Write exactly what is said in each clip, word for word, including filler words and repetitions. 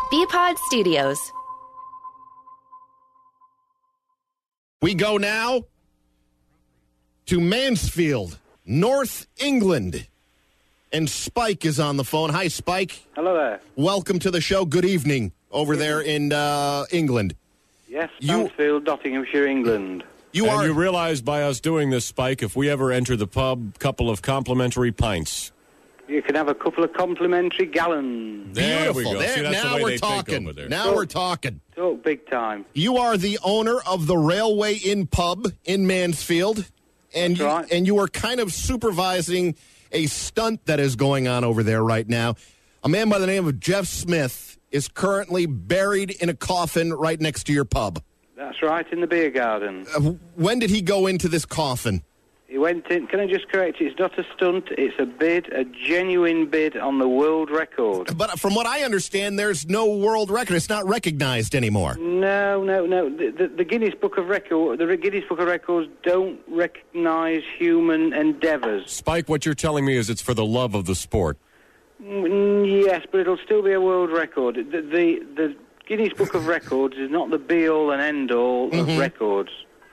B-Pod Studios. We go now to Mansfield, North England. And Spike is on the phone. Hi, Spike. Hello there. Welcome to the show. Good evening over there in uh, England. Yes, You- Mansfield, Nottinghamshire, England. You and are. you realize by us doing this, Spike, if we ever enter the pub, couple of complimentary pints. You can have a couple of complimentary gallons. There we Beautiful. go. There, See, that's now the way we're they think talking. over there. Now Talk. we're talking. Talk big time. You are the owner of the Railway Inn pub in Mansfield, and That's you, right. and you are kind of supervising a stunt that is going on over there right now. A man by the name of Jeff Smith is currently buried in a coffin right next to your pub. That's right, in the beer garden. Uh, when did he go into this coffin? He went in, can I just correct you, it's not a stunt, it's a bid, a genuine bid on the world record. But from what I understand, there's no world record. It's not recognized anymore. No, no, no. The, the, the Guinness Book of Records, the Guinness Book of Records don't recognise human endeavours. Spike, what you're telling me is it's for the love of the sport. Mm, yes, but it'll still be a world record. The, the, the Guinness Book of Records is not the be-all and end-all Mm-hmm. of records.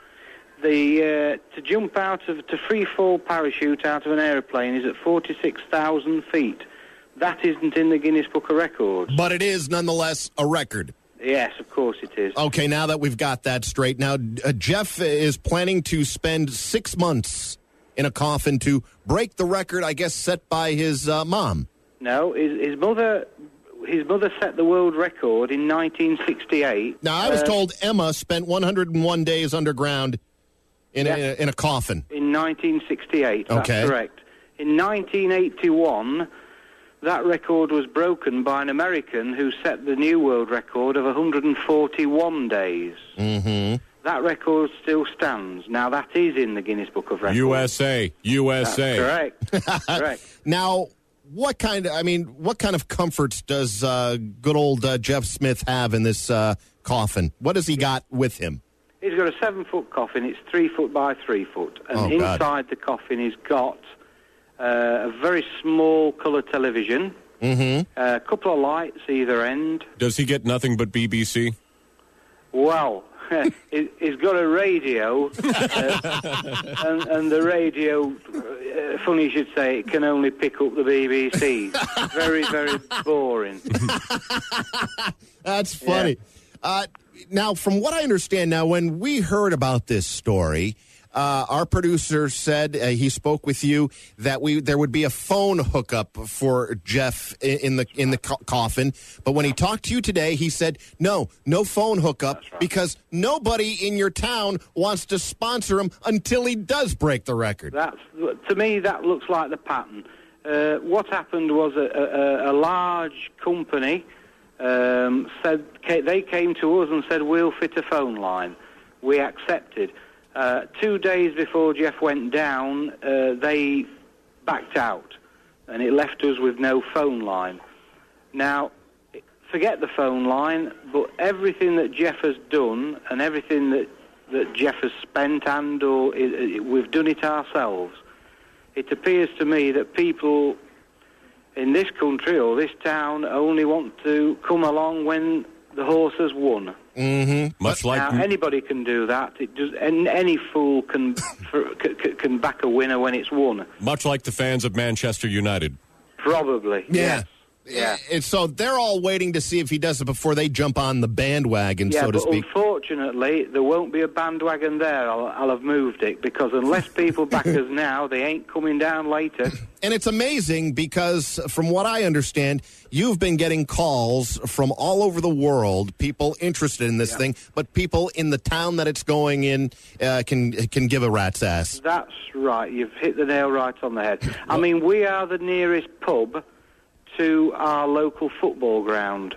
The uh, to jump out of to free fall parachute out of an aeroplane is at forty-six thousand feet. That isn't in the Guinness Book of Records. But it is nonetheless a record. Yes, of course it is. Okay, now that we've got that straight, now uh, Jeff is planning to spend six months in a coffin to break the record, I guess, set by his uh, mom. No, his, his mother. His mother set the world record in nineteen sixty-eight. Now, I was uh, told Emma spent one hundred one days underground in, Yeah. a, in a coffin. In nineteen sixty-eight, that's Okay. correct. In nineteen eighty-one, that record was broken by an American who set the new world record of one hundred forty-one days. Mm-hmm. That record still stands. Now, that is in the Guinness Book of Records. U S A, U S A. That's correct. correct. Now, what kind of, I mean, what kind of comforts does uh, good old uh, Jeff Smith have in this uh, coffin? What has he got with him? He's got a seven-foot coffin. It's three foot by three foot. And Oh, God. inside the coffin he's got uh, a very small colour television, Mm-hmm. a couple of lights either end. Does he get nothing but B B C? Well, he- he's got a radio, uh, and, and the radio, uh, funny you should say, it can only pick up the B B C. Very, very boring. That's funny. Uh, now, from what I understand, now, when we heard about this story, uh, our producer said uh, he spoke with you that we there would be a phone hookup for Jeff in, in the in the co- coffin. But when he talked to you today, he said no, no phone hookup That's right. because nobody in your town wants to sponsor him until he does break the record. That's, to me, that looks like the pattern. Uh, what happened was a, a, a large company um, said they came to us and said, we'll fit a phone line. We accepted. Uh, two days before Jeff went down, uh, they backed out, and it left us with no phone line. Now, forget the phone line, but everything that Jeff has done and everything that, that Jeff has spent and or it, it, we've done it ourselves. It appears to me that people in this country or this town only want to come along when the horse has won. Mm-hmm. Much like Now, anybody can do that. It just, and any fool can for, c- c- can back a winner when it's won. much like the fans of Manchester United. Probably. Yeah. Yeah. And so they're all waiting to see if he does it before they jump on the bandwagon, Yeah, so to but speak. unfortunately, there won't be a bandwagon there. I'll, I'll have moved it, because unless people back us now, they ain't coming down later. And it's amazing because, from what I understand, you've been getting calls from all over the world, people interested in this Yeah. thing, but people in the town that it's going in uh, can can give a rat's ass. That's right. You've hit the nail right on the head. I mean, we are the nearest pub to our local football ground.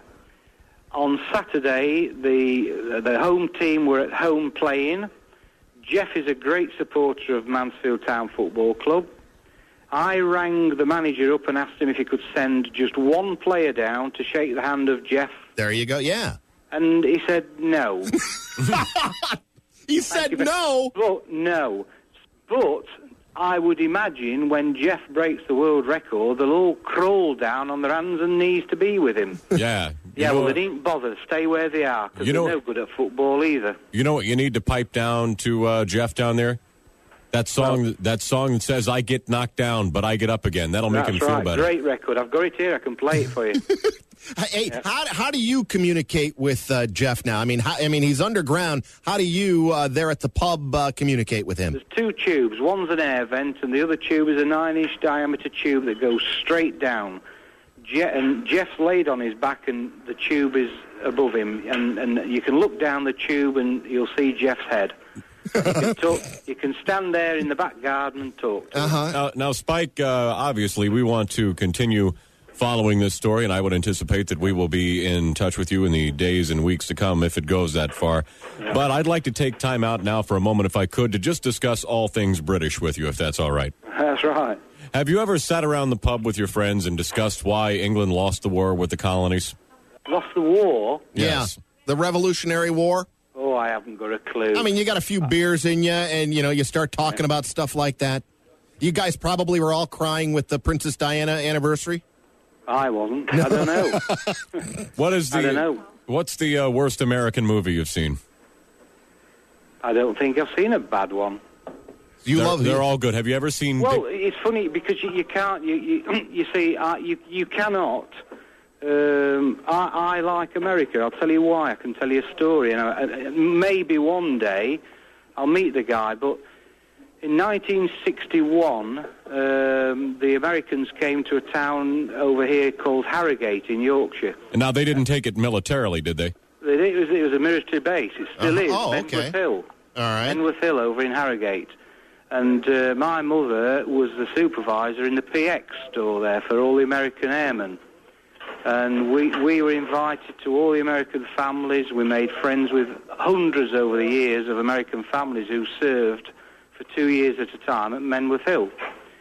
On Saturday, the the home team were at home playing. Jeff is a great supporter of Mansfield Town Football Club. I rang the manager up and asked him if he could send just one player down to shake the hand of Jeff, There you go. Yeah. and he said no. He said you very- no. But no. But I would imagine when Jeff breaks the world record, they'll all crawl down on their hands and knees to be with him. Yeah. Yeah, know well, what, they didn't bother. Stay where they are, because You they're know- no good at football either. you know what you need to pipe down to uh, Jeff down there? That song Well- that song that says, I get knocked down, but I get up again. That'll make That's him feel right. better. Great record. I've got it here. I can play it for you. Hey, how how do you communicate with uh, Jeff now? I mean, how, I mean, he's underground. How do you uh, there at the pub uh, communicate with him? There's two tubes. One's an air vent, and the other tube is a nine-inch diameter tube that goes straight down. Je- and Jeff's laid on his back, and the tube is above him, and, and you can look down the tube, and you'll see Jeff's head. You can, talk, you can stand there in the back garden and talk to him. Uh-huh. Now, now, Spike, uh, obviously, we want to continue following this story, and I would anticipate that we will be in touch with you in the days and weeks to come if it goes that far. Yeah. But I'd like to take time out now for a moment, if I could, to just discuss all things British with you, if that's all right. That's right. Have you ever sat around the pub with your friends and discussed why England lost the war with the colonies? Lost the war? Yes. Yeah, the Revolutionary War. Oh, I haven't got a clue. I mean, you got a few beers in you, and you know you start talking about stuff like that. You guys probably were all crying with the Princess Diana anniversary. I wasn't. I don't know. What is the? I don't know. What's the uh, worst American movie you've seen? I don't think I've seen a bad one. You they're, love They're all good. Have you ever seen? Well, Dick- it's funny because you, you can't. You you, you see, uh, you you cannot. Um, I, I like America. I'll tell you why. I can tell you a story, and I, I, maybe one day I'll meet the guy. But in nineteen sixty-one, um, the Americans came to a town over here called Harrogate in Yorkshire. and now they didn't take it militarily, did they? It was, it was a military base. It still Uh, is. oh, Benworth okay. Hill. All right. Benworth Hill over in Harrogate. And uh, my mother was the supervisor in the P X store there for all the American airmen. And we, we were invited to all the American families. We made friends with hundreds over the years of American families who served for two years at a time at Benworth Hill.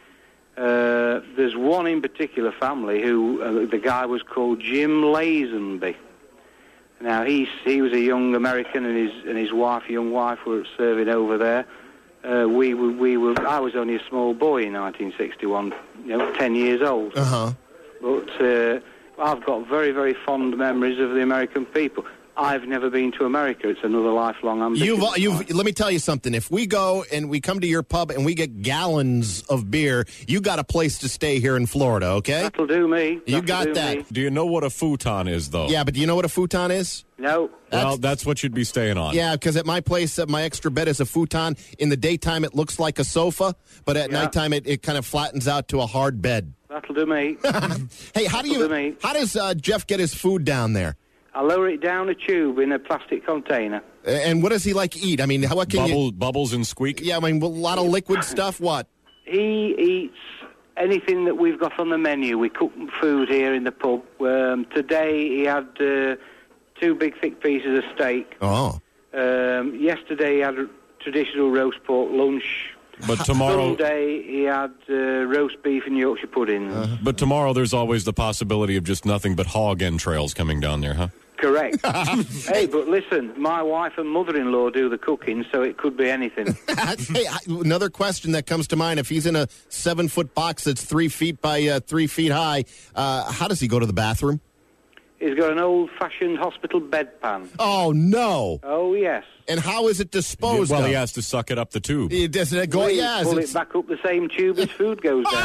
Uh, there's one in particular family who, uh, the guy was called Jim Lazenby. Now, he's, he was a young American, and his and his wife, young wife, were serving over there. Uh, we, were, we were. I was only a small boy in nineteen sixty-one, you know, ten years old. Uh huh. But uh, I've got very, very fond memories of the American people. I've never been to America. It's another lifelong ambition. You've, of you've. mine. Let me tell you something. If we go and we come to your pub and we get gallons of beer, you got a place to stay here in Florida, okay? That'll do me. You That'll got do that. me. Do you know what a futon is, though? Yeah, but do you know what a futon is? No. Well, that's what you'd be staying on. Yeah, because at my place, uh, my extra bed is a futon. In the daytime, it looks like a sofa, but at Yeah. nighttime, it, it kind of flattens out to a hard bed. That'll do me. Hey, how do That'll you? do me. How does uh, Jeff get his food down there? I lower it down a tube in a plastic container. Uh, And what does he like eat? I mean, how, what can Bubble, you? bubbles and squeak. Yeah, I mean, a lot of liquid stuff. What? He eats anything that we've got on the menu. We cook food here in the pub. Um, today he had uh, two big thick pieces of steak. Oh, Um, yesterday he had a traditional roast pork lunch. But tomorrow, Sunday he had uh, roast beef and Yorkshire pudding. but tomorrow, there's always the possibility of just nothing but hog entrails coming down there, huh? Correct. Hey, but listen, my wife and mother-in-law do the cooking, so it could be anything. hey, I- another question that comes to mind: if he's in a seven-foot box that's three feet by uh, three feet high, uh, how does he go to the bathroom? He's got an old-fashioned hospital bedpan. Oh no! Oh, yes. And how is it disposed well, of? he has to suck it up the tube. It doesn't it go? Please Yes. pull it's- it back up the same tube as food goes down.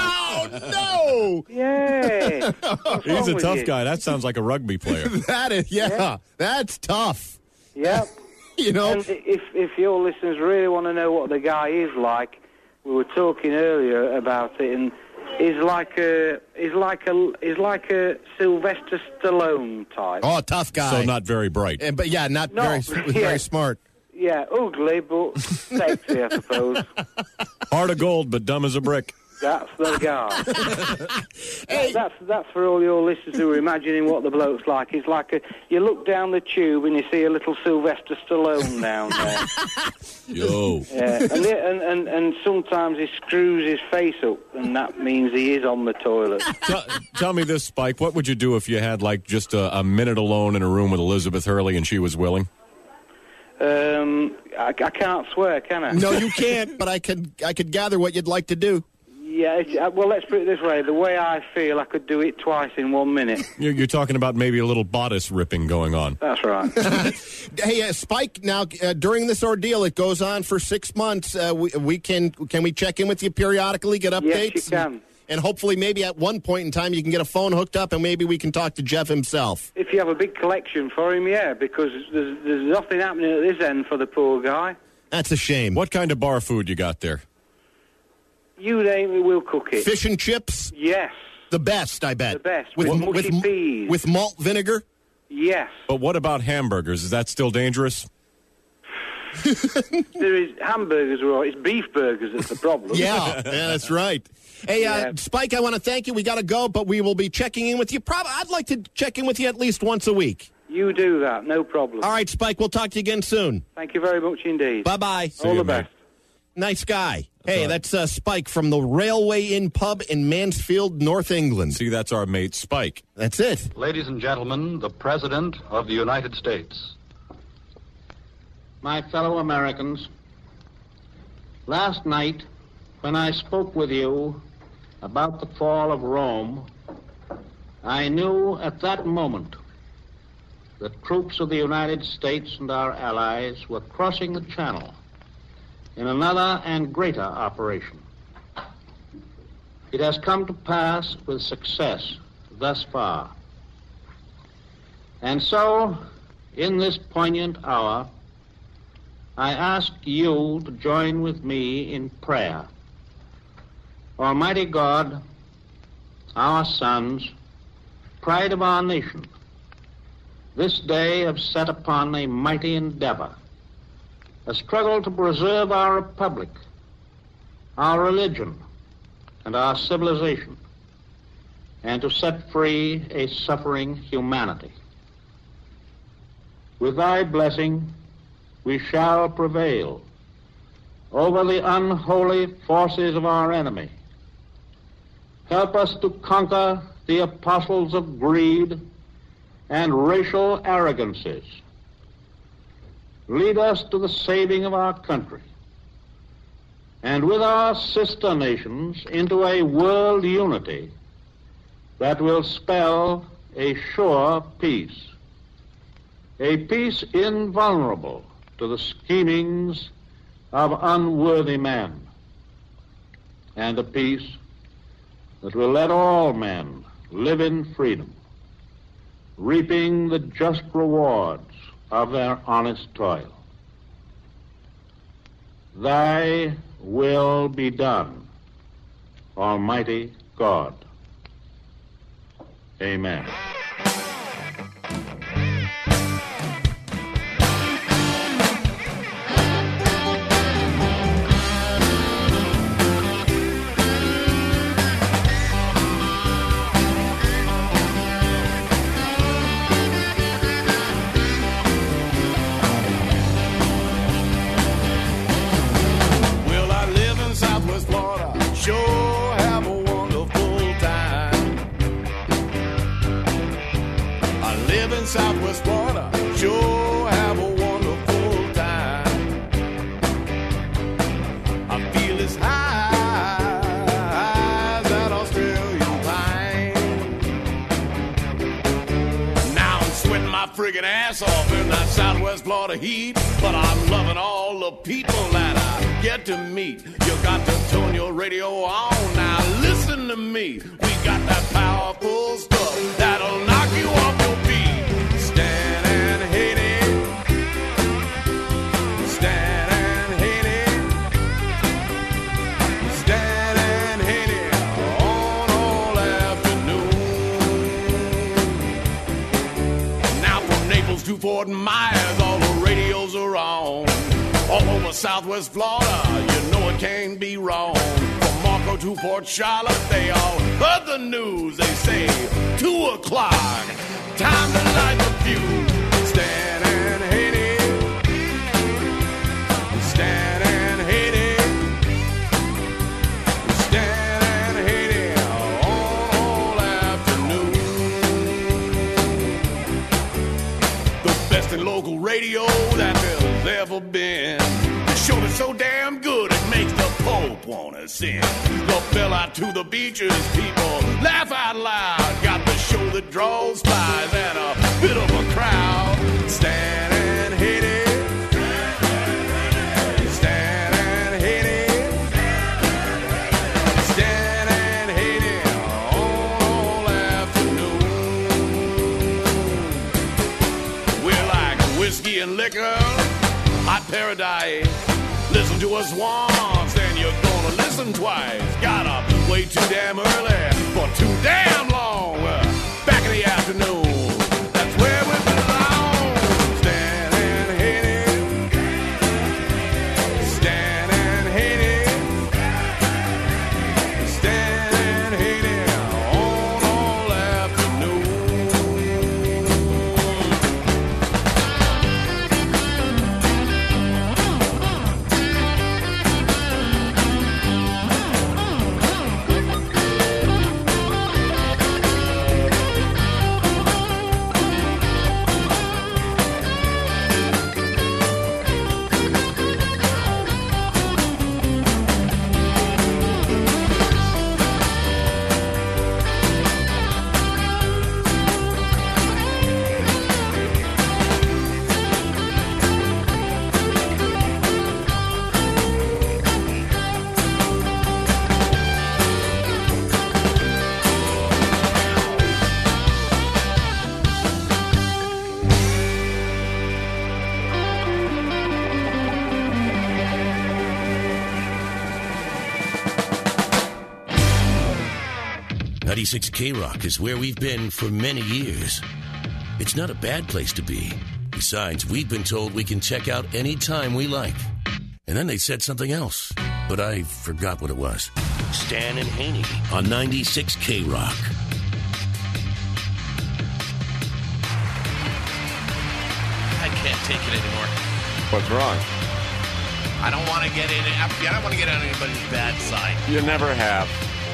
Oh Yeah. What's He's wrong a with tough you? guy. That sounds like a rugby player. no! That is yeah, Yeah. That's tough. Yeah. You know. And if if your listeners really want to know what the guy is like, we were talking earlier about it, and he's like a he's like a he's like a Sylvester Stallone type. Oh, tough guy. So not very bright. Uh, but yeah, not No, very yeah. very smart. Yeah, ugly but sexy, I suppose. Heart of gold, but dumb as a brick. That's the guy. Hey. That's that's for all your listeners who are imagining what the bloke's like. It's like a you look down the tube and you see a little Sylvester Stallone down there. Yo. Yeah, and, the, and, and and sometimes he screws his face up, and that means he is on the toilet. tell, tell me this, Spike. What would you do if you had, like, just a, a minute alone in a room with Elizabeth Hurley and she was willing? Um, I, I can't swear, can I? No, you can't, but I could I could gather what you'd like to do. Yeah, it's, uh, well, let's put it this way. The way I feel, I could do it twice in one minute. You're, you're talking about maybe a little bodice ripping going on. That's right. Hey, uh, Spike, now, uh, during this ordeal, it goes on for six months. Uh, we, we can can we check in with you periodically, get updates? Yes, you can. And hopefully maybe at one point in time you can get a phone hooked up and maybe we can talk to Jeff himself. If you have a big collection for him, yeah, because there's, there's nothing happening at this end for the poor guy. That's a shame. What kind of bar food you got there? You name it, we'll cook it. Fish and chips? Yes. The best, I bet. The best, with mushy with, peas. With malt vinegar? Yes. But what about hamburgers? Is that still dangerous? There is hamburgers, are all right. It's beef burgers that's the problem. Yeah, yeah, that's right. Hey, uh, Yeah. Spike, I want to thank you. We got to go, but we will be checking in with you. Probably, I'd like to check in with you at least once a week. You do that, no problem. All right, Spike, we'll talk to you again soon. Thank you very much indeed. Bye-bye. All you, the mate. best. Nice guy. Hey, right. that's uh, Spike from the Railway Inn Pub in Mansfield, North England. See, that's our mate Spike. That's it. Ladies and gentlemen, the President of the United States. My fellow Americans, last night when I spoke with you about the fall of Rome, I knew at that moment that troops of the United States and our allies were crossing the Channel in another and greater operation. It has come to pass with success thus far. And so, in this poignant hour, I ask you to join with me in prayer. Almighty God, our sons, pride of our nation, this day have set upon a mighty endeavor, a struggle to preserve our republic, our religion, and our civilization, and to set free a suffering humanity. With thy blessing, we shall prevail over the unholy forces of our enemy. Help us to conquer the apostles of greed and racial arrogances. Lead us to the saving of our country, and with our sister nations into a world unity that will spell a sure peace, a peace invulnerable to the schemings of unworthy men, and a peace that will let all men live in freedom, reaping the just rewards of their honest toil. Thy will be done, Almighty God. Amen. Well, I live in Southwest Florida. Sure have a wonderful time. I live in Southwest Florida. Sure have a wonderful time. I feel as high as that Australian pine. Now I'm sweating my friggin' ass off in that Southwest Florida heat, but I'm loving all the people that I get to meet. You got to tune your radio on now. Listen to me. We got that powerful stuff that'll knock you off your feet. Stand and hit it. Stand and hit it. Stand and hit it on all afternoon. Now from Naples to Fort Myers, all the radios are on. All over Southwest Florida, you know it can't be wrong. From Marco to Port Charlotte, they all heard the news. They say, two o'clock, time to light the fuse. Stand and hit it. Stand and hit it. Stand and hit it on all afternoon. The best in local radio that will there's ever been. The show is so damn good it makes the Pope wanna sing. Go fill out to the beaches, people laugh out loud. Got the show that draws flies and a bit of a crowd. Stand and hit it. Stand and hit it. Stand and hit it all afternoon. We're like whiskey and liquor, hot paradise. Listen to us once, then you're gonna listen twice. Gotta wait too damn early for too damn long. Back in the afternoon, that's where we belong. Stand and hit it. Stand and hit it. Stand and hit it on all afternoon. ninety-six K-Rock is where we've been for many years. It's not a bad place to be. Besides, we've been told we can check out any time we like. And then they said something else, but I forgot what it was. Stan and Haney on ninety-six K-Rock. I can't take it anymore. What's wrong? I don't want to get in it. I don't want to get on anybody's bad side. You never have.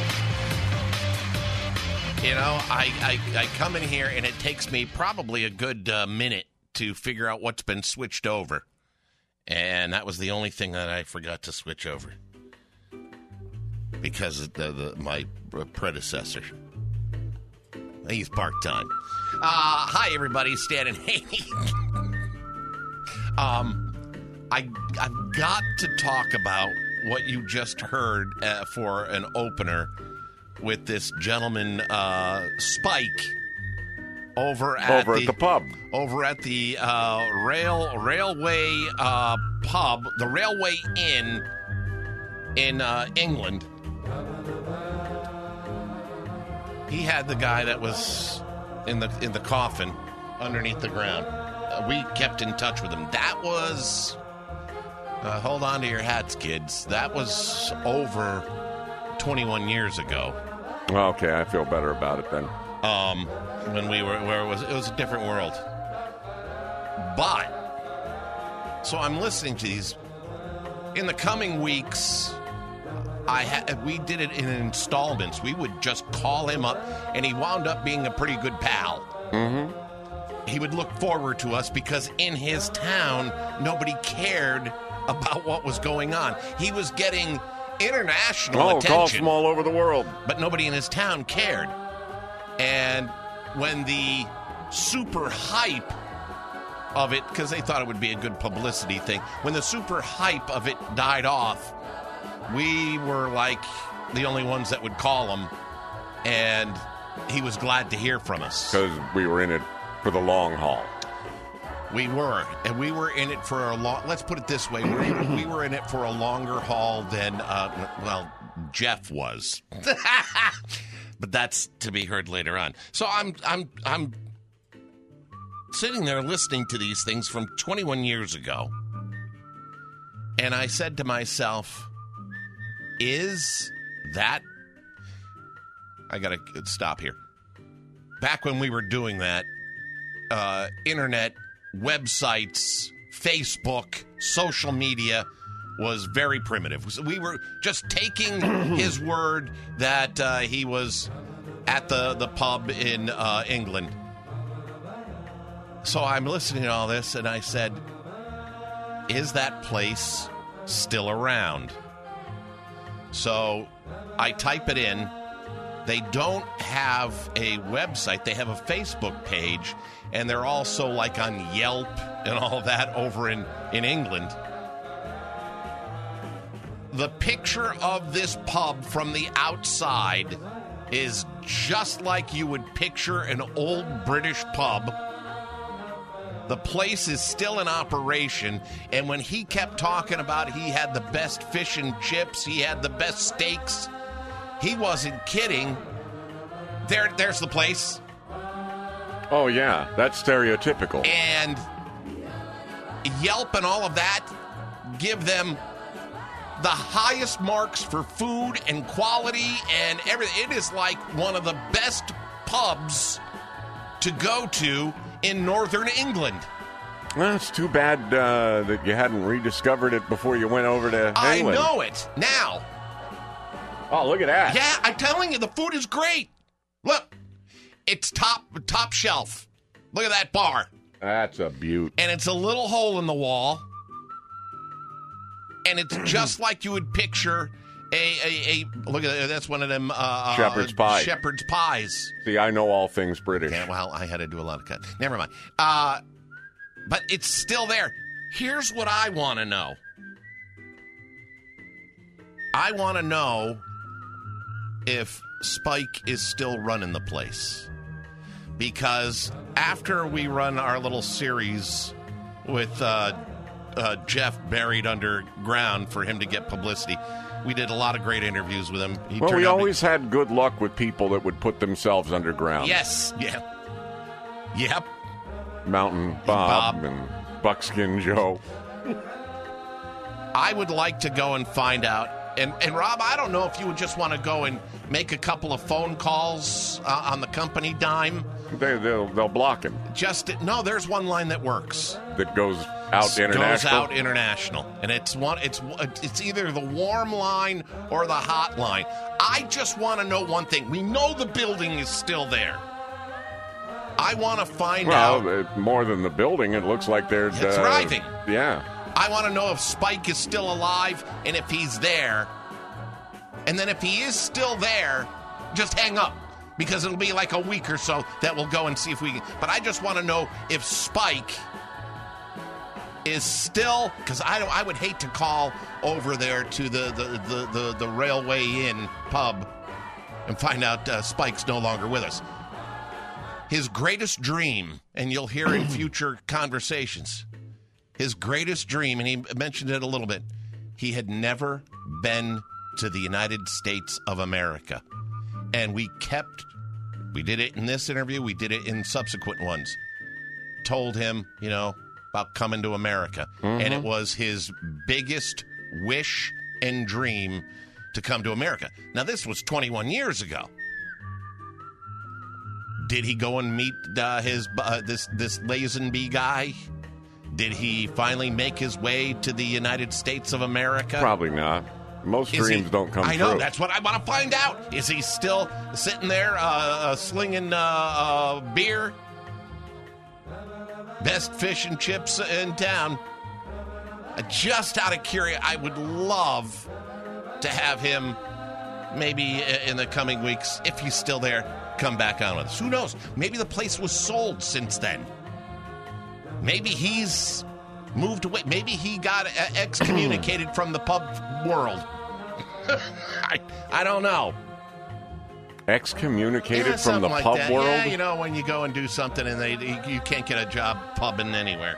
You know, I, I, I come in here and it takes me probably a good uh, minute to figure out what's been switched over. And that was the only thing that I forgot to switch over. Because of the, the, my predecessor. He's part-time. Uh, hi, everybody. Stan and Haney. um, I, I've got to talk about what you just heard uh, for an opener with this gentleman, uh, Spike, over at Over the, at the pub. Over at the uh, rail railway uh, pub, the Railway Inn in uh, England. He had the guy that was in the in the coffin underneath the ground. Uh, we kept in touch with him. That was, uh, hold on to your hats, kids. That was over twenty-one years ago. Okay, I feel better about it then. Um, when we were where it was it was a different world. But so I'm listening to these. In the coming weeks, I ha- we did it in installments. We would just call him up, and he wound up being a pretty good pal. Mm-hmm. He would look forward to us because in his town, nobody cared about what was going on. He was getting international oh, attention. calls from all over the world. But nobody in his town cared. And when the super hype of it, because they thought it would be a good publicity thing, when the super hype of it died off, we were like the only ones that would call him, and he was glad to hear from us. Because we were in it for the long haul. We were, and we were in it for a long, let's put it this way, we, we were in it for a longer haul than, uh, well, Jeff was. But that's to be heard later on. So I'm, I'm, I'm sitting there listening to these things from twenty-one years ago, and I said to myself, is that, I gotta stop here. Back when we were doing that, uh, internet, websites, Facebook, social media was very primitive. So we were just taking his word that uh, he was at the, the pub in uh, England. So I'm listening to all this, and I said, is that place still around? So I type it in. They don't have a website. They have a Facebook page, and they're also like on Yelp and all that over in, in England. The picture of this pub from the outside is just like you would picture an old British pub. The place is still in operation, and when he kept talking about he had the best fish and chips, he had the best steaks, he wasn't kidding. There, there's the place. Oh, yeah, that's stereotypical. And Yelp and all of that give them the highest marks for food and quality and everything. It is like one of the best pubs to go to in northern England. Well, it's too bad uh, that you hadn't rediscovered it before you went over to England. I know it. Now. Oh, look at that. Yeah, I'm telling you, the food is great. Look, it's top top shelf. Look at that bar. That's a beaut. And it's a little hole in the wall. And it's just like you would picture a, a, a look at that, that's one of them uh, shepherd's pie. Shepherd's pies. See, I know all things British. Yeah, well, I had to do a lot of cut. Never mind. Uh, but it's still there. Here's what I want to know. I want to know if Spike is still running the place. Because after we run our little series with uh, uh, Jeff buried underground for him to get publicity, we did a lot of great interviews with him. He well, we out always to... had good luck with people that would put themselves underground. Yes. Yeah. Yep. Mountain Bob, Bob. and Buckskin Joe. I would like to go and find out. And, and Rob, I don't know if you would just want to go and make a couple of phone calls uh, on the company dime. They, they'll, they'll block him. Just no, there's one line that works. That goes out international. Goes out international, and it's one. It's it's either the warm line or the hot line. I just want to know one thing. We know the building is still there. I want to find well, out. Well, more than the building, it looks like there's it's uh, thriving. Yeah. I want to know if Spike is still alive and if he's there. And then if he is still there, just hang up. Because it'll be like a week or so that we'll go and see if we can. But I just want to know if Spike is still, because I I would hate to call over there to the, the, the, the, the Railway Inn pub and find out uh, Spike's no longer with us. His greatest dream, and you'll hear in future conversations, his greatest dream, and he mentioned it a little bit, he had never been to the United States of America. And we kept, we did it in this interview, we did it in subsequent ones, told him, you know, about coming to America. Mm-hmm. And it was his biggest wish and dream to come to America. Now, this was twenty-one years ago. Did he go and meet uh, his uh, this this Lazenby guy? Did he finally make his way to the United States of America? Probably not. Most Is dreams he, don't come I know, true. that's what I want to find out. Is he still sitting there uh, uh, slinging uh, uh, beer? Best fish and chips in town. Uh, just out of curiosity, I would love to have him maybe in the coming weeks, if he's still there, come back on with us. Who knows? Maybe the place was sold since then. Maybe he's moved away. Maybe he got excommunicated from the pub world. I, I don't know. Excommunicated yeah, from the like pub that. world? Yeah, you know, when you go and do something and they you can't get a job pubbing anywhere.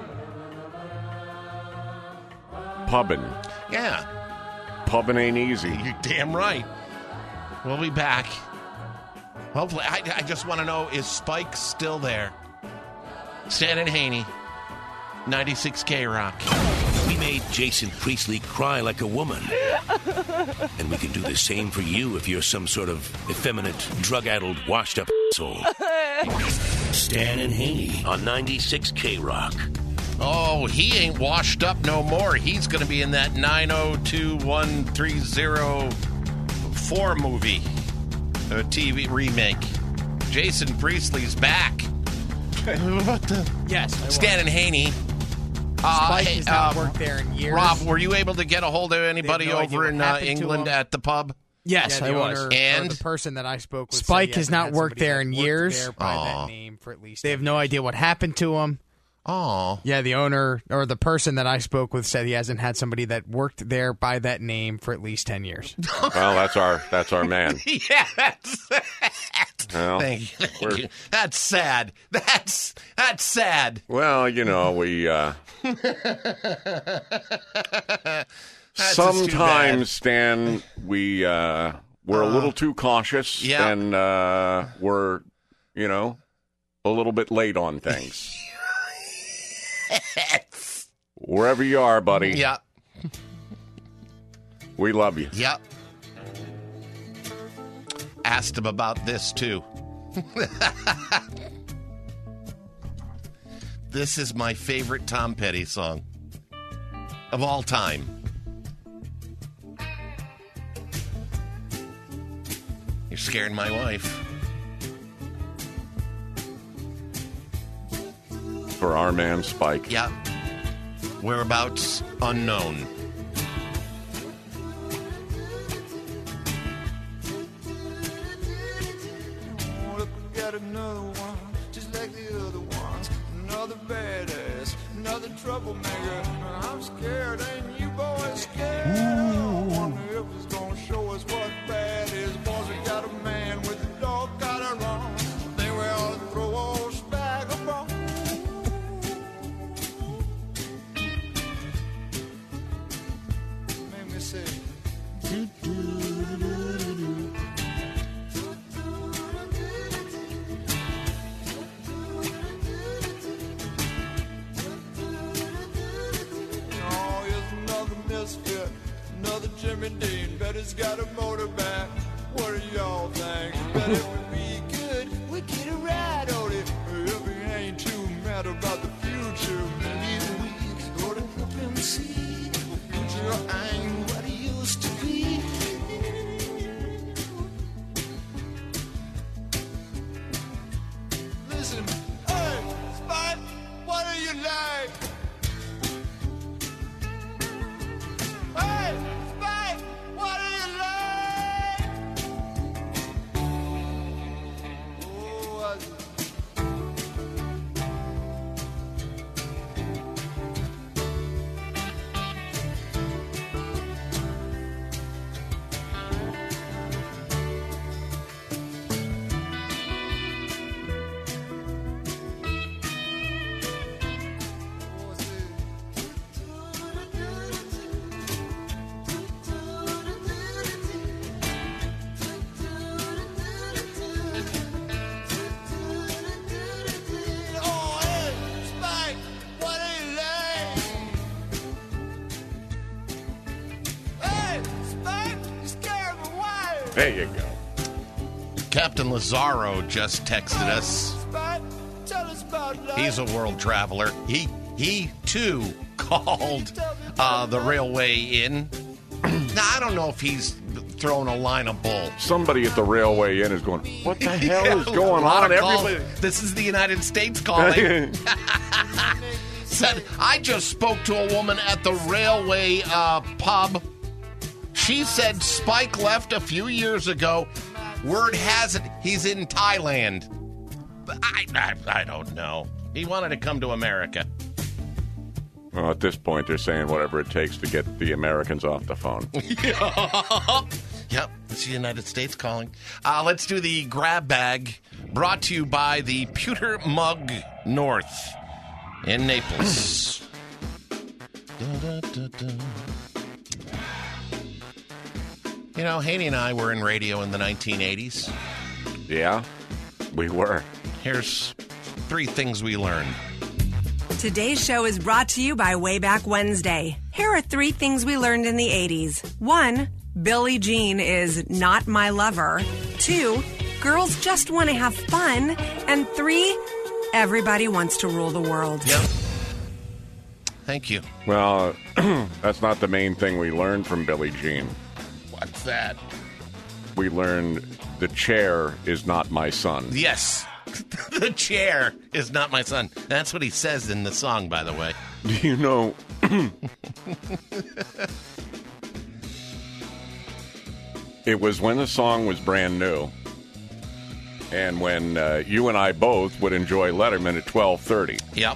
Pubbing. Yeah. Pubbing ain't easy. You're damn right. We'll be back. Hopefully. I, I just want to know, is Spike still there? Stan and Haney, ninety-six K Rock. We made Jason Priestley cry like a woman. And we can do the same for you if you're some sort of effeminate, drug-addled, washed-up soul. Stan and Haney on ninety-six K Rock. Oh, he ain't washed up no more. He's going to be in that nine oh two one three oh four movie, a T V remake. Jason Priestley's back. What the? Yes. I Stan and Haney Uh, Spike hey, has not uh, worked there in years. Rob, were you able to get a hold of anybody no idea over what in uh, happened to England him. at the pub? Yes, Yeah, I the was. owner- And the person that I spoke with. Spike said he has hasn't not had worked somebody there that in worked years. there by Aw. that name for at least. They have no idea what happened to him. Oh. Yeah, the owner or the person that I spoke with said he hasn't had somebody that worked there by that name for at least ten years. Well, that's our that's our man. Yeah, that's sad. Well, Thank you. Thank we're- you. That's sad. That's that's sad. Well, you know, we uh, That's just too sometimes, Stan, we uh, we're a little too cautious, yeah. and uh, we're, you know, a little bit late on things. Wherever you are, buddy, Yeah. we love you. Yep. Asked him about this too. This is my favorite Tom Petty song of all time. You're scaring my wife. For our man Spike. Yep. Whereabouts unknown. Look, we got another one, just like the other ones. Another badass, another troublemaker. I'm scared, ain't you boys scared? I wonder if it's gonna show us what bad is. Boys, we got a man with a dog got it wrong. They will throw old Spike a bone. Make me say, do do do do do. Oh, here's another misfit, another Jimmy Dean. Bet he's got a motorbike. What do y'all think? Bet it would be good. We get a ride on it. If he ain't too mad about the future, maybe we ought to help him see the future ain't what it used to be. Listen, hey, Spike, what do you like? Hey, Spike, what do you like? Oh, I Oh, hey, Spike, what do you like? Hey, Spike, you scared my wife. There you go. Captain Lazaro just texted us. Spike, tell us about life. He's a world traveler. He he too called uh, the Railway Inn. Now I don't know if he's throwing a line of bull. Somebody at the Railway Inn is going, what the hell Yeah, is going a lot on? of calls. Everybody. This is the United States calling. Said, I just spoke to a woman at the Railway uh, pub. She said Spike left a few years ago. Word has it he's in Thailand. But I, I, I don't know. He wanted to come to America. Well, at this point, they're saying whatever it takes to get the Americans off the phone. Yep, it's the United States calling. Uh, let's do the grab bag, brought to you by the Pewter Mug North in Naples. Da, da, da, da. You know, Haney and I were in radio in the nineteen eighties. Yeah, we were. Here's three things we learned. Today's show is brought to you by Wayback Wednesday. Here are three things we learned in the eighties. One, Billie Jean is not my lover. Two, girls just want to have fun. And three, everybody wants to rule the world. Yep. Thank you. Well, that's not the main thing we learned from Billie Jean. What's that? We learned the chair is not my son. Yes. The chair is not my son. That's what he says in the song, by the way. Do you know? It was when the song was brand new, and when uh, you and I both would enjoy Letterman at twelve thirty. Yep.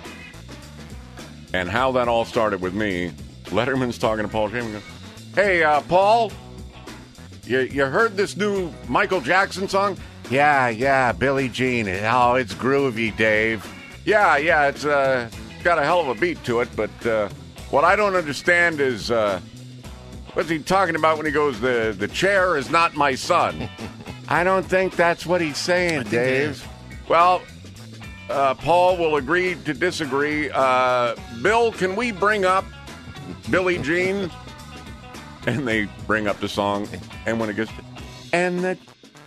And how that all started with me, Letterman's talking to Paul James. Goes, hey, uh, Paul, you you heard this new Michael Jackson song? Yeah, yeah, Billie Jean. Oh, it's groovy, Dave. Yeah, yeah, it's uh, got a hell of a beat to it, but uh, what I don't understand is, uh, what's he talking about when he goes, the, the chair is not my son? I don't think that's what he's saying, Dave. Well, uh, Paul will agree to disagree. Uh, Bill, can we bring up Billie Jean? And they bring up the song, and when it gets to, and the,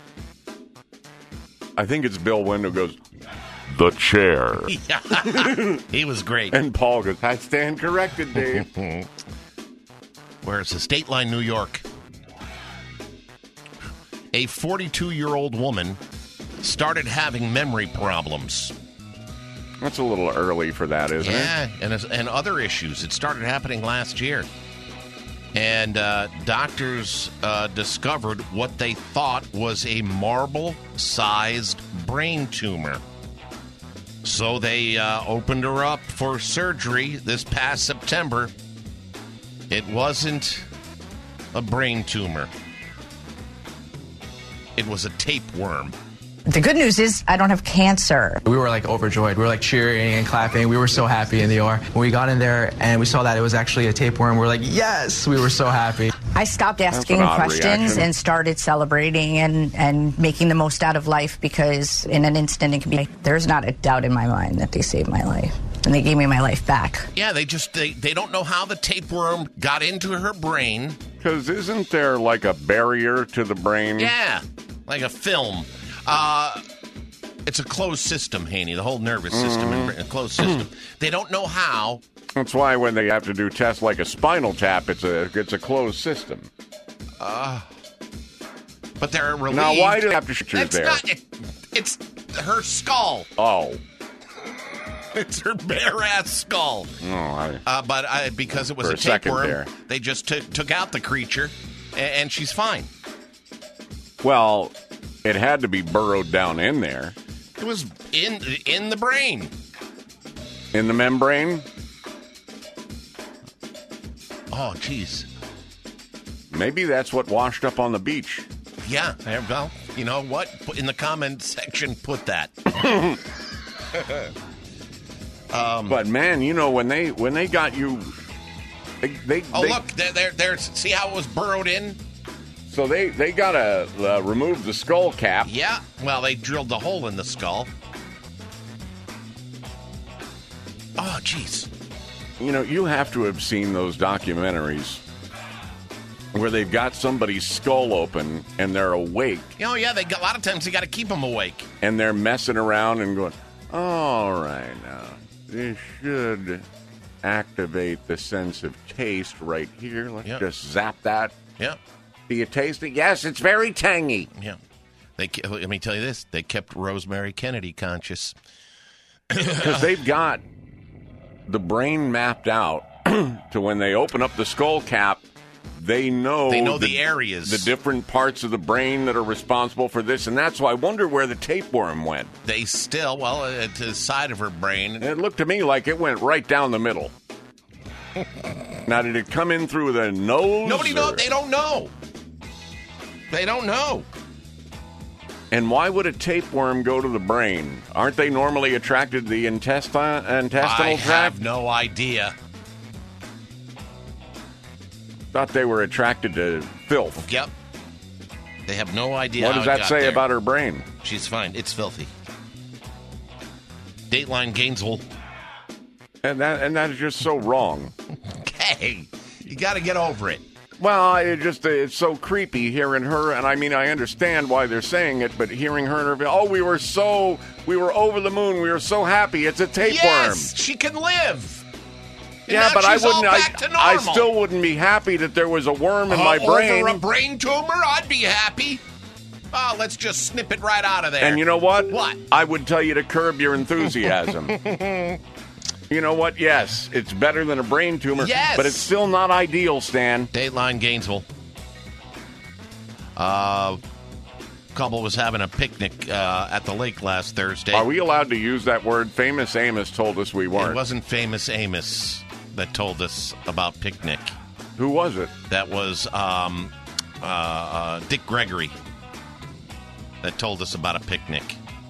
I think it's Bill Wendell goes, the chair. Yeah. He was great. And Paul goes, I stand corrected, Dave. Where's the State Line, New York? A forty-two-year-old woman started having memory problems. That's a little early for that, isn't yeah, it? Yeah, and, and other issues. It started happening last year. And uh, doctors uh, discovered what they thought was a marble-sized brain tumor. So they uh, opened her up for surgery this past September. It wasn't a brain tumor. It was a tapeworm. The good news is I don't have cancer. We were like overjoyed. We were like cheering and clapping. We were so happy in the O R. When we got in there and we saw that it was actually a tapeworm, we were like, yes, we were so happy. I stopped asking questions reaction. and started celebrating and, and making the most out of life, because in an instant it can be, there's not a doubt in my mind that they saved my life. And they gave me my life back. Yeah, they just, they, they don't know how the tapeworm got into her brain. Because isn't there like a barrier to the brain? Yeah, like a film. Uh, it's a closed system, Haney, the whole nervous system, mm. and a closed system. They don't know how. That's why when they have to do tests like a spinal tap, it's a it's a closed system. Uh, but they're relieved. Now, why do they have to shoot it's there? Not, it, it's her skull. Oh. It's her bare-ass skull. Oh, I, uh, but I, because it was for a, a second tapeworm, there. they just took took out the creature, and, and she's fine. Well, it had to be burrowed down in there. It was in in the brain. In the membrane? Oh, jeez. Maybe that's what washed up on the beach. Yeah, well, you know what? In the comment section, put that. um, but man, you know when they when they got you, they, they oh they, look, there, there, there's see how it was burrowed in. So they they gotta uh, remove the skull cap. Yeah, well, they drilled the hole in the skull. Oh, jeez. You know, you have to have seen those documentaries where they've got somebody's skull open and they're awake. Oh, yeah, they got, a lot of times you got to keep them awake. And they're messing around and going, all right, now, this should activate the sense of taste right here. Let's yep. just zap that. Yeah. Do you taste it? Yes, it's very tangy. Yeah. They let me tell you this. They kept Rosemary Kennedy conscious. Because they've got the brain mapped out to when they open up the skull cap, they know they know the, the areas, the different parts of the brain that are responsible for this, and that's why I wonder where the tapeworm went. They still, well, uh, to the side of her brain. And it looked to me like it went right down the middle. Now, did it come in through the nose? Nobody knows. They don't know. They don't know. And why would a tapeworm go to the brain? Aren't they normally attracted to the intestine, intestinal I tract? I have no idea. Thought they were attracted to filth. Yep. They have no idea. What how does it that got say there. about her brain? She's fine. It's filthy. Dateline Gainesville. And that and that is just so wrong. Okay. You got to get over it. Well, it just it's so creepy hearing her, and I mean, I understand why they're saying it, but hearing her and her, oh, we were so, we were over the moon, we were so happy, it's a tapeworm. Yes, she can live. And yeah, but I wouldn't, I, I still wouldn't be happy that there was a worm in uh, my brain. Over a brain tumor, I'd be happy. Oh, let's just snip it right out of there. And you know what? What? I would tell you to curb your enthusiasm. You know what? Yes, it's better than a brain tumor. Yes. But it's still not ideal, Stan. Dateline Gainesville. Uh, couple was having a picnic uh, at the lake last Thursday. Are we allowed to use that word? Famous Amos told us we weren't. It wasn't Famous Amos that told us about picnic. Who was it? That was um, uh, uh, Dick Gregory that told us about a picnic.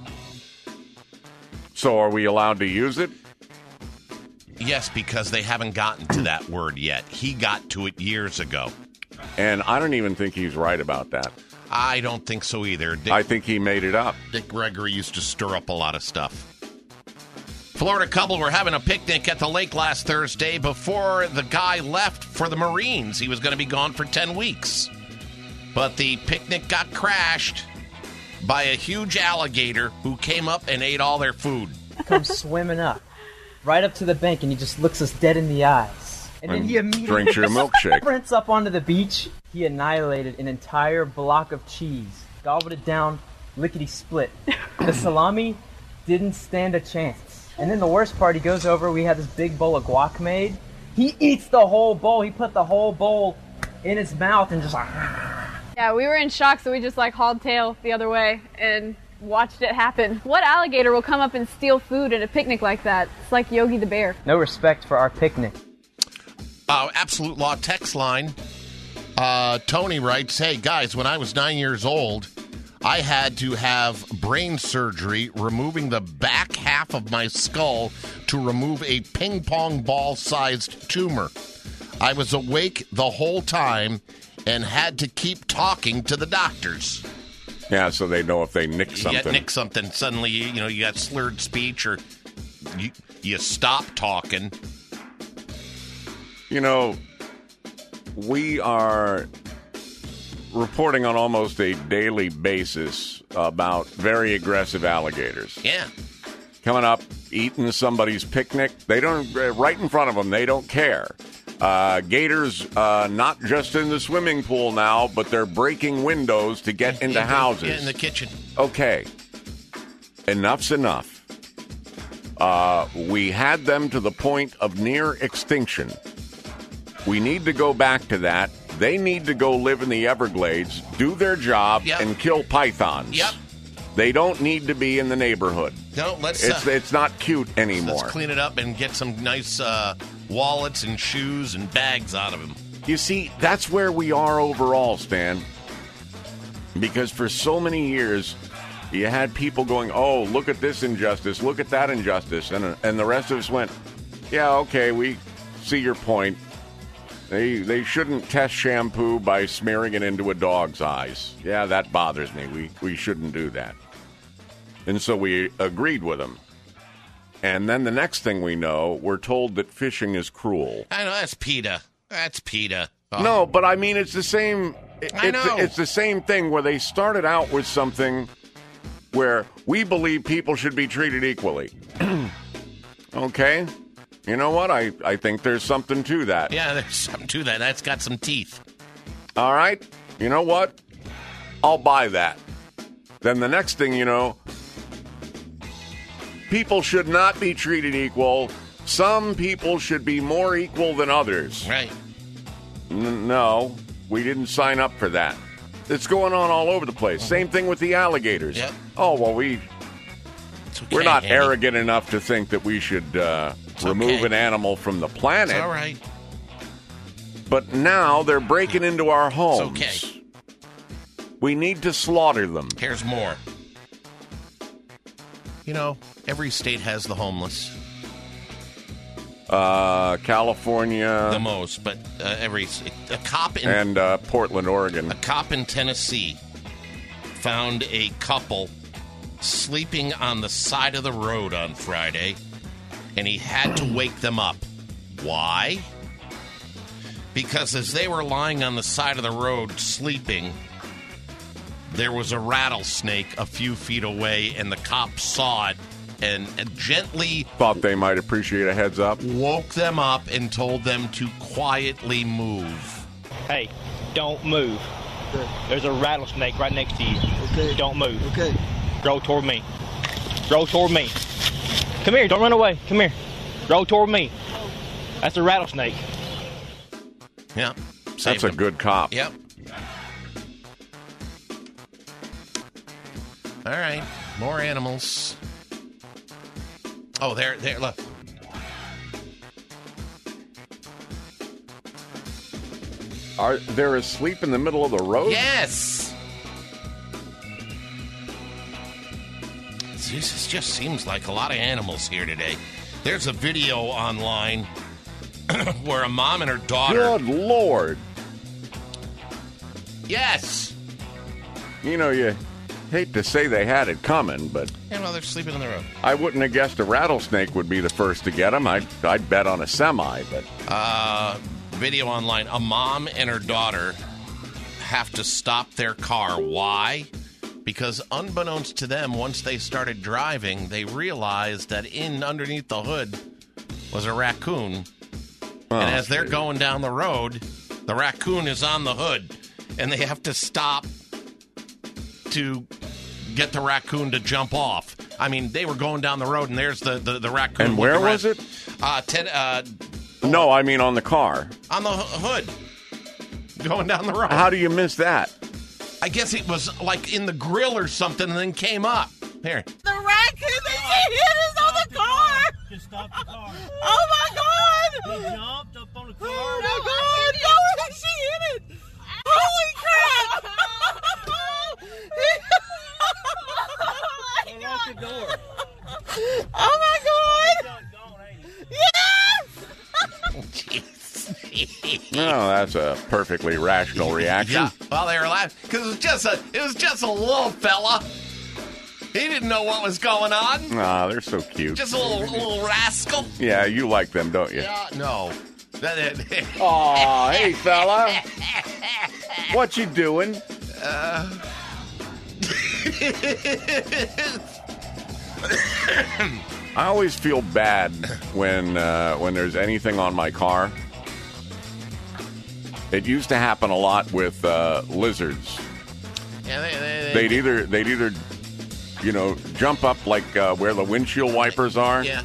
So are we allowed to use it? Yes, because they haven't gotten to that word yet. He got to it years ago. And I don't even think he's right about that. I don't think so either. Dick, I think he made it up. Dick Gregory used to stir up a lot of stuff. Florida couple were having a picnic at the lake last Thursday before the guy left for the Marines. He was going to be gone for ten weeks. But the picnic got crashed by a huge alligator who came up and ate all their food. Comes swimming up, right up to the bank, and he just looks us dead in the eyes. And, And then he immediately drinks your milkshake. sprints up onto the beach. He annihilated an entire block of cheese, gobbled it down, lickety-split. The salami didn't stand a chance. And then the worst part, he goes over, we had this big bowl of guac made. He eats the whole bowl. He put the whole bowl in his mouth and just like... Yeah, we were in shock, so we just like hauled tail the other way and watched it happen. What alligator will come up and steal food at a picnic like that? It's like Yogi the Bear. No respect for our picnic. Uh, Absolute Law text line. Uh, Tony writes, hey, guys, when I was nine years old, I had to have brain surgery removing the back half of my skull to remove a ping pong ball-sized tumor. I was awake the whole time and had to keep talking to the doctors. Yeah, so they know if they nick You something. get nick something, suddenly, you know, you got slurred speech or you, you stop talking. You know, we are reporting on almost a daily basis about very aggressive alligators. Yeah. Coming up, eating somebody's picnic. They don't, uh, right in front of them, they don't care. Uh, gators, uh, not just in the swimming pool now, but they're breaking windows to get into in, houses. Yeah, in the kitchen. Okay. Enough's enough. Uh, we had them to the point of near extinction. We need to go back to that. They need to go live in the Everglades, do their job, Yep. and kill pythons. Yep. They don't need to be in the neighborhood. No, let's It's uh, it's not cute anymore. let's clean it up and get some nice uh, wallets and shoes and bags out of them. You see, that's where we are overall, Stan. Because for so many years, you had people going, oh, look at this injustice, look at that injustice. And, and the rest of us went, yeah, okay, we see your point. They they shouldn't test shampoo by smearing it into a dog's eyes. Yeah, that bothers me. We, we shouldn't do that. And so we agreed with them. And then the next thing we know, we're told that fishing is cruel. I know, that's PETA. That's PETA. Oh. No, but I mean, it's the same. It, I it's, know. it's the same thing where they started out with something where we believe people should be treated equally. Okay? You know what? I, I think there's something to that. Yeah, there's something to that. That's got some teeth. All right? You know what? I'll buy that. Then the next thing you know, people should not be treated equal. Some people should be more equal than others. Right. N- no, we didn't sign up for that. It's going on all over the place. Same thing with the alligators. Yep. Oh, well, we, It's okay, we're not Andy. arrogant enough to think that we should uh, remove okay. an animal from the planet. It's all right. But now they're breaking into our homes. It's okay. We need to slaughter them. Here's more. You know, every state has the homeless. Uh, California. The most, but uh, every a cop in And uh, Portland, Oregon. a cop in Tennessee found a couple sleeping on the side of the road on Friday, and he had to wake them up. Why? Because as they were lying on the side of the road sleeping, there was a rattlesnake a few feet away, and the cop saw it and, and gently Thought they might appreciate a heads up. woke them up and told them to quietly move. Hey, don't move. There's a rattlesnake right next to you. Okay. Don't move. Okay. Roll toward me. Roll toward me. Come here. Don't run away. Come here. Roll toward me. That's a rattlesnake. Yeah. That's a good cop. Yep. All right. More animals. Oh, there, there, look. Are they asleep in the middle of the road? Yes. This just seems like a lot of animals here today. There's a video online where a mom and her daughter. Good Lord. Yes. You know, you hate to say they had it coming, but Yeah, well, they're sleeping on the road. I wouldn't have guessed a rattlesnake would be the first to get them. I'd, I'd bet on a semi, but Uh, video online. A mom and her daughter have to stop their car. Why? Because unbeknownst to them, once they started driving, they realized that in underneath the hood was a raccoon. Oh, and as they're geez. going down the road, the raccoon is on the hood. And they have to stop to get the raccoon to jump off. I mean, they were going down the road, and there's the, the, the raccoon. And where looking was around. it? Uh, ten, uh, no, I mean on the car. on the h- hood. Going down the road. How do you miss that? I guess it was like in the grill or something and then came up. Here. The raccoon that hit us on the car! Just stop the car. Oh my god! He jumped up on the car. Oh my god! No, she hit it! Holy crap! Unlock the door. Oh my god! Yes! No, that's a perfectly rational reaction. Yeah. Well, they were laughing because it was just a it was just a little fella. He didn't know what was going on. Ah, they're so cute. Just a little little rascal. Yeah, you like them, don't you? Yeah. No. Aw, hey, fella. What you doing? Uh, I always feel bad when uh, when there's anything on my car. It used to happen a lot with uh, lizards. yeah, they, they, they, They'd either they'd either you know jump up like uh, where the windshield wipers are. Yeah.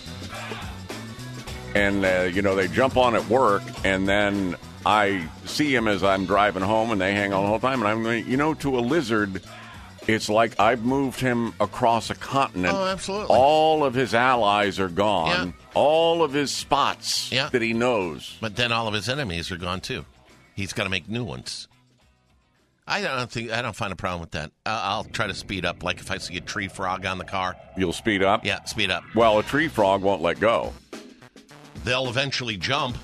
And, uh, you know, they jump on at work, and then I see him as I'm driving home, and they hang on the whole time. And I'm going, you know, to a lizard, it's like I've moved him across a continent. Oh, absolutely. All of his allies are gone. Yeah. All of his spots Yeah. that he knows. But then all of his enemies are gone too. He's got to make new ones. I don't think I don't find a problem with that. Uh, I'll try to speed up. Like if I see a tree frog on the car, You'll speed up? yeah, speed up. Well, a tree frog won't let go. They'll eventually jump.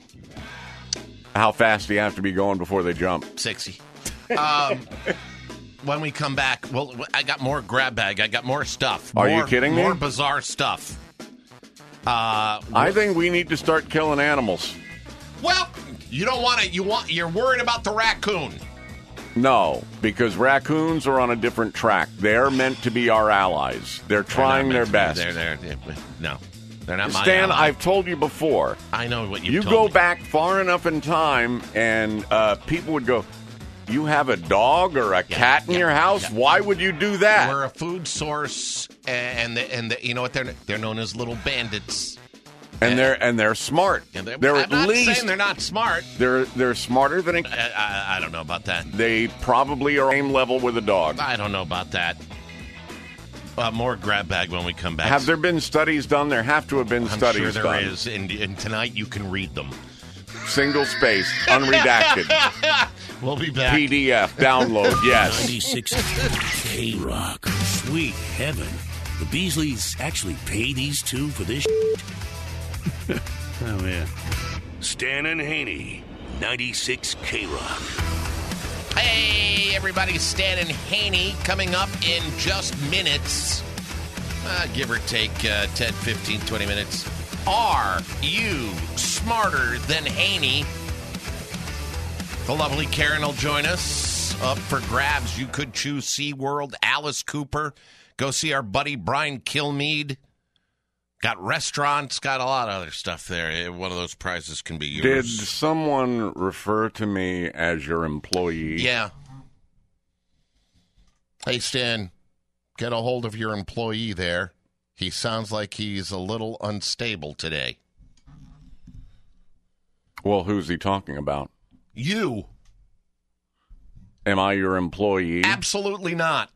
How fast do you have to be going before they jump? sixty. Um, when we come back, well, I got more grab bag. I got more stuff. Are you More- kidding me? More bizarre stuff. Uh, I think we need to start killing animals. well, you don't want to. You want. You're worried about the raccoon. No, because raccoons are on a different track. They're meant to be our allies. They're trying They're their not meant to best. be. They're, they're, they're, no, they're not my Stan, ally. I've told you before. I know what you've You told go me. back far enough in time, and uh, people would go, "You have a dog or a cat in yeah, your house? yeah. Why would you do that?" We're a food source, and the, and the, you know what they're they're known as little bandits. and they're and they're smart. And they're, They're I'm at not least saying they're not smart. they're they're smarter than a, I, I, I don't know about that. they probably are same level with a dog. I don't know about that. Uh, more grab bag when we come back. Have there been studies done? There have to have been I'm studies sure there done. is, and, and tonight you can read them. Single space, unredacted. We'll be back. P D F download. Yes. ninety-six K-Rock. Sweet heaven. The Beasleys actually pay these two for this shit? Oh, yeah. Stan and Haney, ninety-six K-Rock. Hey, everybody, Stan and Haney coming up in just minutes. Uh, give or take uh, ten, fifteen, twenty minutes. Are you smarter than Haney? The lovely Karen will join us. Up for grabs, you could choose SeaWorld, Alice Cooper. Go see our buddy Brian Kilmeade. Got restaurants, got a lot of other stuff there. One of those prizes can be Did yours. someone refer to me as your employee? Yeah. Hey, Stan, get a hold of your employee there. He sounds like he's a little unstable today. Well, who's he talking about? You. Am I your employee? Absolutely not.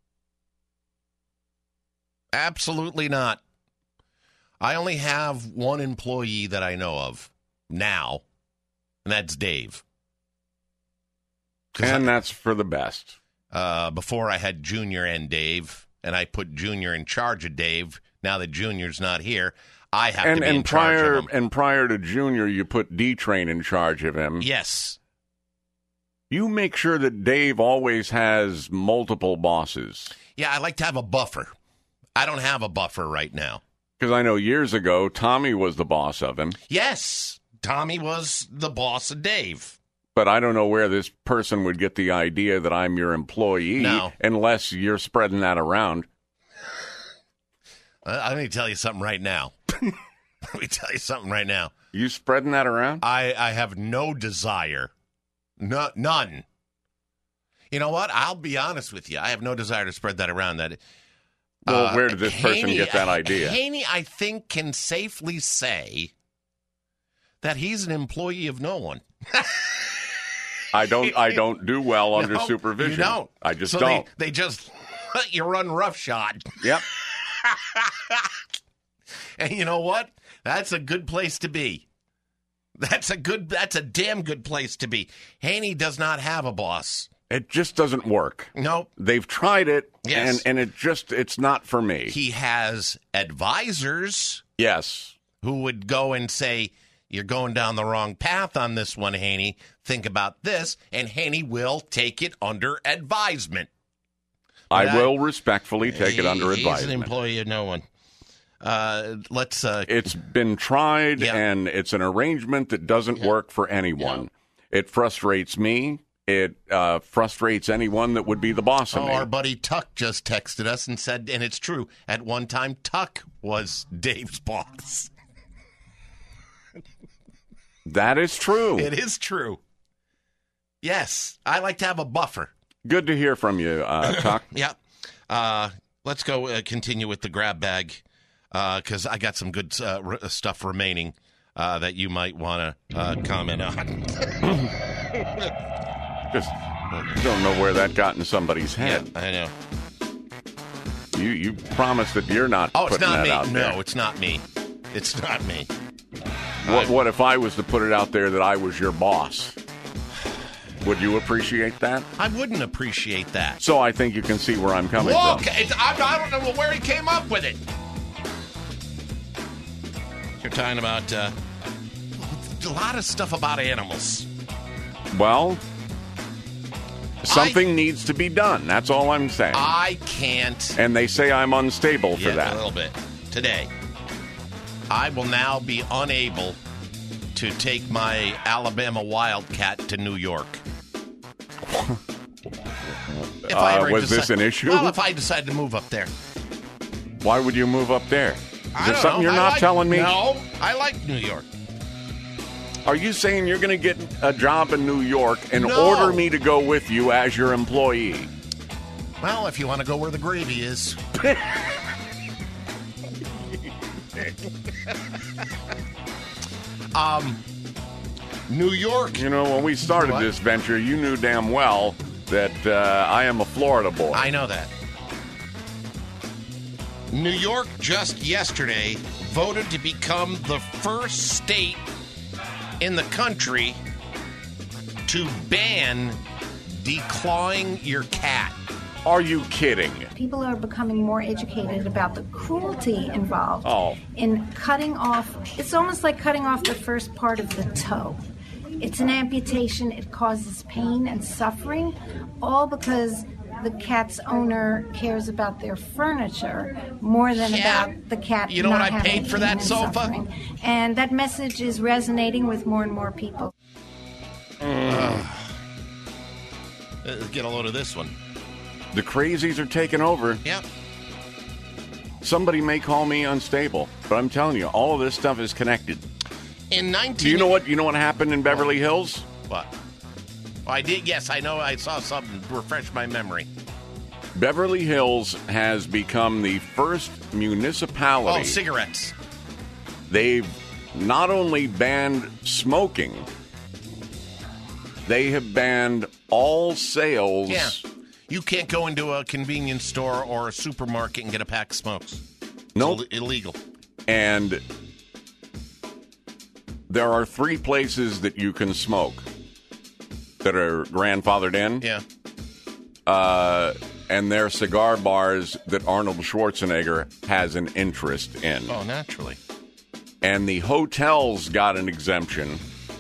Absolutely not. I only have one employee that I know of now, and that's Dave. And I, that's for the best. Uh, before I had Junior and Dave, and I put Junior in charge of Dave. Now that Junior's not here, I have and, to be and in prior, charge of him. And prior to Junior, you put D-Train in charge of him. Yes. You make sure that Dave always has multiple bosses. Yeah, I like to have a buffer. I don't have a buffer right now. Because I know years ago, Tommy was the boss of him. Yes, Tommy was the boss of Dave. But I don't know where this person would get the idea that I'm your employee No. unless you're spreading that around. Uh, let me tell you something right now. Let me tell you something right now. You spreading that around? I, I have no desire. No, none. You know what? I'll be honest with you. I have no desire to spread that around. That. Well, uh, where did this person Haney, get that idea? Haney, I think, can safely say that he's an employee of no one. I don't. I don't do well under No, supervision. You don't. I just so don't. They, they just let you run roughshod. Yep. And you know what? That's a good place to be. That's a good. That's a damn good place to be. Haney does not have a boss. It just doesn't work. Nope. They've tried it, Yes. and, and it just, it's not for me. He has advisors. Yes. Who would go and say, you're going down the wrong path on this one, Haney. Think about this. And Haney will take it under advisement. I But will respectfully take it under He's advisement. an employee of no one. Uh, let's. Uh, It's been tried, and it's an arrangement that doesn't work for anyone. It frustrates me. It uh, frustrates anyone that would be the boss of Oh, me. our buddy Tuck just texted us and said, and it's true, at one time Tuck was Dave's boss. That is true. It is true. Yes, I like to have a buffer. Good to hear from you, uh, Tuck. Yeah. Uh, let's go uh, continue with the grab bag because I got some good uh, r- stuff remaining uh, that you might want to uh, comment on. Just don't know where that got in somebody's head. Yeah, I know. You you promised that you're not Oh, it's putting not that me. out there. No, it's not me. It's not me. What, what if I was to put it out there that I was your boss? Would you appreciate that? I wouldn't appreciate that. So I think you can see where I'm coming Look, from. it's, I, I don't know where he came up with it. You're talking about uh, a lot of stuff about animals. Well, something needs to be done. That's all I'm saying. I can't. And they say I'm unstable for Yeah, that. a little bit. Today, I will now be unable to take my Alabama Wildcat to New York. If I Uh, ever was decide- this an issue? Well, if I decide to move up there. Why would you move up there? Is I there don't something know. you're I not like- telling me? No, I like New York. Are you saying you're going to get a job in New York and No. order me to go with you as your employee? Well, if you want to go where the gravy is. um, New York. You know, when we started What? this venture, you knew damn well that uh, I am a Florida boy. I know that. New York just yesterday voted to become the first state in the country to ban declawing your cat. Are you kidding? People are becoming more educated about the cruelty involved Oh. in cutting off. It's almost like cutting off the first part of the toe. It's an amputation. It causes pain and suffering, all because the cat's owner cares about their furniture more than Yeah. about the cat. You know not what I having paid for pain that and sofa? suffering. And that message is resonating with more and more people. Uh, get a load of this one. The crazies are taking over. Yep. Somebody may call me unstable, but I'm telling you, all of this stuff is connected. In nineteen Do you know what? You know what happened in Beverly Hills? What? Oh, I did. Yes, I know. I saw something refresh my memory. Beverly Hills has become the first municipality. Oh, cigarettes. They've not only banned smoking, they have banned all sales. Yeah. You can't go into a convenience store or a supermarket and get a pack of smokes. No. Nope. Illegal. And there are three places that you can smoke that are grandfathered in. Yeah. Uh, and they're cigar bars that Arnold Schwarzenegger has an interest in. Oh, naturally. And the hotels got an exemption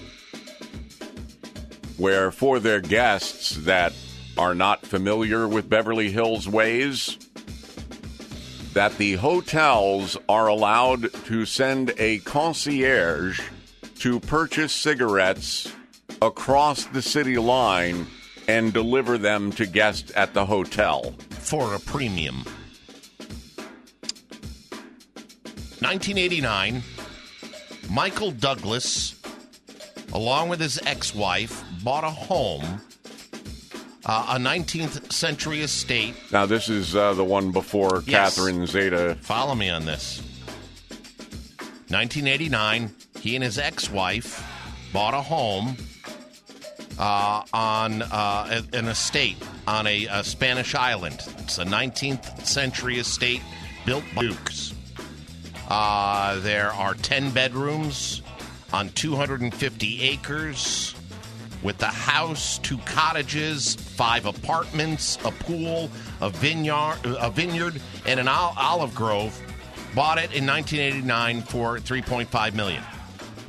where for their guests that are not familiar with Beverly Hills ways, that the hotels are allowed to send a concierge to purchase cigarettes across the city line and deliver them to guests at the hotel. For a premium. nineteen eighty-nine, Michael Douglas, along with his ex-wife, bought a home, uh, a nineteenth century estate. Now, this is uh, the one before Yes. Catherine Zeta. Follow me on this. nineteen eighty-nine, he and his ex-wife bought a home uh, on uh, an estate on a, a Spanish island. It's a nineteenth century estate built by Dukes. Uh, there are ten bedrooms on two hundred fifty acres with a house, two cottages, five apartments, a pool, a vineyard, a vineyard, and an ol- olive grove. Bought it in nineteen eighty-nine for three point five million dollars.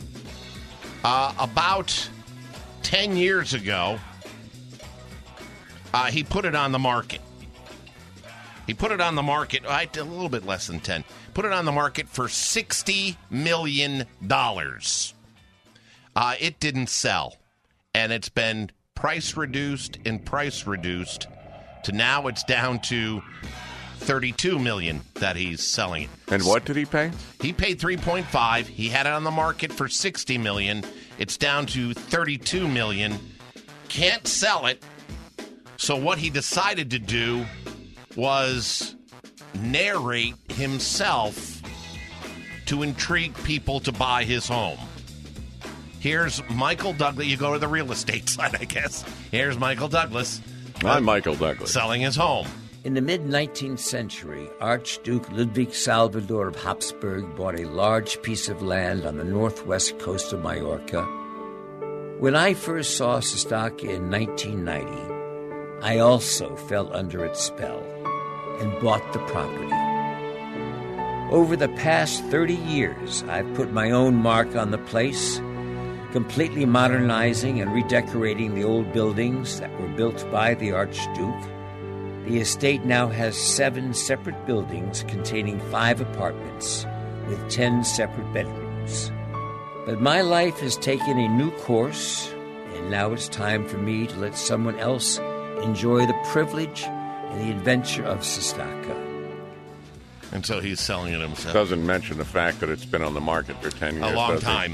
Uh, about ten years ago, uh, he put it on the market. He put it on the market, a little bit less than ten. Put it on the market for sixty million dollars. Uh, it didn't sell. And it's been price reduced and price reduced to now it's down to thirty-two million dollars that he's selling it. And what did he pay? He paid three point five. He had it on the market for sixty million dollars. It's down to thirty-two million dollars. Can't sell it. So what he decided to do was narrate himself to intrigue people to buy his home. Here's Michael Douglas. You go to the real estate side, I guess. Here's Michael Douglas. I'm Michael Douglas. Selling his home. In the mid-nineteenth century, Archduke Ludwig Salvador of Habsburg bought a large piece of land on the northwest coast of Majorca. When I first saw Sestaka in nineteen ninety, I also fell under its spell and bought the property. Over the past thirty years, I've put my own mark on the place, completely modernizing and redecorating the old buildings that were built by the Archduke. The estate now has seven separate buildings containing five apartments with ten separate bedrooms. But my life has taken a new course, and now it's time for me to let someone else enjoy the privilege and the adventure of Sestaka. And so he's selling it himself. Doesn't mention the fact that it's been on the market for ten years. A long does he? time.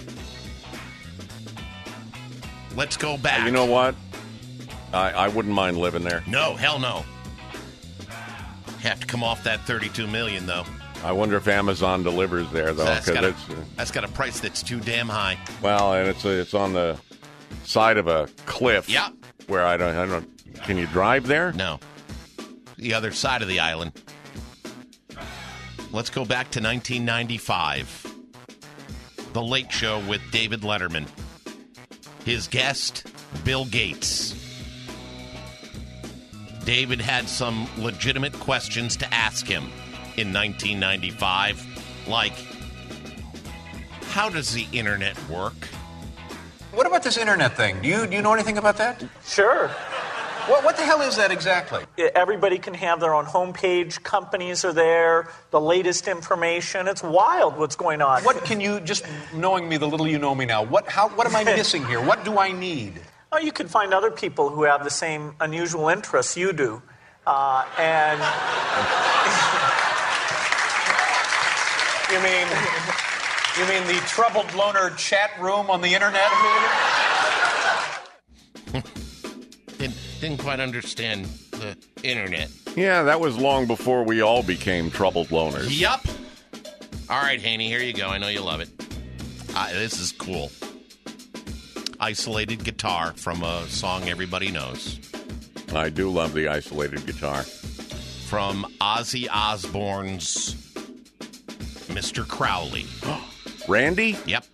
Let's go back. You know what? I, I wouldn't mind living there. No, hell no. Have to come off that thirty-two million dollars, though. I wonder if Amazon delivers there, though. That's 'cause got, a, it's, uh, that's got a price that's too damn high. well, and it's it's on the side of a cliff. Yeah. Where I don't I don't. Can you drive there? No. The other side of the island. Let's go back to nineteen ninety-five. The Late Show with David Letterman. His guest, Bill Gates. David had some legitimate questions to ask him in nineteen ninety-five, like, how does the internet work? What about this internet thing? Do you do you know anything about that? Sure. What what the hell is that exactly? Everybody can have their own homepage. Companies are there. The latest information. It's wild what's going on. What can you, just knowing me the little you know me now, what how what am I missing here? What do I need? Oh, you can find other people who have the same unusual interests you do. Uh, and You mean you mean the troubled loner chat room on the internet? didn't, didn't quite understand the internet. Yeah, that was long before we all became troubled loners. Yup. All right, Haney, here you go. I know you love it. Uh, this is cool. Isolated guitar from a song everybody knows. I do love the isolated guitar. From Ozzy Osbourne's Mister Crowley. Randy? Yep.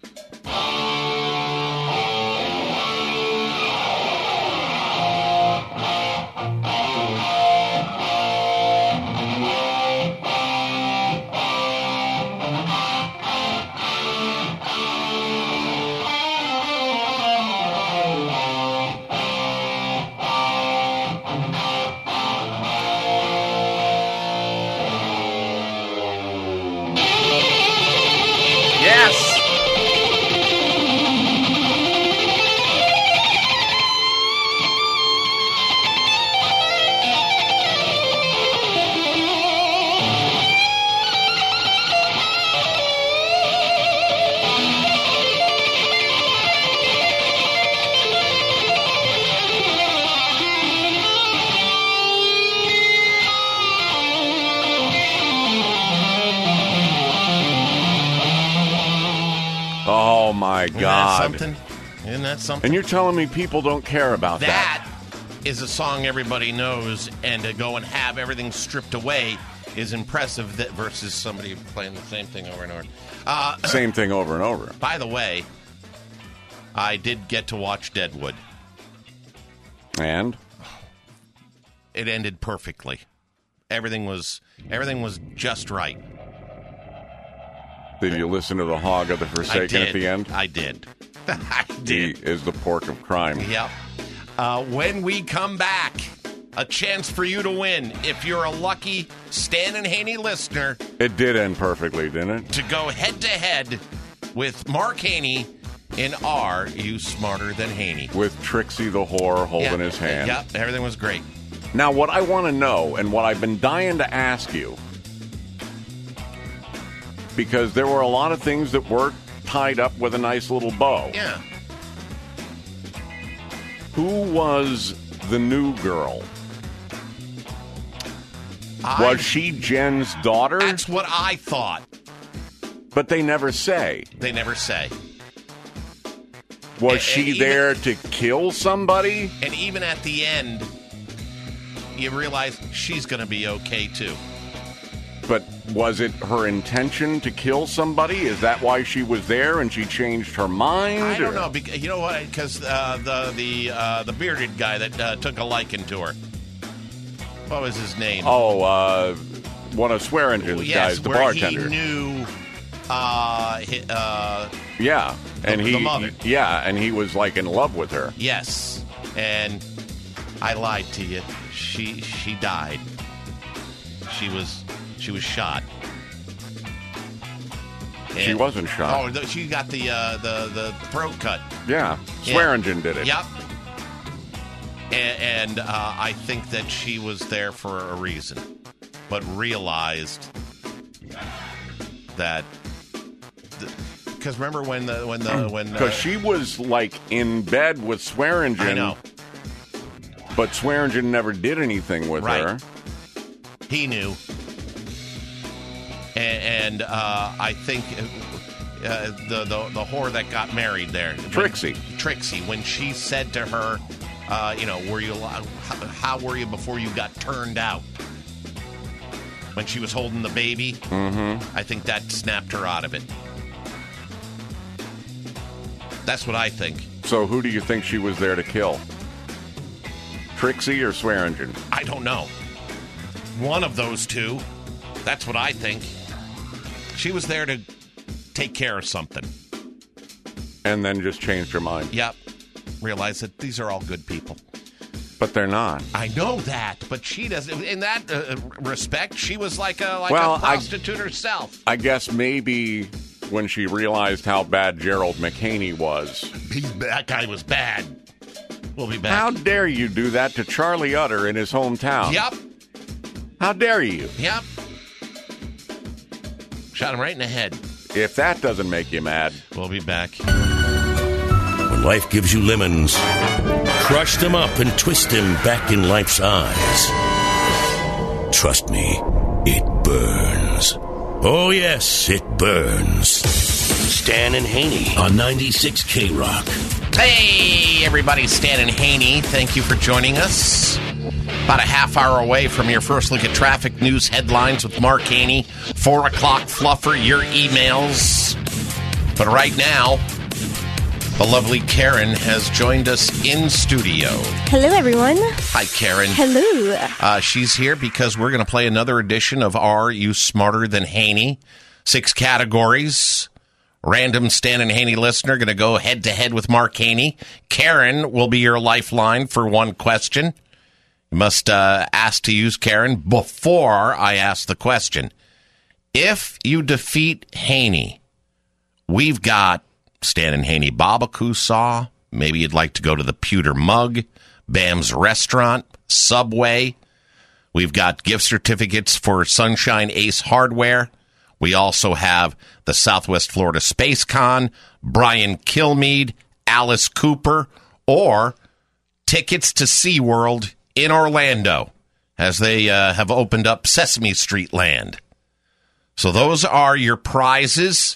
Oh, my Isn't God. that something? Isn't that something? And you're telling me people don't care about that? That is a song everybody knows, and to go and have everything stripped away is impressive that versus somebody playing the same thing over and over. Uh, Same thing over and over. By the way, I did get to watch Deadwood. And? It ended perfectly. Everything was everything was just right. Did you listen to the Hog of the Forsaken I did. at the end? I did. I did. He is the pork of crime. Yep. Uh, when we come back, a chance for you to win if you're a lucky Stan and Haney listener. It did end perfectly, didn't it? To go head to head with Mark Haney in Are You Smarter Than Haney? With Trixie the whore holding Yeah. his hand. Yep, everything was great. Now, what I want to know, and what I've been dying to ask you, because there were a lot of things that were tied up with a nice little bow. Yeah. Who was the new girl? I- was she Jen's daughter? That's what I thought. But they never say. They never say. Was And- she and even- there to kill somebody? And even at the end, you realize she's going to be okay, too. But was it her intention to kill somebody? Is that why she was there and she changed her mind? I don't or- know. Because, you know what? Because uh, the the uh, the bearded guy that uh, took a liking to her. What was his name? Oh, uh, one of Swearingen's yes, guys, the where bartender. he knew. Uh, hi- uh, Yeah, and The- he, the mother. yeah, and he was like in love with her. yes, and I lied to you. She she died. She was she was shot. She wasn't shot. Oh, th- she got the uh, the the throat cut. Yeah, Yeah. Swearingen did it. Yep. And, and uh, I think that she was there for a reason, but realized that because remember when the when the when Because uh, she was like in bed with Swearingen. I know. But Swearingen never did anything with Right. her. he knew, and, and uh, I think uh, the, the the whore that got married there, Trixie. when, Trixie, when she said to her, uh, you know, were you how, how were you before you got turned out? When she was holding the baby, Mm-hmm. I think that snapped her out of it. That's what I think. So who do you think she was there to kill? Trixie or Swearingen? I don't know. One of those two. That's what I think. She was there to take care of something. And then just changed her mind. Yep. Realize that these are all good people. But they're not. I know that, but she doesn't. In that uh, respect, she was like a like Well, a I- prostitute herself. I guess maybe when she realized how bad Gerald McHaney was. He, that guy was bad. We'll be back. How dare you do that to Charlie Utter in his hometown? Yep. How dare you? Yep. Shot him right in the head. If that doesn't make you mad. We'll be back. When life gives you lemons, crush them up and twist them back in life's eyes. Trust me, it burns. Oh, yes, it burns. Stan and Haney on ninety-six K Rock. Hey, everybody, Stan and Haney. Thank you for joining us. About a half hour away from your first look at traffic news headlines with Mark Haney. Four o'clock fluffer, your emails. But right now, the lovely Karen has joined us in studio. Hello, everyone. Hi, Karen. Hello. Uh, she's here because we're going to play another edition of Are You Smarter Than Haney? Six categories. Random Stan and Haney listener going to go head-to-head with Mark Haney. Karen will be your lifeline for one question. You must uh, ask to use Karen before I ask the question. If you defeat Haney, we've got Stan and Haney Barbecue Saw. Maybe you'd like to go to the Pewter Mug, Bam's Restaurant, Subway. We've got gift certificates for Sunshine Ace Hardware. We also have the Southwest Florida Space Con, Brian Kilmeade, Alice Cooper, or tickets to SeaWorld in Orlando as they uh, have opened up Sesame Street Land. So those are your prizes.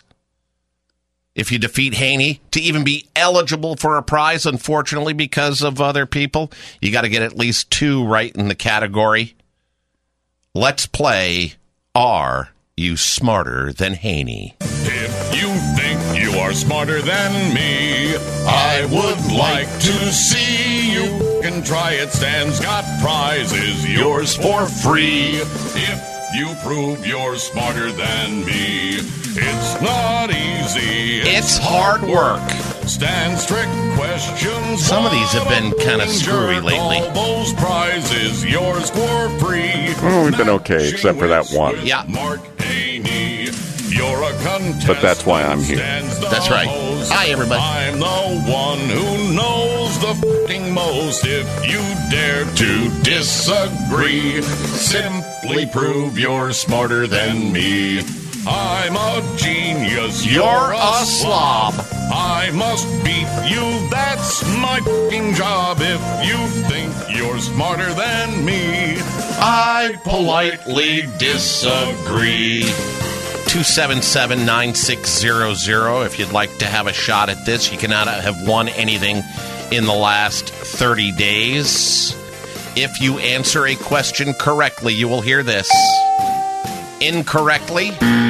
If you defeat Haney, to even be eligible for a prize, unfortunately, because of other people, you got to get at least two right in the category. Let's play Are You Smarter Than Haney? If you think you are smarter than me, I would like to see you. Can try it. Stan's got prizes, yours for free. If you prove you're smarter than me, it's not easy. It's hard work. Stan's trick questions. Some of these have been kind of screwy lately. All those prizes, yours for free. Well, we've been okay, except for that one. Yeah. Mark Haney, you're a contestant. But that's why I'm here. That's right. Hi, everybody. I'm the one who knows the f***ing most. If you dare to disagree, simply prove you're smarter than me. I'm a genius. You're a slob. I must beat you. That's my f***ing job. If you think you're smarter than me, I politely disagree. two seven seven, nine six zero zero if you'd like to have a shot at this. You cannot have won anything in the last thirty days. If you answer a question correctly, you will hear this. Incorrectly,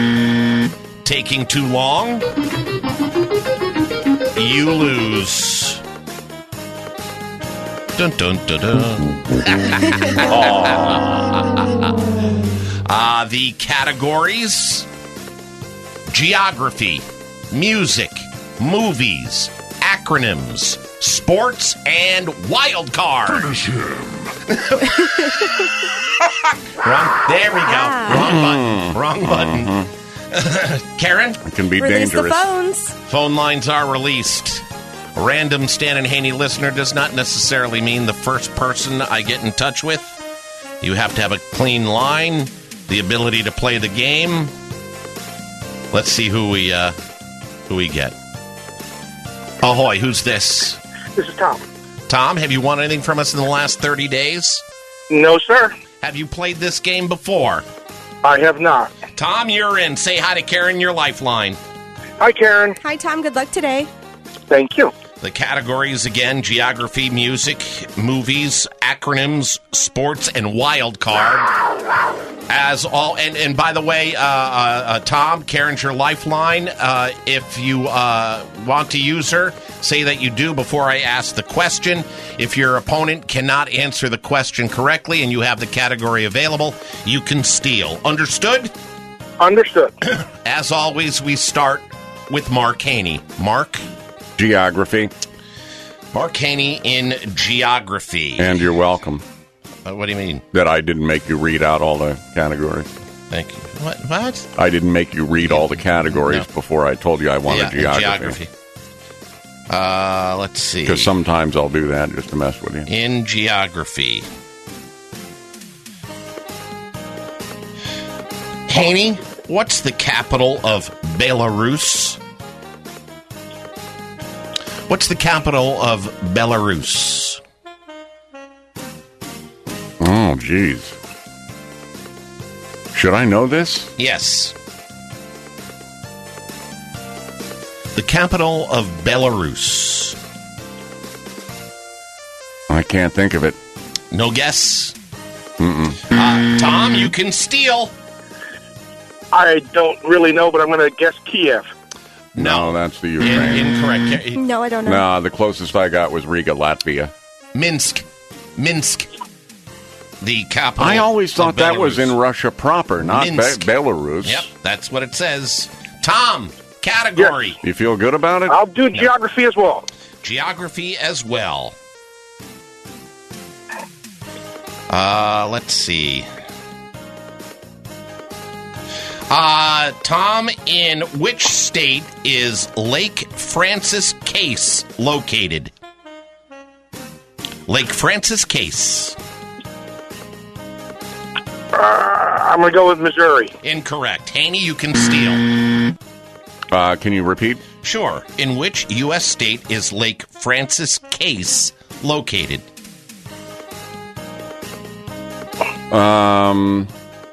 taking too long, you lose. Dun dun dun dun. uh, the categories: geography, music, movies, acronyms, sports, and wild card. Finish him. Wrong. There we go. Wrong button. Wrong button. Mm-hmm. Karen? It can be Release dangerous. the phones. Phone lines are released. A random Stan and Haney listener does not necessarily mean the first person I get in touch with. You have to have a clean line, the ability to play the game. Let's see who we uh, who we get. Ahoy, who's this? This is Tom. Tom, have you won anything from us in the last thirty days? No, sir. Have you played this game before? I have not. Tom, you're in. Say hi to Karen, your lifeline. Hi, Karen. Hi, Tom. Good luck today. Thank you. The categories, again, geography, music, movies, acronyms, sports, and wild card. As all, and, and by the way, uh, uh, uh, Tom, Karen's your lifeline. Uh, if you uh, want to use her, say that you do before I ask the question. If your opponent cannot answer the question correctly and you have the category available, you can steal. Understood? Understood. As always, we start with Mark Haney. Mark? Geography. Mark Haney in geography. And you're welcome. Uh, what do you mean? That I didn't make you read out all the categories. Thank you. What? What? I didn't make you read all the categories No. before I told you I wanted Yeah, geography. geography. Uh, let's see. Because sometimes I'll do that just to mess with you. In geography. Haney, what's the capital of Belarus? What's the capital of Belarus? Oh, jeez. Should I know this? Yes. The capital of Belarus. I can't think of it. No guess? Mm-mm. Uh, Tom, you can steal. I don't really know, but I'm going to guess Kiev. No, that's the Ukraine. In, incorrect. No, I don't know. No, the closest I got was Riga, Latvia. Minsk. Minsk. The capital. I always thought of that Belarus. was in Russia proper, not Be- Minsk. Belarus. Yep, that's what it says. Tom, category. You feel good about it? I'll do geography as well. Geography as well. Uh, let's see. Uh, Tom, in which state is Lake Francis Case located? Lake Francis Case. Uh, I'm going to go with Missouri. Incorrect. Haney, you can steal. Uh, can you repeat? Sure. In which U S state is Lake Francis Case located? Um,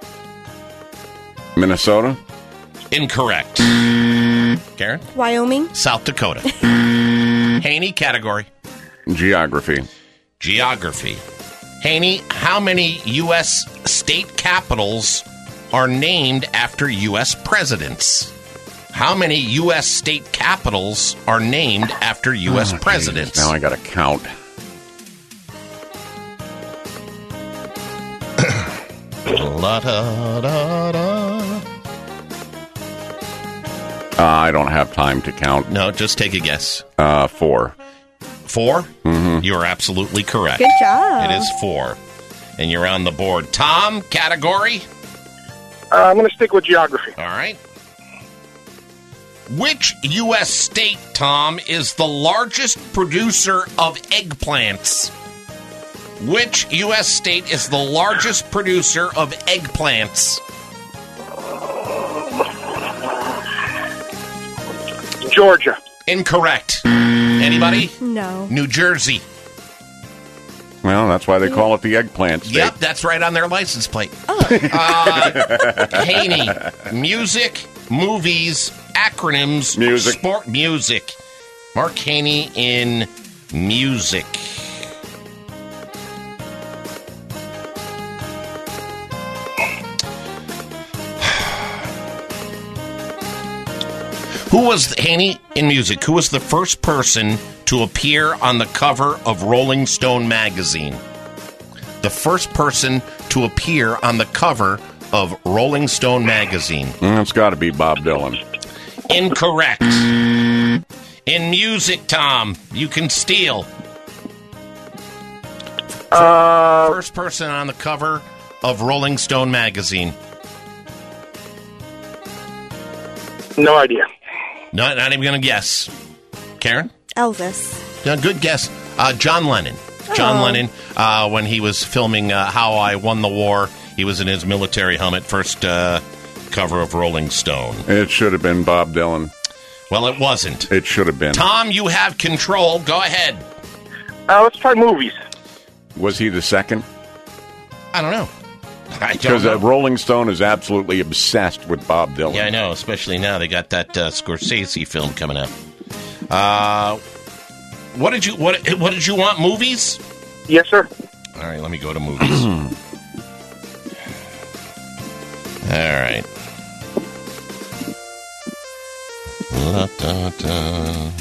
Minnesota? Incorrect. Karen? Wyoming? South Dakota. Haney, category. Geography. Geography. Haney, how many U S state capitals are named after U S presidents? How many U S state capitals are named after U S Oh, presidents? geez. Now I got to count. La, da, da, da. Uh, I don't have time to count. No, just take a guess. Uh, four. Four? Mm-hmm. You are absolutely correct. Good job. It is four. And you're on the board. Tom, category? Uh, I'm going to stick with geography. All right. Which U S state, Tom, is the largest producer of eggplants? Which U S state is the largest producer of eggplants? Georgia. Incorrect. Anybody? No. New Jersey. Well, that's why they call it the eggplant state. Yep, that's right on their license plate. Uh, Haney, music, movies, acronyms, Music. sport, music. Mark Haney in music. Who was, Haney, in music, who was the first person to appear on the cover of Rolling Stone magazine? The first person to appear on the cover of Rolling Stone magazine. Mm, it's got to be Bob Dylan. Incorrect. In music, Tom, you can steal. Uh, First person on the cover of Rolling Stone magazine. No idea. Not, not even going to guess. Karen? Elvis. Yeah, good guess. Uh, John Lennon. John Oh. Lennon, uh, when he was filming uh, How I Won the War, he was in his military helmet, first uh, cover of Rolling Stone. It should have been Bob Dylan. Well, it wasn't. It should have been. Tom, you have control. Go ahead. Uh, let's try movies. Was he the second? I don't know. I don't Because know. uh, Rolling Stone is absolutely obsessed with Bob Dylan. Yeah, I know, especially now they got that uh, Scorsese film coming out. Uh, what did you what what did you want? Movies? Yes, sir. All right, let me go to movies. All right. La, da, da.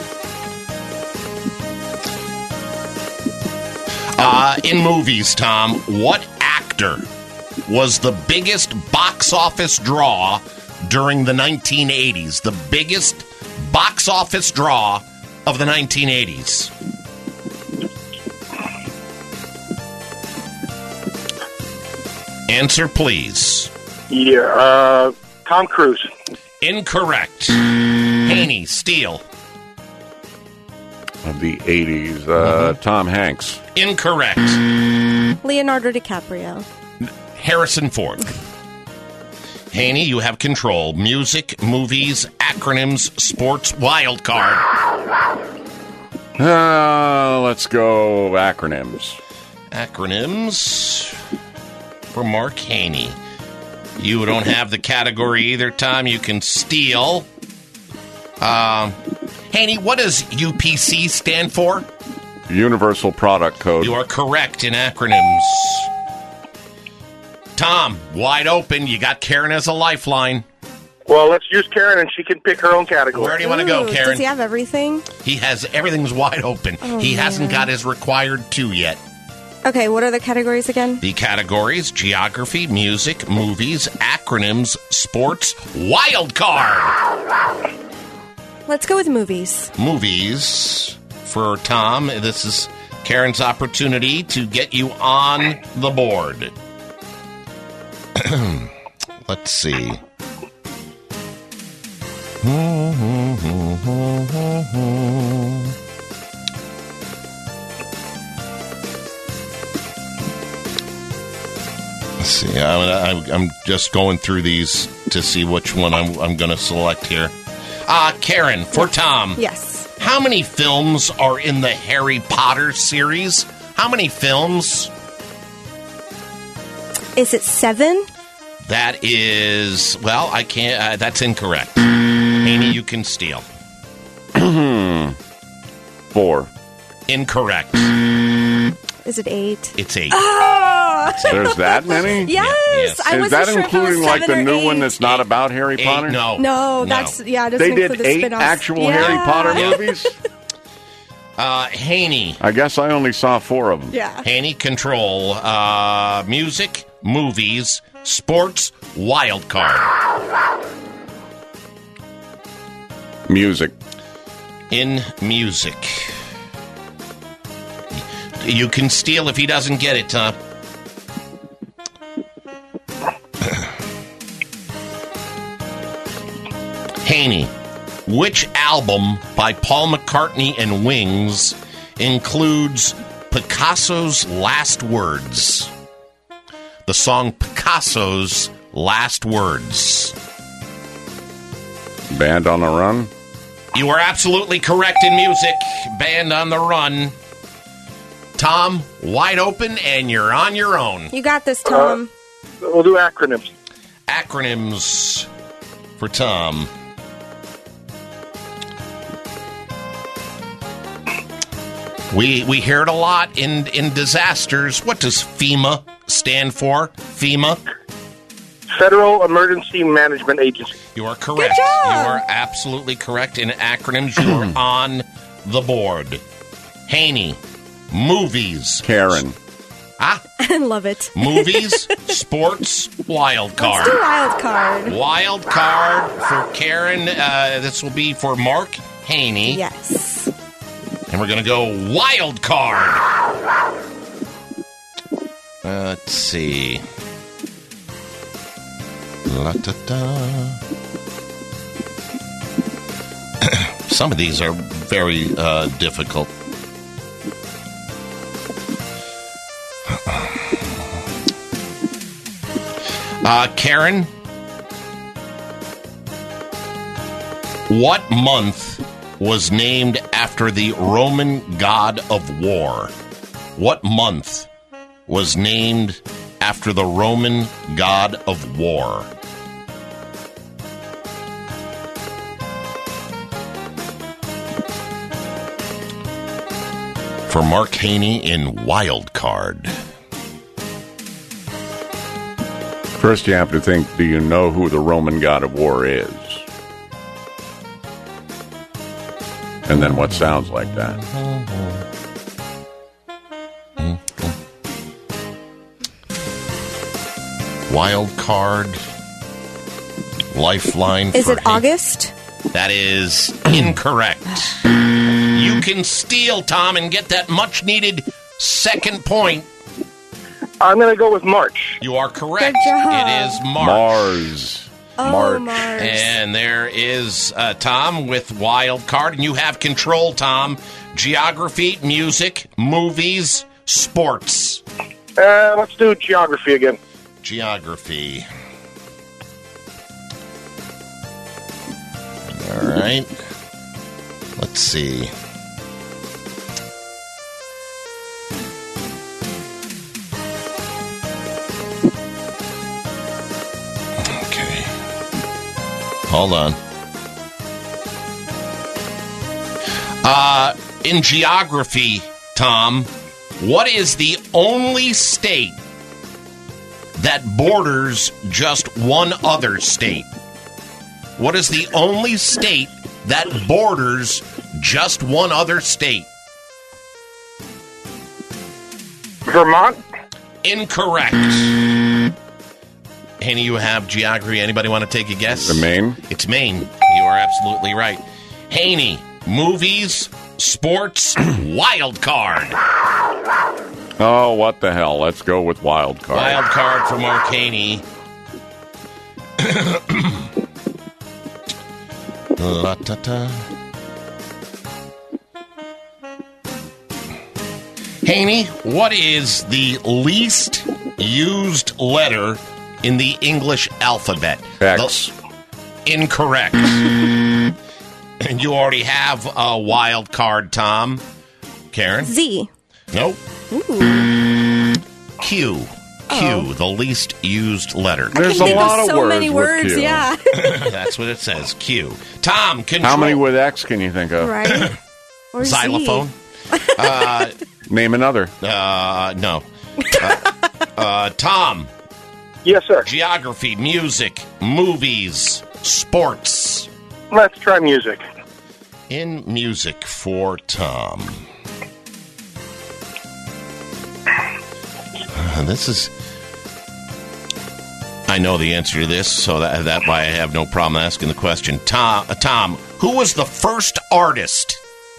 Uh, in movies, Tom, what actor was the biggest box office draw during the nineteen eighties? The biggest box office draw of the nineteen eighties. Answer, please. Yeah, uh, Tom Cruise. Incorrect. Haney, steal. Of the eighties, uh, Mm-hmm. Tom Hanks. Incorrect. Leonardo DiCaprio. Harrison Ford. Haney, you have control. Music, movies, acronyms, sports, wild card. Uh, let's go acronyms. Acronyms for Mark Haney. You don't have the category either, Tom. You can steal. Um, Haney, what does U P C stand for? Universal Product Code. You are correct in acronyms. Tom, wide open. You got Karen as a lifeline. Well, let's use Karen, and she can pick her own category. Where do you want to go, Karen? Does he have everything? He has everything's wide open. Oh, he man. hasn't got his required two yet. Okay, what are the categories again? The categories: geography, music, movies, acronyms, sports, wild card. Let's go with movies. Movies for Tom. This is Karen's opportunity to get you on the board. Let's see. Let's see. I, I, I'm just going through these to see which one I'm, I'm going to select here. Uh, Karen, for Tom. Yes. How many films are in the Harry Potter series? How many films? Is it seven? That is, well, I can't, uh, that's incorrect. Haney, you can steal. Four. Incorrect. Is it eight? It's eight. Oh! There's that many? Yes. Yes. I Is wasn't that sure if it was including like the seven or new one eight. that's not about Harry Eight, Potter? no. No, that's, yeah, it doesn't They did include the eight spin-offs. actual Yeah. Harry Potter movies? Uh, Haney. I guess I only saw four of them. Yeah. Haney, control. Uh, music, movies, sports, wild card. Music. In music. You can steal if he doesn't get it, Tom. Haney, which album by Paul McCartney and Wings includes Picasso's Last Words? The song Picasso's Last Words. Band on the Run? You are absolutely correct in music. Band on the Run. Tom, wide open, and you're on your own. You got this, Tom. Uh, we'll do acronyms. Acronyms for Tom. We we hear it a lot in, in disasters. What does FEMA stand for? FEMA? Federal Emergency Management Agency. You are correct. Good job. You are absolutely correct in acronyms. You are on the board. Haney, movies. Karen. Ah, I love it. movies, sports, wild card. Let's do wild card. Wild card for Karen. Uh, this will be for Mark Haney. Yes. And we're going to go wild card. Uh, let's see. La-da-da. Some of these are very uh, difficult. Uh, Karen, what month was named after the Roman god of war? What month was named after the Roman god of war? For Mark Haney in Wild Card. First, you have to think, do you know who the Roman god of war is? And then what sounds like that? Wild Card. Lifeline. Is for it Haney. August? That is incorrect. You can steal, Tom, and get that much-needed second point. I'm going to go with March. You are correct. Good job. It is March. Mars. Oh, March. Mars. And there is uh, Tom with Wild Card, and you have control, Tom. Geography, music, movies, sports. Uh, let's do geography again. Geography. All right. Let's see. Hold on. Uh, in geography, Tom, what is the only state that borders just one other state? What is the only state that borders just one other state? Vermont? Incorrect. Haney, you have geography. Anybody want to take a guess? The Maine? It's Maine. You are absolutely right. Haney, movies, sports, wild card. Oh, what the hell? Let's go with wild card. Wild card for Mark Haney. La-ta-ta. Haney, what is the least used letter in the English alphabet? X. The, incorrect. And you already have a wild card, Tom. Karen? Z. Nope. Ooh. Q. Q, Oh. the least used letter. There's I can a think lot of of so words many with words, Q. yeah. That's what it says. Q. Tom, control. How many with X can you think of? Right. Or Z. Xylophone. uh, Name another. uh, no. Uh, uh, Tom. Yes, sir. Geography, music, movies, sports. Let's try music. In music for Tom. Uh, this is... I know the answer to this, so that, that why I have no problem asking the question. Tom, uh, Tom, who was the first artist,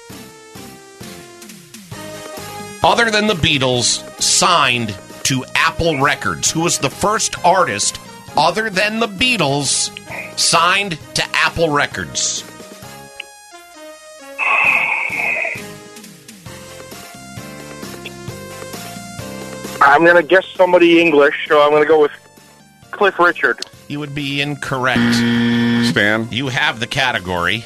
other than the Beatles, signed to Apple Records? Who was the first artist, other than the Beatles, signed to Apple Records? I'm going to guess somebody English, so I'm going to go with Cliff Richard. You would be incorrect. Stan? You have the category.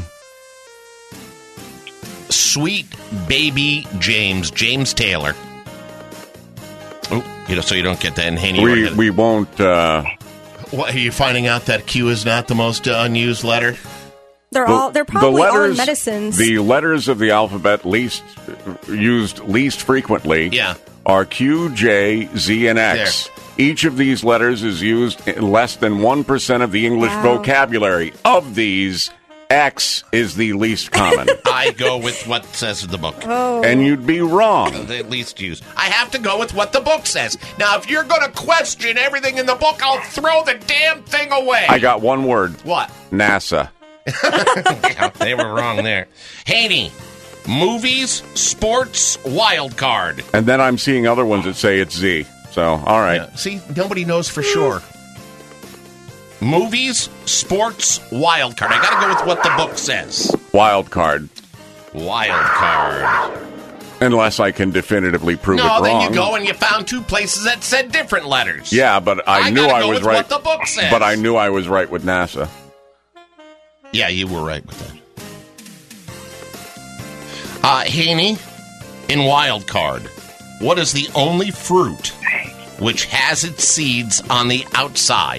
Sweet Baby James, James Taylor. Oh, you know, so you don't get that in Haney. We, we won't... Uh... What, are you finding out that Q is not the most uh, unused letter? They're The- all. They're probably the letters, all in medicines. The letters of the alphabet least used least frequently Yeah. are Q, J, Z, and X. Each of these letters is used in less than one percent of the English Wow. vocabulary. Of these, X is the least common. I go with what says in the book. Oh. And you'd be wrong. The least used. I have to go with what the book says. Now, if you're going to question everything in the book, I'll throw the damn thing away. I got one word. What? NASA. Yeah, they were wrong there. Haney, movies, sports, wild card. And then I'm seeing other ones that say it's Z. So, all right. Yeah, see, nobody knows for sure. Movies, sports, wild card. I got to go with what the book says. Wild card. Wild card. Unless I can definitively prove no, it wrong. then you go and you found two places that said different letters. Yeah, but I, I knew gotta I go was with right. what the book says. But I knew I was right with NASA. Yeah, you were right with that. Uh, Haney, in wild card, what is the only fruit which has its seeds on the outside?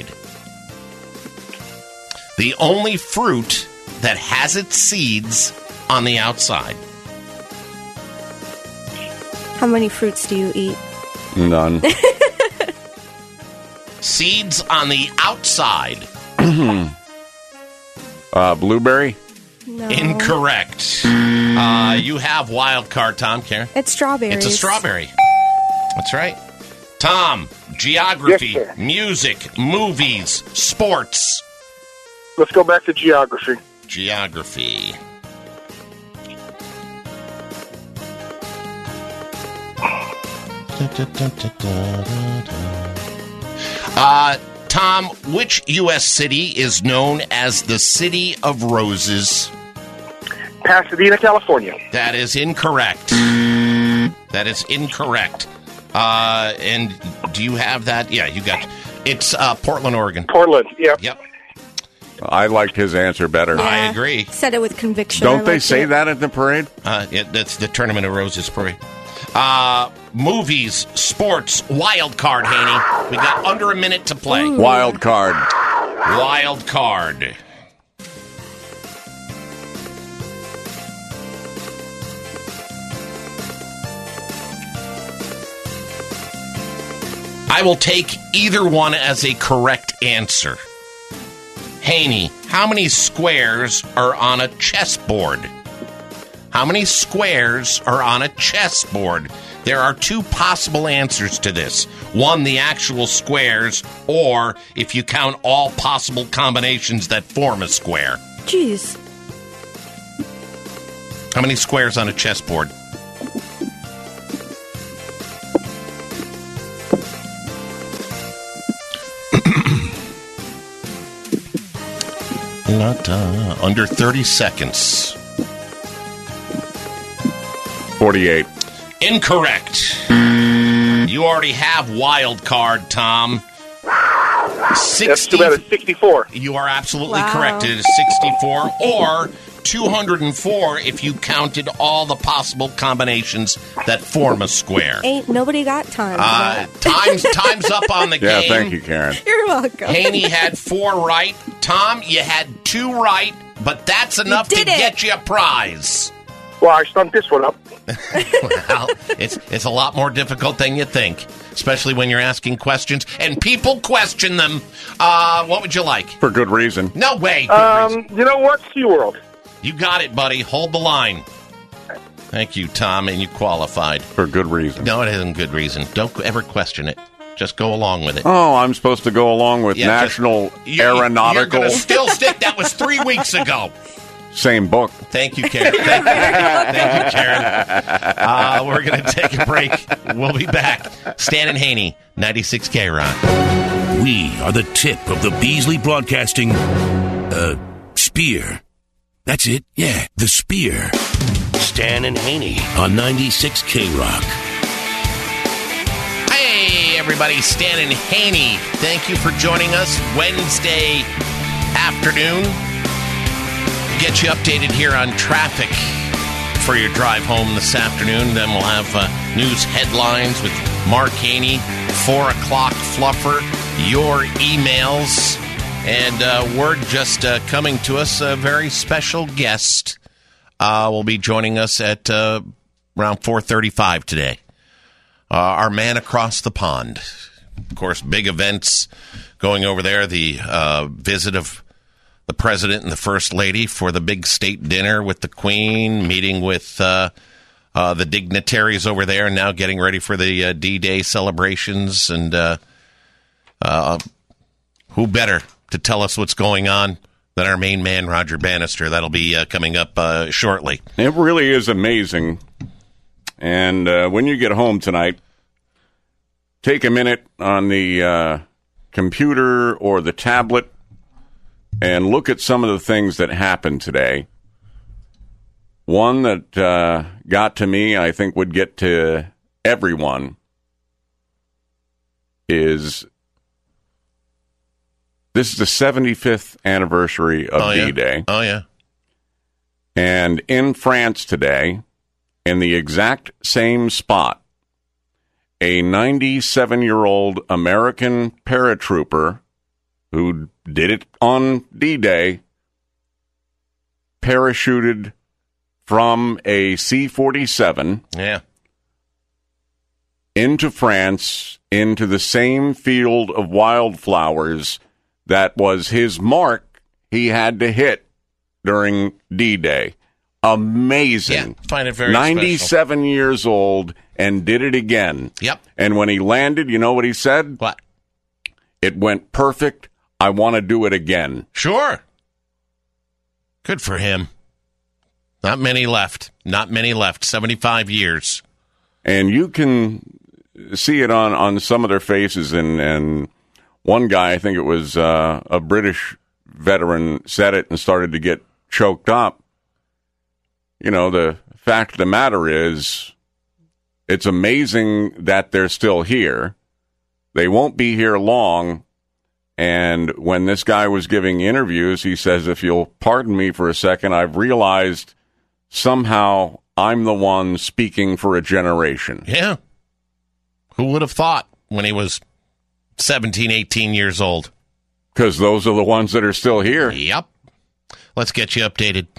The only fruit that has its seeds on the outside. How many fruits do you eat? None. Seeds on the outside. uh, blueberry? No. Incorrect. Uh, you have wild card, Tom. Karen? It's strawberries. It's a strawberry. That's right. Tom, geography, Yes, sir. music, movies, sports. Let's go back to geography. Geography. Uh, Tom, which U S city is known as the City of Roses? Pasadena, California. That is incorrect. That is incorrect. Uh, and do you have that? Yeah, you got it's uh, Portland, Oregon. Portland, yep. Yep. I liked his answer better. Yeah. I agree. Said it with conviction. Don't I they liked say it. that at the parade? Uh, it, that's the Tournament of Roses parade. Uh, movies, sports, wild card, Haney. We got under a minute to play. Ooh. Wild card. Wild card. I will take either one as a correct answer. Haney, how many squares are on a chessboard? How many squares are on a chessboard? There are two possible answers to this. One, the actual squares, or if you count all possible combinations that form a square. Jeez. How many squares on a chessboard? Not uh, under thirty seconds. forty-eight. Incorrect. You already have wild card, Tom. sixty That's too bad. It's sixty-four. You are absolutely Wow. correct. It is sixty-four or two hundred four if you counted all the possible combinations that form a square. Ain't nobody got time. Uh, time's time's up on the Yeah, game. thank you, Karen. You're welcome. Haney had four right. Tom, you had two right, but that's enough to did it. get you a prize. Well, I stumped this one up. Well, it's it's a lot more difficult than you think, especially when you're asking questions and people question them. Uh, what would you like? For good reason. No way. Good Um, reason. you know what? SeaWorld. You got it, buddy. Hold the line. Thank you, Tom, and you qualified. For good reason. No, it isn't good reason. Don't ever question it. Just go along with it. Oh, I'm supposed to go along with Yeah, just- National You- Aeronautical. You're going to still stick. That was three weeks ago. Same book. Thank you, Karen. Thank you, Thank you Karen. Uh, we're going to take a break. We'll be back. Stan and Haney, ninety-six K Rock. We are the tip of the Beasley Broadcasting, uh, spear. That's it. Yeah, the spear. Stan and Haney on ninety-six K Rock. Hey, everybody. Stan and Haney. Thank you for joining us Wednesday afternoon. Get you updated here on traffic for your drive home this afternoon. Then we'll have uh, news headlines with Mark Haney, four o'clock fluffer, your emails, and uh, word just uh, coming to us, a very special guest uh, will be joining us at uh, around four thirty-five today. Uh, our man across the pond. Of course, big events going over there, the uh, visit of the president and the first lady for the big state dinner with the Queen, meeting with uh, uh, the dignitaries over there, and now getting ready for the uh, D-Day celebrations. And uh, uh, who better to tell us what's going on than our main man, Roger Bannister? That'll be uh, coming up uh, shortly. It really is amazing. And uh, when you get home tonight, take a minute on the uh, computer or the tablet and look at some of the things that happened today. One that uh, got to me, I think would get to everyone, is this is the seventy-fifth anniversary of Oh, yeah. D-Day. Oh, yeah. And in France today, in the exact same spot, a ninety-seven-year-old American paratrooper who did it on D-Day, parachuted from a C forty-seven Yeah. into France, into the same field of wildflowers that was his mark he had to hit during D-Day. Amazing. Yeah, find it very ninety-seven years old and did it again. Yep. And when he landed, you know what he said? What? It went perfect. I want to do it again. Sure. Good for him. Not many left. Not many left. seventy-five years. And you can see it on, on some of their faces. And, and one guy, I think it was uh, a British veteran, said it and started to get choked up. You know, the fact of the matter is, it's amazing that they're still here. They won't be here long. And when this guy was giving interviews, he says, if you'll pardon me for a second, I've realized somehow I'm the one speaking for a generation. Yeah. Who would have thought when he was seventeen, eighteen years old? Because those are the ones that are still here. Yep. Let's get you updated.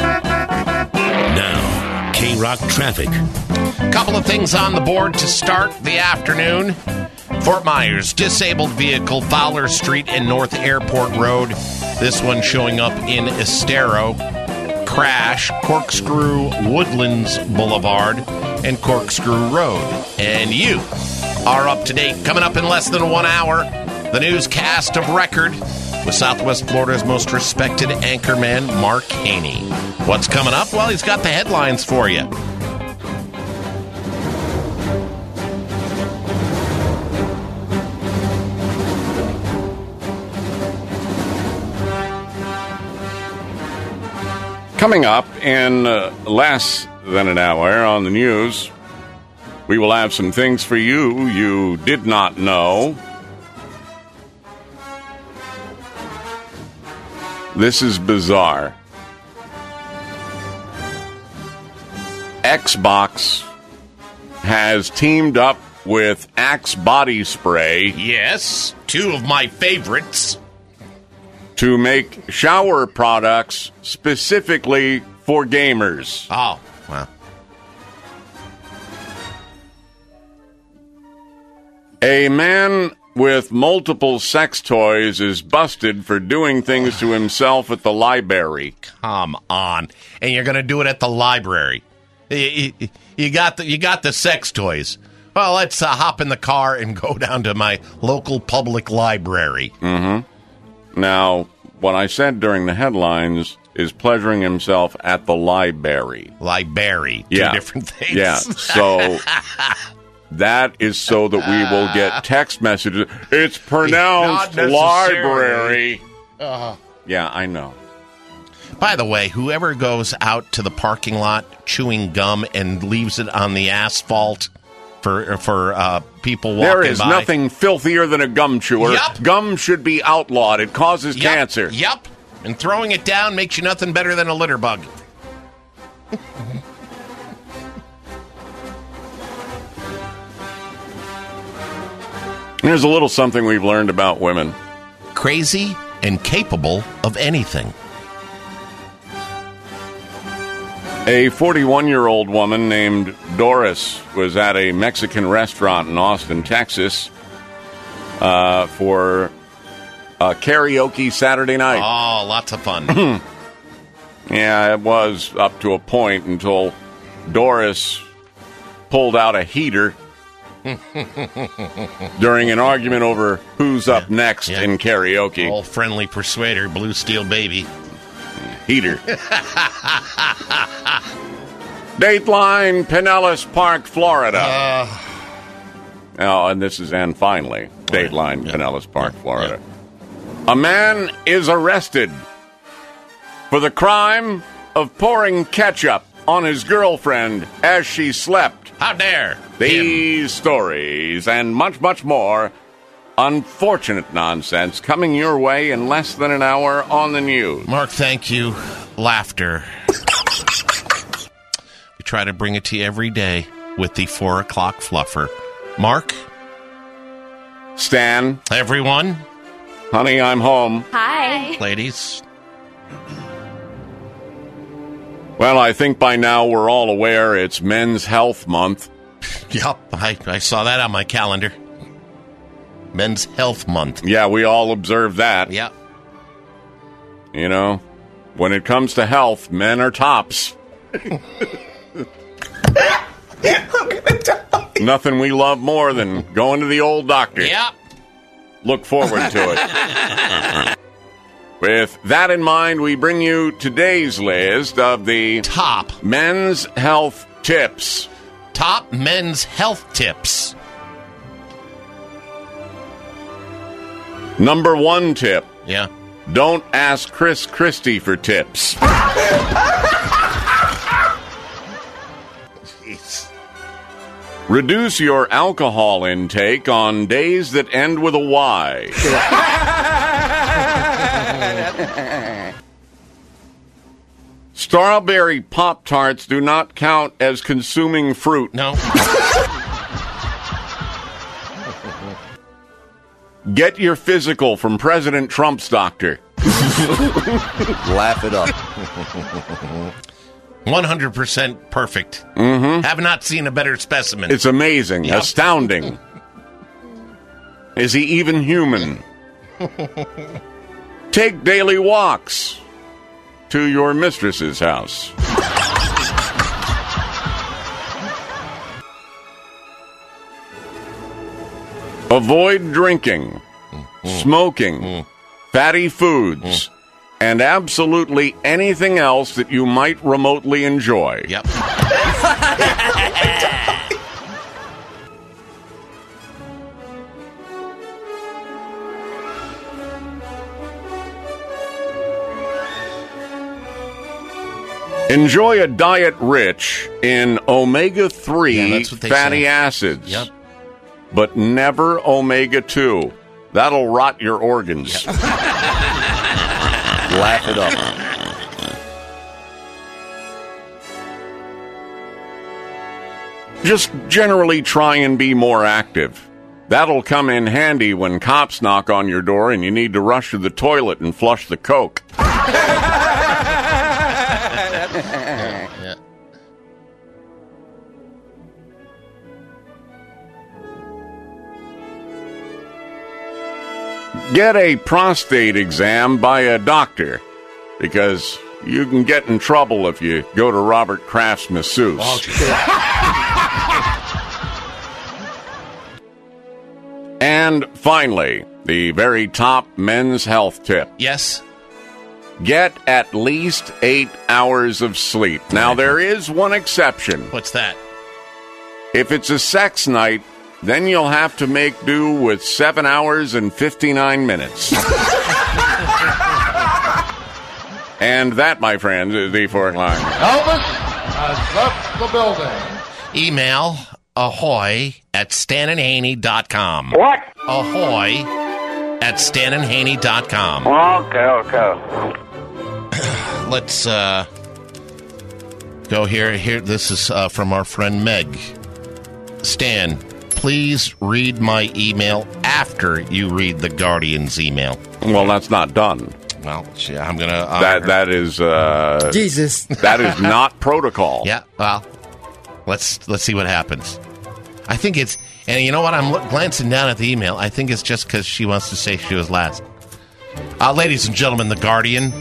Now, K-Rock traffic. Couple of things on the board to start the afternoon. Fort Myers, disabled vehicle, Fowler Street and North Airport Road. This one showing up in Estero. Crash, Corkscrew Woodlands Boulevard and Corkscrew Road. And you are up to date. Coming up in less than one hour, the newscast of record with Southwest Florida's most respected anchorman, Mark Haney. What's coming up? Well, he's got the headlines for you. Coming up in uh, less than an hour on the news, we will have some things for you you did not know. This is bizarre. Xbox has teamed up with Axe Body Spray. Yes, two of my favorites. To make shower products specifically for gamers. Oh, wow. A man with multiple sex toys is busted for doing things to himself at the library. Come on. And you're going to do it at the library. You, you, you got the you got the sex toys. Well, let's uh, hop in the car and go down to my local public library. Mm-hmm. Now, what I said during the headlines is pleasuring himself at the library. Library. Two yeah. different things. Yeah. So that is so that we will get text messages. It's pronounced library. Uh-huh. Yeah, I know. By the way, whoever goes out to the parking lot chewing gum and leaves it on the asphalt for for uh, people walking by. There is by. nothing filthier than a gum chewer. Yep. Gum should be outlawed. It causes yep. cancer. Yep. And throwing it down makes you nothing better than a litter bug. Here's a little something we've learned about women. Crazy and capable of anything. A forty-one-year-old woman named Doris was at a Mexican restaurant in Austin, Texas, uh, for a karaoke Saturday night. Oh, lots of fun. Yeah, it was up to a point until Doris pulled out a heater during an argument over who's up yeah. next yeah. in karaoke. Old friendly persuader, Blue Steel Baby. Heater. Dateline, Pinellas Park, Florida. Uh, oh, and this is, and finally, Dateline, yeah. Pinellas Park, yeah. Florida. Yeah. A man is arrested for the crime of pouring ketchup on his girlfriend as she slept. How dare These him. stories and much, much more unfortunate nonsense coming your way in less than an hour on the news. Mark, thank you. Laughter. We try to bring it to you every day with the four o'clock fluffer. Mark? Stan? Everyone? Honey, I'm home. Hi. Ladies? Well, I think by now we're all aware it's Men's Health Month. Yep, I, I saw that on my calendar. Men's Health Month. Yeah, we all observe that. Yep. You know, when it comes to health, men are tops. Nothing we love more than going to the old doctor. Yep. Look forward to it. With that in mind, we bring you today's list of the top men's health tips. Top men's health tips. Number one tip. Yeah. Don't ask Chris Christie for tips. Jeez. Reduce your alcohol intake on days that end with a Y. Strawberry Pop-Tarts do not count as consuming fruit. No. Get your physical from President Trump's doctor. Laugh it up. one hundred percent perfect. Mm-hmm. Have not seen a better specimen. It's amazing. Yep. Astounding. Is he even human? Take daily walks to your mistress's house. Avoid drinking, smoking, fatty foods, and absolutely anything else that you might remotely enjoy. Yep. Enjoy a diet rich in omega three Yeah, that's what they fatty say. acids. Yep. But never omega two. That'll rot your organs. Laugh it up. Just generally try and be more active. That'll come in handy when cops knock on your door and you need to rush to the toilet and flush the Coke. Yeah. Get a prostate exam by a doctor, because you can get in trouble if you go to Robert Kraft's masseuse. And finally, the very top men's health tip. Yes. Get at least eight hours of sleep. Now, there is one exception. What's that? If it's a sex night, then you'll have to make do with seven hours and fifty-nine minutes. And that, my friends, is the Fork Line. Elvis has left the building. Email ahoy at stan and haney dot com. What? Ahoy at stan and haney dot com. Okay, okay. Let's uh, go here. Here, this is uh, from our friend Meg. Stan, please read my email after you read the Guardian's email. Well, that's not done. Well, yeah, I'm gonna. Uh, That that is uh, Jesus. That is not protocol. Yeah. Well, let's let's see what happens. I think it's, and you know what? I'm look, glancing down at the email. I think it's just because she wants to say she was last. Uh, ladies and gentlemen, the Guardian.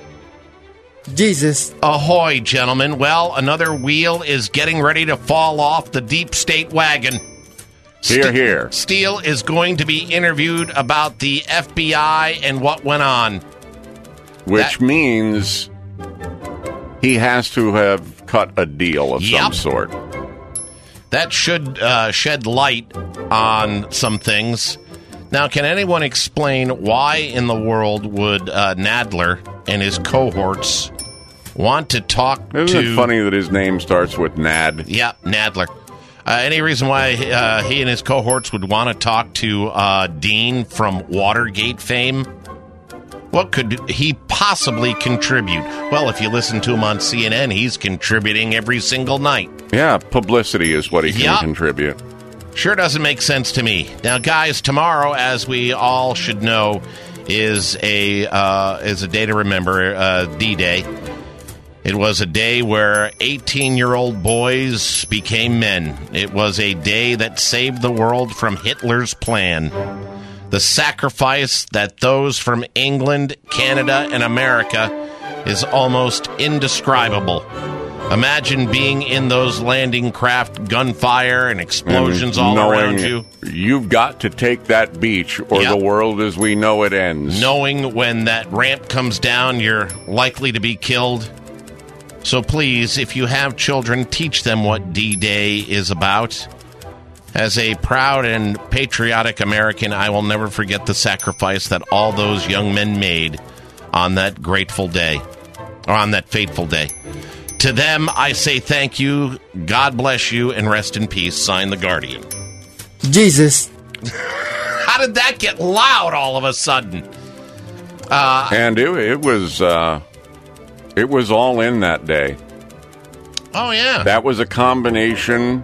Jesus. Ahoy, gentlemen. Well, another wheel is getting ready to fall off the deep state wagon. Here, here. Steele is going to be interviewed about the F B I and what went on. Which That- means he has to have cut a deal of some Yep. sort. That should uh, shed light on some things. Now, can anyone explain why in the world would uh, Nadler and his cohorts want to talk Isn't to... it funny that his name starts with Nad? Yeah, Nadler. Uh, any reason why uh, he and his cohorts would want to talk to uh, Dean from Watergate fame? What could he possibly contribute? Well, if you listen to him on C N N, he's contributing every single night. Yeah, publicity is what he can Yep. contribute. Sure doesn't make sense to me. Now, guys, tomorrow, as we all should know, is a uh, is a day to remember, uh, D-Day. It was a day where eighteen-year-old boys became men. It was a day that saved the world from Hitler's plan. The sacrifice that those from England, Canada, and America is almost indescribable. Imagine being in those landing craft, gunfire and explosions And all knowing around you. You've got to take that beach or Yep. the world as we know it ends. Knowing when that ramp comes down, you're likely to be killed. So please, if you have children, teach them what D-Day is about. As a proud and patriotic American, I will never forget the sacrifice that all those young men made on that grateful day, or on that fateful day. To them, I say thank you, God bless you, and rest in peace. Signed, The Guardian. Jesus. How did that get loud all of a sudden? Uh, and it, it was uh, it was all in that day. Oh, yeah. That was a combination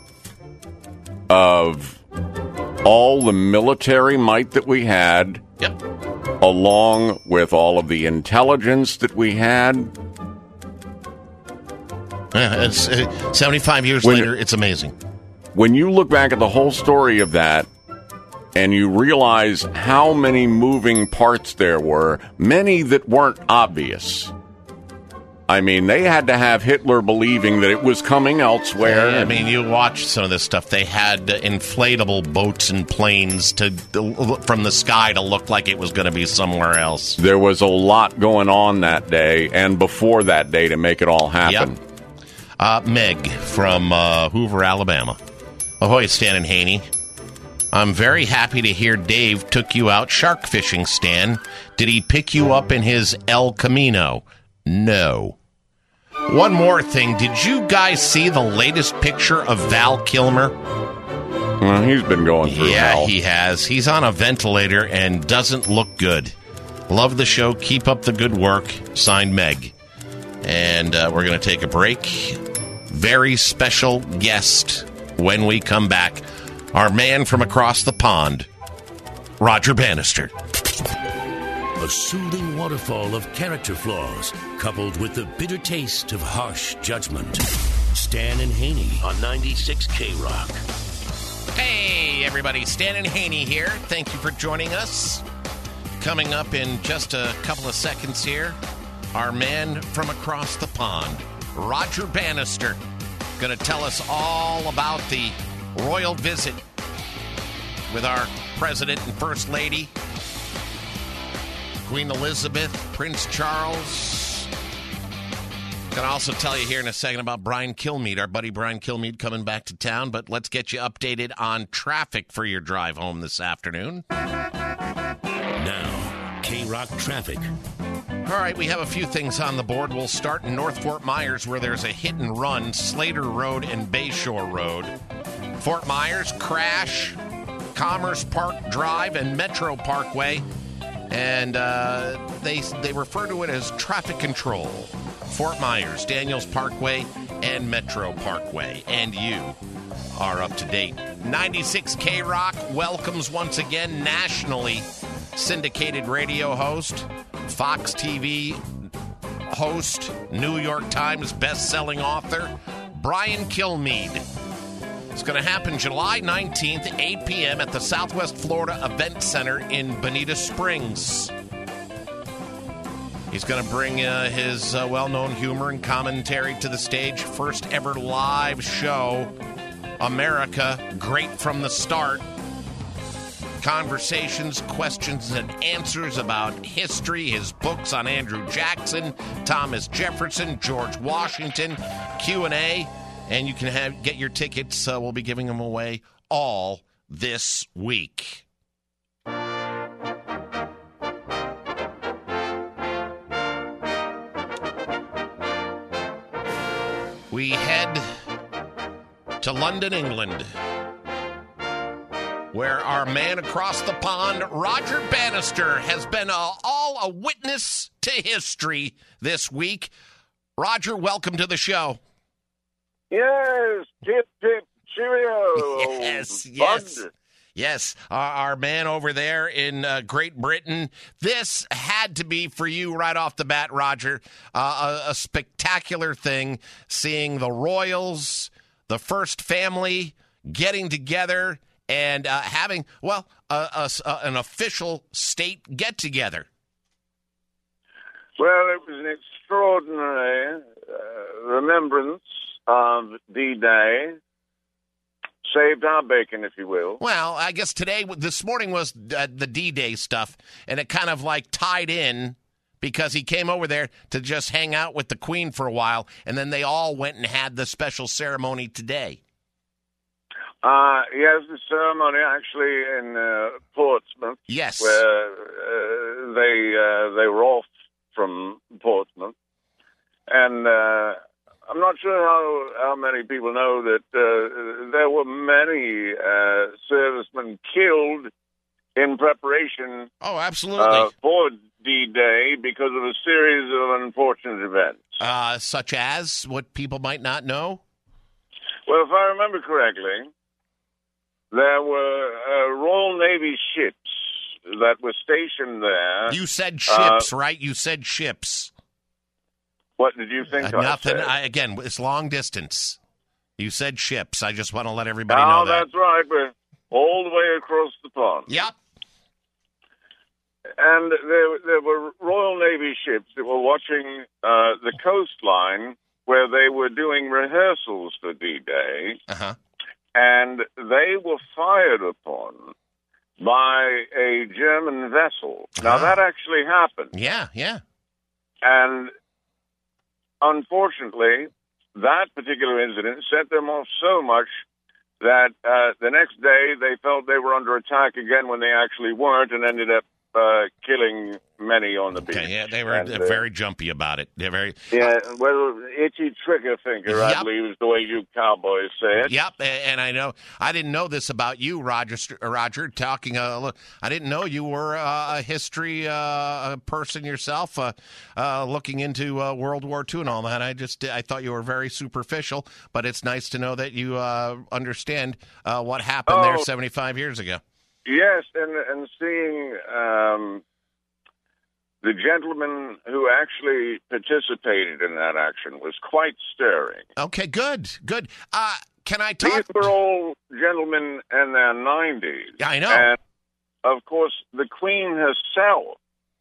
of all the military might that we had, yep. along with all of the intelligence that we had. Yeah, it's, uh, seventy-five years When- later, it's amazing. When you look back at the whole story of that, and you realize how many moving parts there were, many that weren't obvious. I mean, they had to have Hitler believing that it was coming elsewhere. I mean, you watch some of this stuff. They had uh, inflatable boats and planes to from the sky to look like it was going to be somewhere else. There was a lot going on that day and before that day to make it all happen. Yep. Uh, Meg from uh, Hoover, Alabama. Ahoy, Stan and Haney. I'm very happy to hear Dave took you out shark fishing, Stan. Did he pick you up in his El Camino? No. One more thing. Did you guys see the latest picture of Val Kilmer? Well, he's been going through Yeah, hell. he has. He's on a ventilator and doesn't look good. Love the show. Keep up the good work. Signed, Meg. And uh, we're going to take a break. Very special guest when we come back. Our man from across the pond, Roger Bannister. A soothing waterfall of character flaws, coupled with the bitter taste of harsh judgment. Stan and Haney on ninety-six K Rock. Hey, everybody. Stan and Haney here. Thank you for joining us. Coming up in just a couple of seconds here, our man from across the pond, Roger Bannister, going to tell us all about the royal visit with our president and first lady, Queen Elizabeth, Prince Charles. Gonna also tell you here in a second about Brian Kilmeade, our buddy Brian Kilmeade coming back to town, but let's get you updated on traffic for your drive home this afternoon. Now, K-Rock traffic. All right, we have a few things on the board. We'll start in North Fort Myers where there's a hit and run, Slater Road and Bayshore Road. Fort Myers, crash, Commerce Park Drive and Metro Parkway. And uh, they they refer to it as traffic control. Fort Myers, Daniels Parkway, and Metro Parkway. And you are up to date. ninety-six K Rock welcomes once again nationally syndicated radio host, Fox T V host, New York Times best-selling author, Brian Kilmeade. It's going to happen July nineteenth, eight p.m. at the Southwest Florida Event Center in Bonita Springs. He's going to bring uh, his uh, well-known humor and commentary to the stage. First ever live show, America, Great from the Start. Conversations, questions, and answers about history, his books on Andrew Jackson, Thomas Jefferson, George Washington, Q and A. And you can have get your tickets. Uh, we'll be giving them away all this week. We head to London, England, where our man across the pond, Roger Bannister, has been a, all a witness to history this week. Roger, welcome to the show. Yes, tip, tip, cheerio. Yes, yes. Bud. Yes, our, our man over there in uh, Great Britain. This had to be, for you right off the bat, Roger, uh, a, a spectacular thing, seeing the royals, the first family getting together and uh, having, well, a, a, a, an official state get-together. Well, it was an extraordinary uh, remembrance of D-Day. Saved our bacon, if you will. Well, I guess today, this morning was uh, the D-Day stuff, and it kind of like tied in because he came over there to just hang out with the Queen for a while, and then they all went and had the special ceremony today. Uh, yes, the ceremony actually in uh, Portsmouth. Yes. Where uh, they, uh, they were off from Portsmouth. And uh, I'm not sure how, how many people know that uh, there were many uh, servicemen killed in preparation oh, absolutely. Uh, for D-Day because of a series of unfortunate events. Uh, such as what people might not know? Well, if I remember correctly, there were uh, Royal Navy ships that were stationed there. You said ships, uh, right? You said ships. What did you think? Uh, I nothing. said? I, again, it's long distance. You said ships. I just want to let everybody oh, know that. Oh, that's right. But all the way across the pond. Yep. And there, there were Royal Navy ships that were watching uh, the coastline where they were doing rehearsals for D-Day, uh-huh. and they were fired upon by a German vessel. Now, Ah. that actually happened. Yeah, yeah. And unfortunately, that particular incident set them off so much that uh, the next day they felt they were under attack again when they actually weren't, and ended up uh, killing many on the beach. Okay, yeah, they were And, uh, uh, very jumpy about it. They're very Yeah, well, itchy trigger finger, I Yep. believe is the way you cowboys say it. Yep, a- and I know I didn't know this about you, Roger. Roger, talking. Uh, look, I didn't know you were uh, a history uh, person yourself, uh, uh, looking into uh, World War Two and all that. I just I thought you were very superficial, but it's nice to know that you uh, understand uh, what happened there Oh. seventy-five years ago. Yes, and and seeing um, the gentleman who actually participated in that action was quite stirring. Okay, good, good. Uh, can I talk? These were all gentlemen in their nineties. Yeah, I know. And, of course, the Queen herself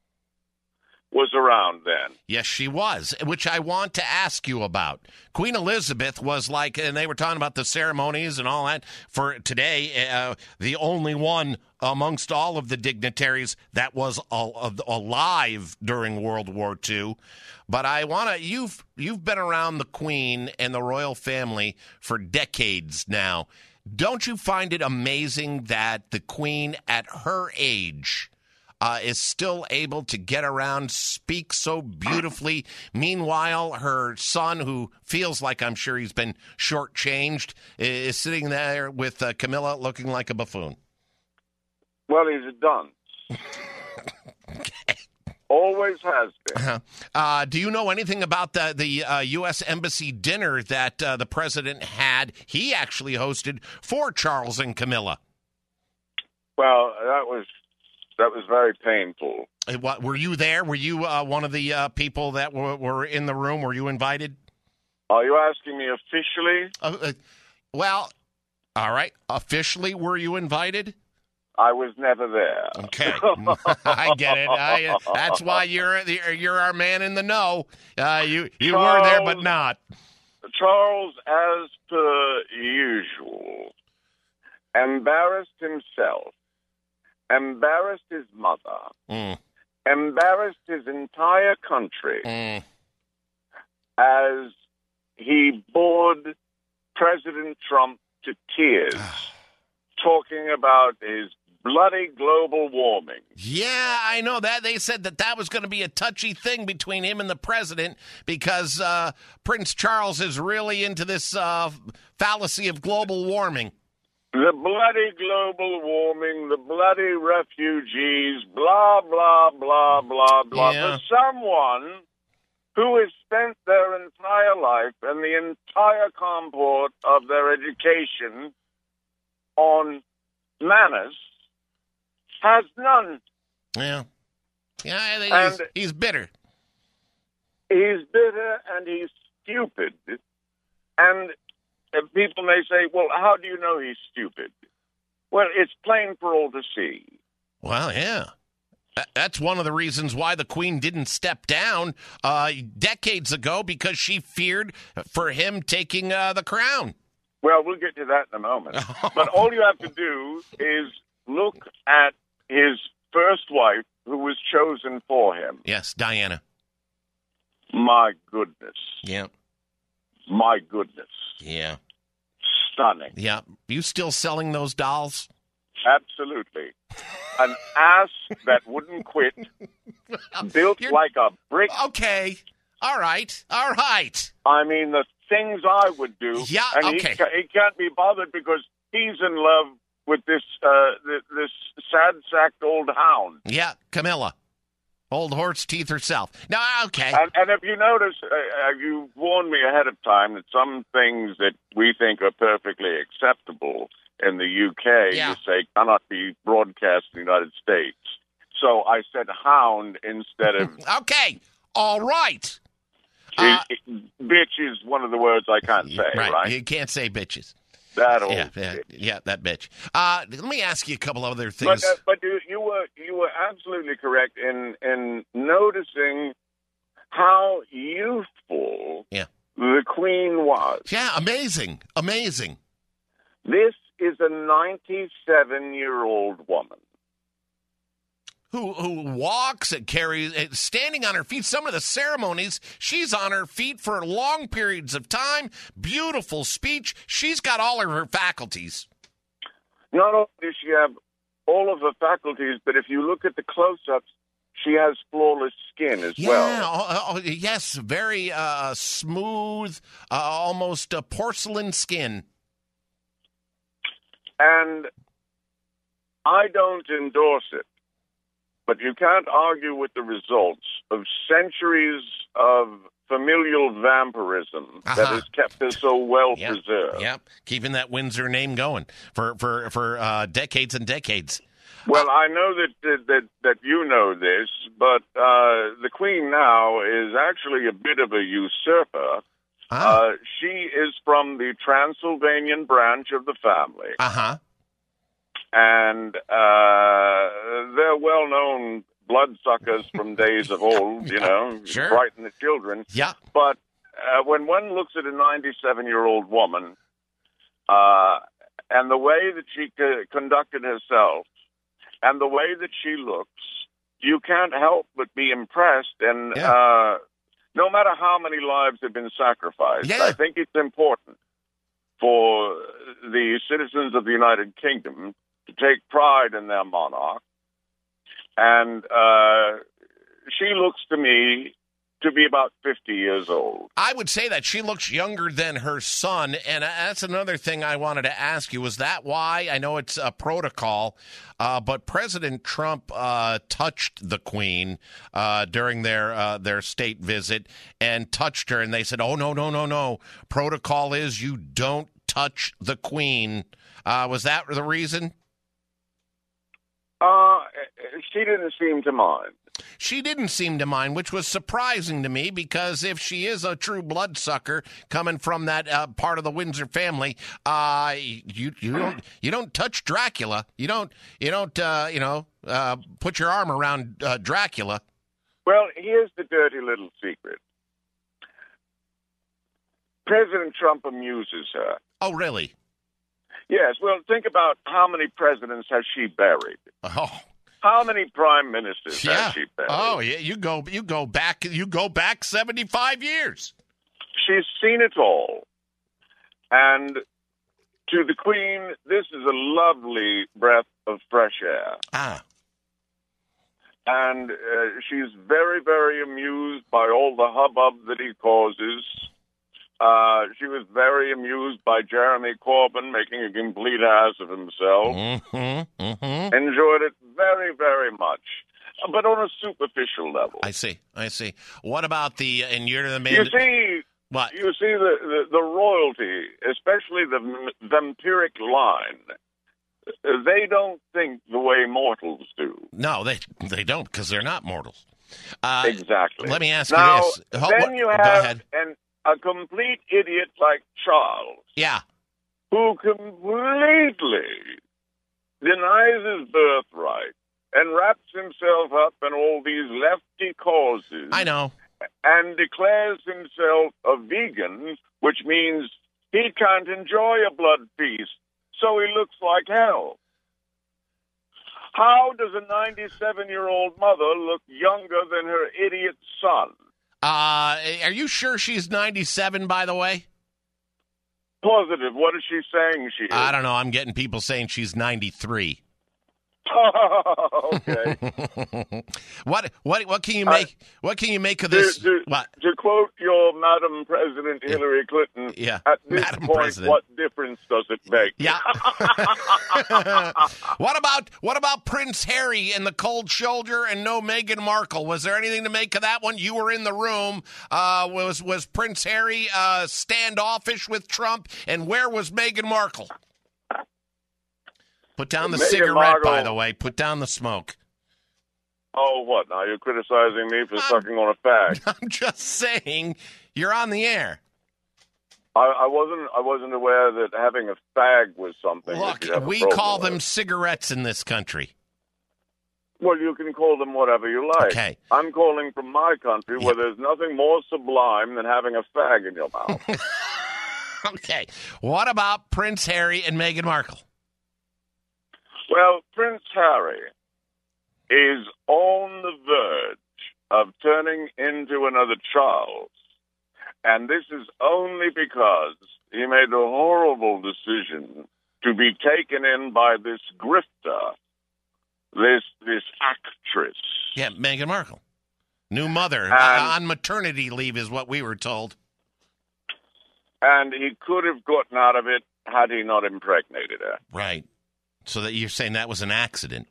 was around then. Yes, she was, which I want to ask you about. Queen Elizabeth was like, and they were talking about the ceremonies and all that for today, uh, the only one amongst all of the dignitaries that was al- alive during World War Two. But I want to, you've, you've been around the Queen and the royal family for decades now. Don't you find it amazing that the Queen at her age Uh, is still able to get around, speak so beautifully. Meanwhile, her son, who feels like I'm sure he's been shortchanged, is sitting there with uh, Camilla looking like a buffoon. Well, he's a dunce. Always has been. Uh-huh. Uh, do you know anything about the, the uh, U S Embassy dinner that uh, the president had? He actually hosted for Charles and Camilla. Well, that was that was very painful. Uh, What, were you there? Were you uh, one of the uh, people that were, were in the room? Were you invited? Are you asking me officially? Uh, uh, well, all right. Officially, were you invited? I was never there. Okay, I get it. I, that's why you're the, you're our man in the know. Uh, you you Charles, were there, but not. Charles, as per usual, embarrassed himself, embarrassed his mother, Mm. embarrassed his entire country Mm. as he bored President Trump to tears, talking about his bloody global warming. Yeah, I know that. They said that that was going to be a touchy thing between him and the president because uh, Prince Charles is really into this uh, fallacy of global warming. The bloody global warming, the bloody refugees, blah, blah, blah, blah, blah. Yeah. For someone who has spent their entire life and the entire comport of their education on manners, has none. Yeah, yeah, I think And- he's, he's bitter. He's bitter and he's stupid. And uh, people may say, well, how do you know he's stupid? Well, it's plain for all to see. Well, yeah. Th- That's one of the reasons why the Queen didn't step down uh, decades ago, because she feared for him taking uh, the crown. Well, we'll get to that in a moment. But all you have to do is look at his first wife, who was chosen for him. Yes, Diana. My goodness. Yeah. My goodness. Yeah. Stunning. Yeah. You still selling those dolls? Absolutely. An ass that wouldn't quit, built like a brick. Okay. All right. All right. I mean, the things I would do. Yeah, and okay. He, ca- he can't be bothered because he's in love with this uh, th- this sad-sacked old hound. Yeah, Camilla. Old horse teeth herself. No, okay. And, and if you notice, uh, uh, you warned me ahead of time that some things that we think are perfectly acceptable in the U K, Yeah. you say, cannot be broadcast in the United States. So I said hound instead of... Okay. All right. It- it- bitch is one of the words I can't say, right? You can't say bitches. That old yeah, yeah, bitch. yeah, that bitch. Uh, let me ask you a couple other But, things. uh, but you, you were you were absolutely correct in in noticing how youthful yeah. the Queen was. Yeah, amazing, amazing. This is a ninety-seven-year-old woman. Who who walks and carries, standing on her feet. Some of the ceremonies, she's on her feet for long periods of time. Beautiful speech. She's got all of her faculties. Not only does she have all of her faculties, but if you look at the close-ups, she has flawless skin as Yeah, well. oh, oh, yes, very uh, smooth, uh, almost uh, porcelain skin. And I don't endorse it, but you can't argue with the results of centuries of familial vampirism that Uh-huh. has kept her so well Yep. preserved. Yep, keeping that Windsor name going for for for uh, decades and decades. Well, I know that, that that that you know this, but uh, the Queen now is actually a bit of a usurper. Uh, she is from the Transylvanian branch of the family. Uh-huh. And uh, they're well-known bloodsuckers from days of old, you know, Sure. frighten the children. Yeah. But uh, when one looks at a ninety-seven-year-old woman uh, and the way that she co- conducted herself and the way that she looks, you can't help but be impressed. And uh, no matter how many lives have been sacrificed, Yeah. I think it's important for the citizens of the United Kingdom to take pride in their monarch. And uh, she looks to me to be about fifty years old. I would say that she looks younger than her son, and that's another thing I wanted to ask you. Was that why? I know it's a protocol, uh, but President Trump uh, touched the Queen uh, during their uh, their state visit and touched her, and they said, "Oh no, no, no, no! Protocol is you don't touch the Queen." Uh, was that the reason? Uh, she didn't seem to mind. She didn't seem to mind, which was surprising to me because if she is a true bloodsucker coming from that uh, part of the Windsor family, uh, you you don't you don't touch Dracula. You don't you don't uh, you know uh, put your arm around uh, Dracula. Well, here's the dirty little secret. President Trump amuses her. Oh, really? Yes. Well, think about how many presidents has she buried? Oh. How many prime ministers Yeah. has she buried? Oh, yeah. You go you go back you go back seventy-five years. She's seen it all. And to the Queen, this is a lovely breath of fresh air. Ah. And uh, she's very, very amused by all the hubbub that he causes. Uh, she was very amused by Jeremy Corbyn making a complete ass of himself. Mm-hmm, mm-hmm. Enjoyed it very, very much, but on a superficial level. I see. I see. What about the and you're the man? You see, what? You see the, the, the royalty, especially the vampiric line. They don't think the way mortals do. No, they they don't because they're not mortals. Uh, exactly. Let me ask now, you this. Ho- then what- you go have ahead. an, a complete idiot like Charles. Yeah. Who completely denies his birthright and wraps himself up in all these lefty causes. I know. And declares himself a vegan, which means he can't enjoy a blood feast, so he looks like hell. How does a ninety-seven-year-old mother look younger than her idiot son? Uh, are you sure she's ninety-seven, by the way? Positive. What is she saying she is? I don't know. I'm getting people saying she's ninety-three. Okay. what what what can you make what can you make of this? To, to, what? to quote your Madam President Hillary Clinton, Yeah. at this Madam point, President. what difference does it make? Yeah. What about what about Prince Harry and the cold shoulder and no Meghan Markle? Was there anything to make of that one? You were in the room. Uh, was was Prince Harry uh, standoffish with Trump? And where was Meghan Markle? Put down the Meghan cigarette, Markle- by the way. Put down the smoke. Oh, what? Now you're criticizing me for sucking on a fag. I'm just saying, you're on the air. I, I wasn't. I wasn't aware that having a fag was something. Look, that you'd have a we problem call with. them cigarettes in this country. Well, you can call them whatever you like. Okay. I'm calling from my country where there's nothing more sublime than having a fag in your mouth. Okay. What about Prince Harry and Meghan Markle? Well, Prince Harry is on the verge of turning into another Charles. And this is only because he made a horrible decision to be taken in by this grifter, this this actress. Yeah, Meghan Markle. New mother. And- uh, on maternity leave is what we were told. And he could have gotten out of it had he not impregnated her. Right. So that you're saying that was an accident.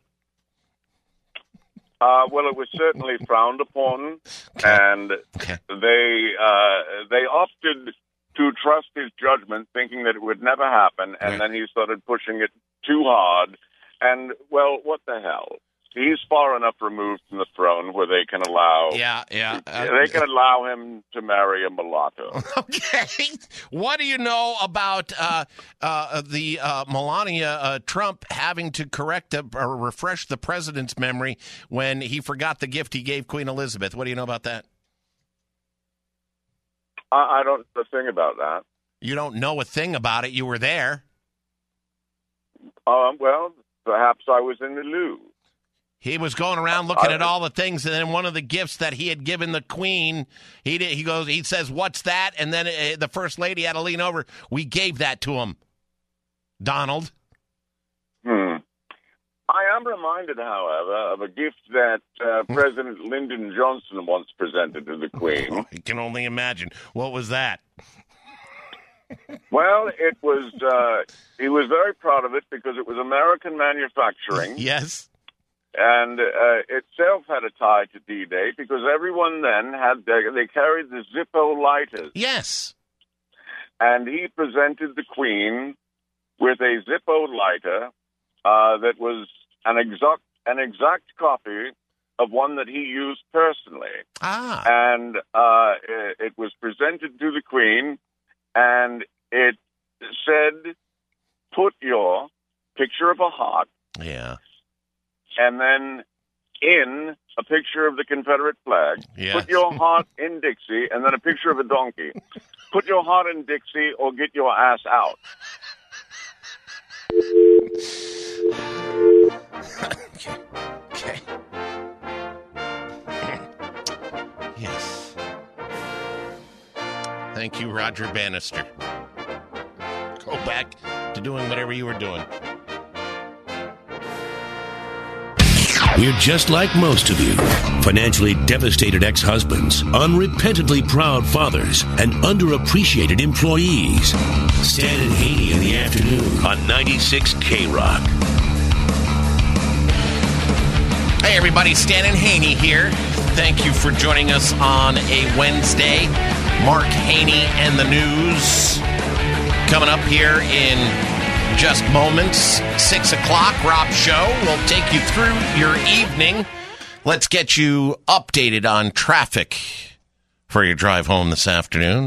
Uh, well, it was certainly frowned upon, and Okay. they uh, they opted to trust his judgment, thinking that it would never happen, and Right. then he started pushing it too hard. And, well, what the hell? He's far enough removed from the throne where they can allow Yeah, yeah. uh, they can allow him to marry a mulatto. Okay. What do you know about uh, uh, the uh, Melania uh, Trump having to correct a, or refresh the president's memory when he forgot the gift he gave Queen Elizabeth? What do you know about that? I, I don't know a thing about that. You don't know a thing about it. You were there. Um, well, perhaps I was in the Louvre. He was going around looking I- at all the things, and then one of the gifts that he had given the Queen, he did, he goes, he says, "What's that?" And then uh, the First Lady had to lean over. We gave that to him, Donald. Hmm. I am reminded, however, of a gift that uh, President Lyndon Johnson once presented to the Queen. I can only imagine. What was that? Well, it was. Uh, he was very proud of it because it was American manufacturing. Yes. And uh, itself had a tie to D-Day because everyone then had their, they carried the Zippo lighters. Yes. And he presented the Queen with a Zippo lighter uh, that was an exact an exact copy of one that he used personally. Ah. And uh, it, it was presented to the Queen, and it said, "Put your picture of a heart." Yeah. And then in a picture of the Confederate flag. Yes. Put your heart in Dixie, and then a picture of a donkey. Put your heart in Dixie or get your ass out. Okay. Okay. Yes. Thank you, Roger Bannister. Go back to doing whatever you were doing. We're just like most of you. Financially devastated ex-husbands, unrepentantly proud fathers, and underappreciated employees. Stan and Haney in the afternoon on ninety-six K-Rock. Hey, everybody. Stan and Haney here. Thank you for joining us on a Wednesday. Mark Haney and the news. Coming up here in just moments, six o'clock, Rob Show will take you through your evening. Let's get you updated on traffic for your drive home this afternoon.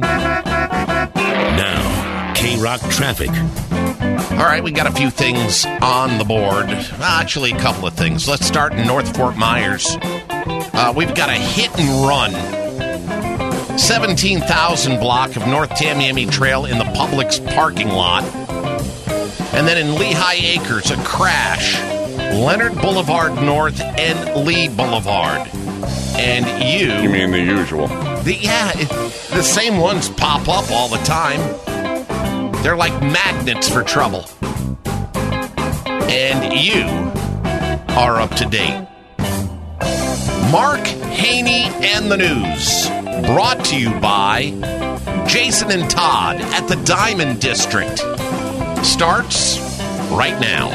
Now, K-Rock traffic. All right, we got a few things on the board. Actually, a couple of things. Let's start in North Fort Myers. Uh, we've got a hit and run. seventeen thousand block of North Tamiami Trail in the Publix parking lot. And then in Lehigh Acres, a crash. Leonard Boulevard North and Lee Boulevard. And you... You mean the usual? The, yeah, it, the same ones pop up all the time. They're like magnets for trouble. And you are up to date. Mark Haney and the News. Brought to you by Jason and Todd at the Diamond District. Starts right now.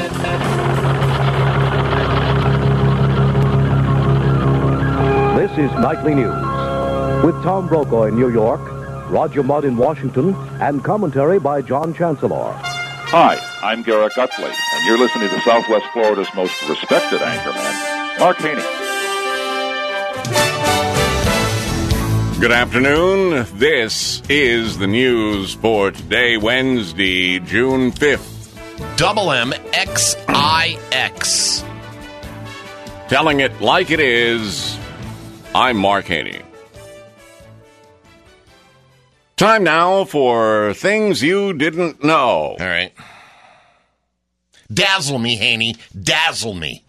This is Nightly News with Tom Brokaw in New York, Roger Mudd in Washington, and commentary by John Chancellor. Hi, I'm Garrett Gutley, and you're listening to Southwest Florida's most respected anchorman, Mark Haney. Good afternoon. This is the news for today, Wednesday, June fifth. Double M X I X. Telling it like it is, I'm Mark Haney. Time now for things you didn't know. All right. Dazzle me, Haney. Dazzle me.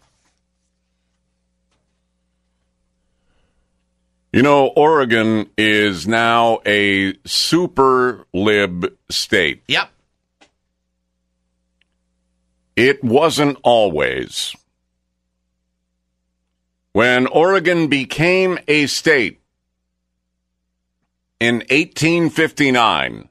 You know, Oregon is now a super lib state. Yep. It wasn't always. When Oregon became a state in eighteen fifty-nine,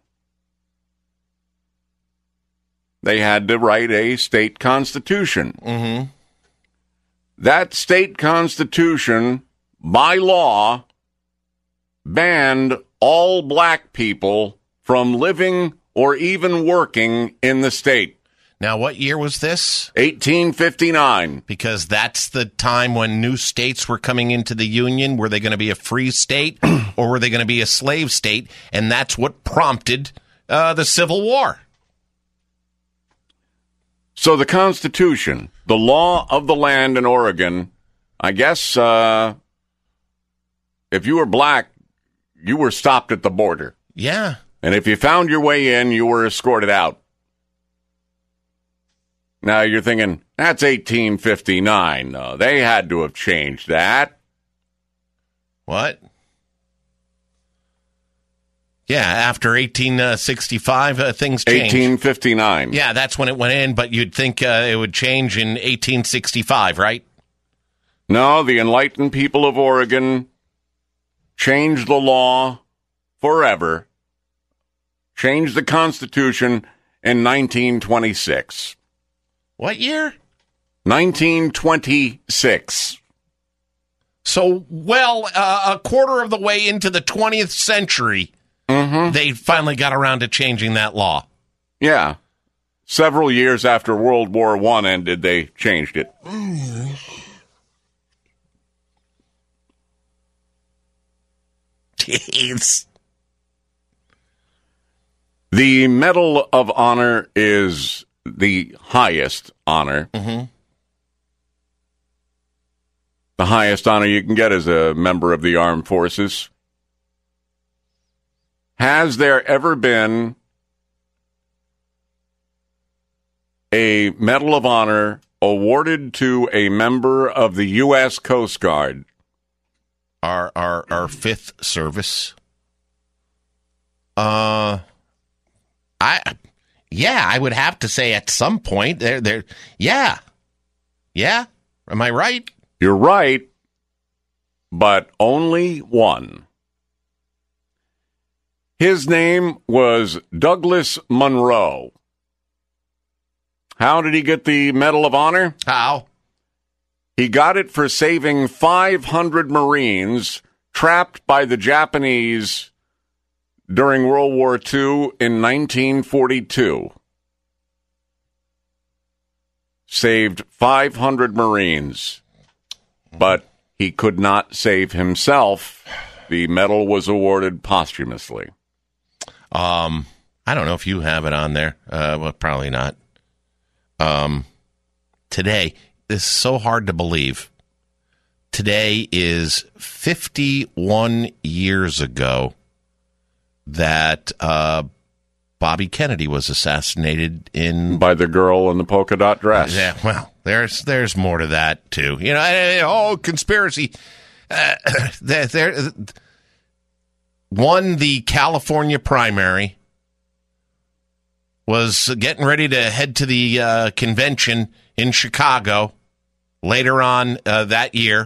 they had to write a state constitution. Mm-hmm. That state constitution, by law, banned all black people from living or even working in the state. Now, what year was this? eighteen fifty-nine. Because that's the time when new states were coming into the Union. Were they going to be a free state or were they going to be a slave state? And that's what prompted uh, the Civil War. So the Constitution, the law of the land in Oregon, I guess uh, if you were black, you were stopped at the border. Yeah. And if you found your way in, you were escorted out. Now you're thinking, that's eighteen fifty-nine. No, they had to have changed that. What? Yeah, after eighteen sixty-five, uh, things changed. eighteen fifty-nine. Yeah, that's when it went in, but you'd think uh, it would change in eighteen sixty-five, right? No, the enlightened people of Oregon changed the law forever, changed the Constitution in nineteen twenty-six. What year? nineteen twenty-six. So, well, uh, a quarter of the way into the twentieth century, mm-hmm. they finally got around to changing that law. Yeah. Several years after World War One ended, they changed it. Jeez. The Medal of Honor is the highest honor. Mm-hmm. The highest honor you can get as a member of the armed forces. Has there ever been a Medal of Honor awarded to a member of the U S Coast Guard? Our our our fifth service. Uh, I yeah, I would have to say at some point there there yeah, yeah. Am I right? You're right, but only one. His name was Douglas Munro. How did he get the Medal of Honor? How? He got it for saving five hundred Marines trapped by the Japanese during World War Two in nineteen forty-two. Saved five hundred Marines, but he could not save himself. The medal was awarded posthumously. Um, I don't know if you have it on there. Uh, well, probably not. Um, today, this is so hard to believe. Today is fifty-one years ago that uh, Bobby Kennedy was assassinated in by the girl in the polka dot dress. Yeah, well, there's there's more to that too. You know, oh, conspiracy. Uh, there, there, won the California primary. Was getting ready to head to the uh, convention in Chicago later on uh, that year,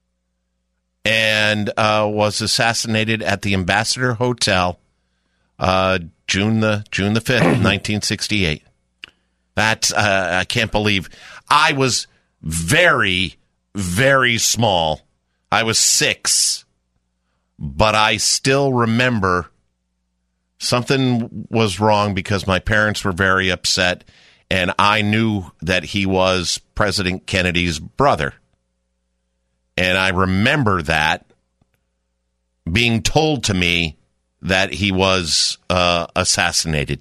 and uh, was assassinated at the Ambassador Hotel uh, June the June the fifth, nineteen sixty-eight. That's uh, I can't believe. I was very, very small. I was six, but I still remember. Something was wrong because my parents were very upset, and I knew that he was President Kennedy's brother. And I remember that being told to me that he was uh, assassinated.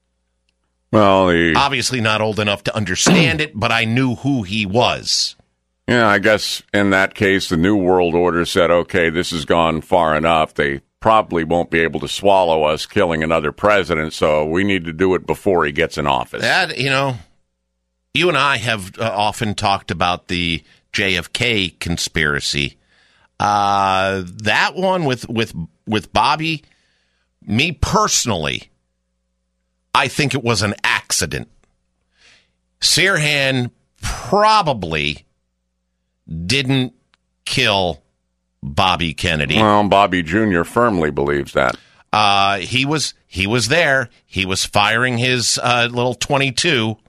Well, the, obviously not old enough to understand it, but I knew who he was. Yeah, I guess in that case, the New World Order said, okay, this has gone far enough. They probably won't be able to swallow us killing another president, so we need to do it before he gets in office. That, you know, you and I have uh, often talked about the J F K conspiracy. Uh, that one with, with, with Bobby, me personally, I think it was an accident. Sirhan probably didn't kill Bobby Kennedy. Well, Bobby Junior firmly believes that. Uh, he was he was there. He was firing his uh, little twenty-two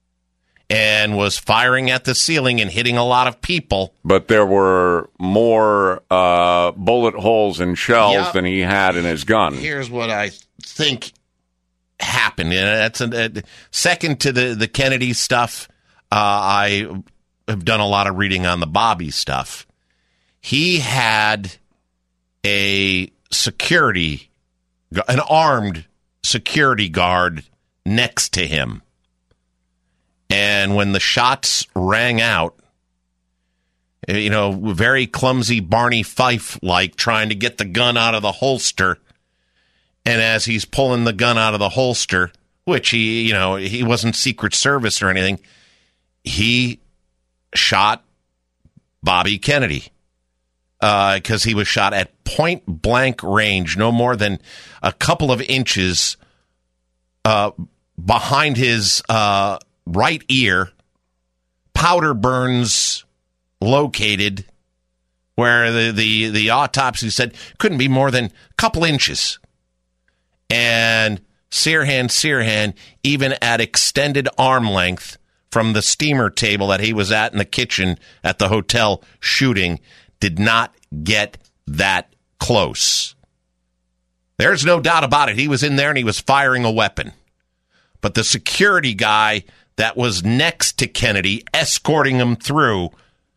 and was firing at the ceiling and hitting a lot of people. But there were more uh, bullet holes and shells Yep. than he had in his gun. Here's what I think happened. And that's a, a, second to the, the Kennedy stuff. Uh, I have done a lot of reading on the Bobby stuff. He had a security, an armed security guard next to him. And when the shots rang out, you know, very clumsy Barney Fife-like, trying to get the gun out of the holster. And as he's pulling the gun out of the holster, which he, you know, he wasn't Secret Service or anything, he shot Bobby Kennedy because uh, he was shot at point blank range, no more than a couple of inches uh, behind his uh, right ear. Powder burns located where the, the, the autopsy said couldn't be more than a couple inches. And Sirhan Sirhan, even at extended arm length from the steamer table that he was at in the kitchen at the hotel shooting, did not get that close. There's no doubt about it. He was in there and he was firing a weapon. But the security guy that was next to Kennedy, escorting him through,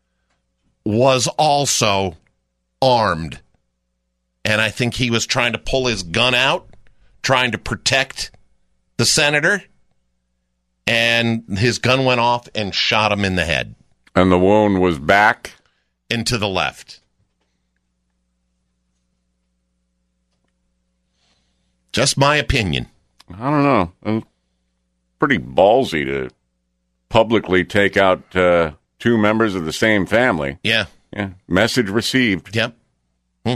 was also armed. And I think he was trying to pull his gun out, trying to protect the senator, and his gun went off and shot him in the head. And the wound was back? Into the left. Just my opinion. I don't know. It's pretty ballsy to publicly take out uh, two members of the same family. Yeah. Yeah. Message received. Yep. Hmm.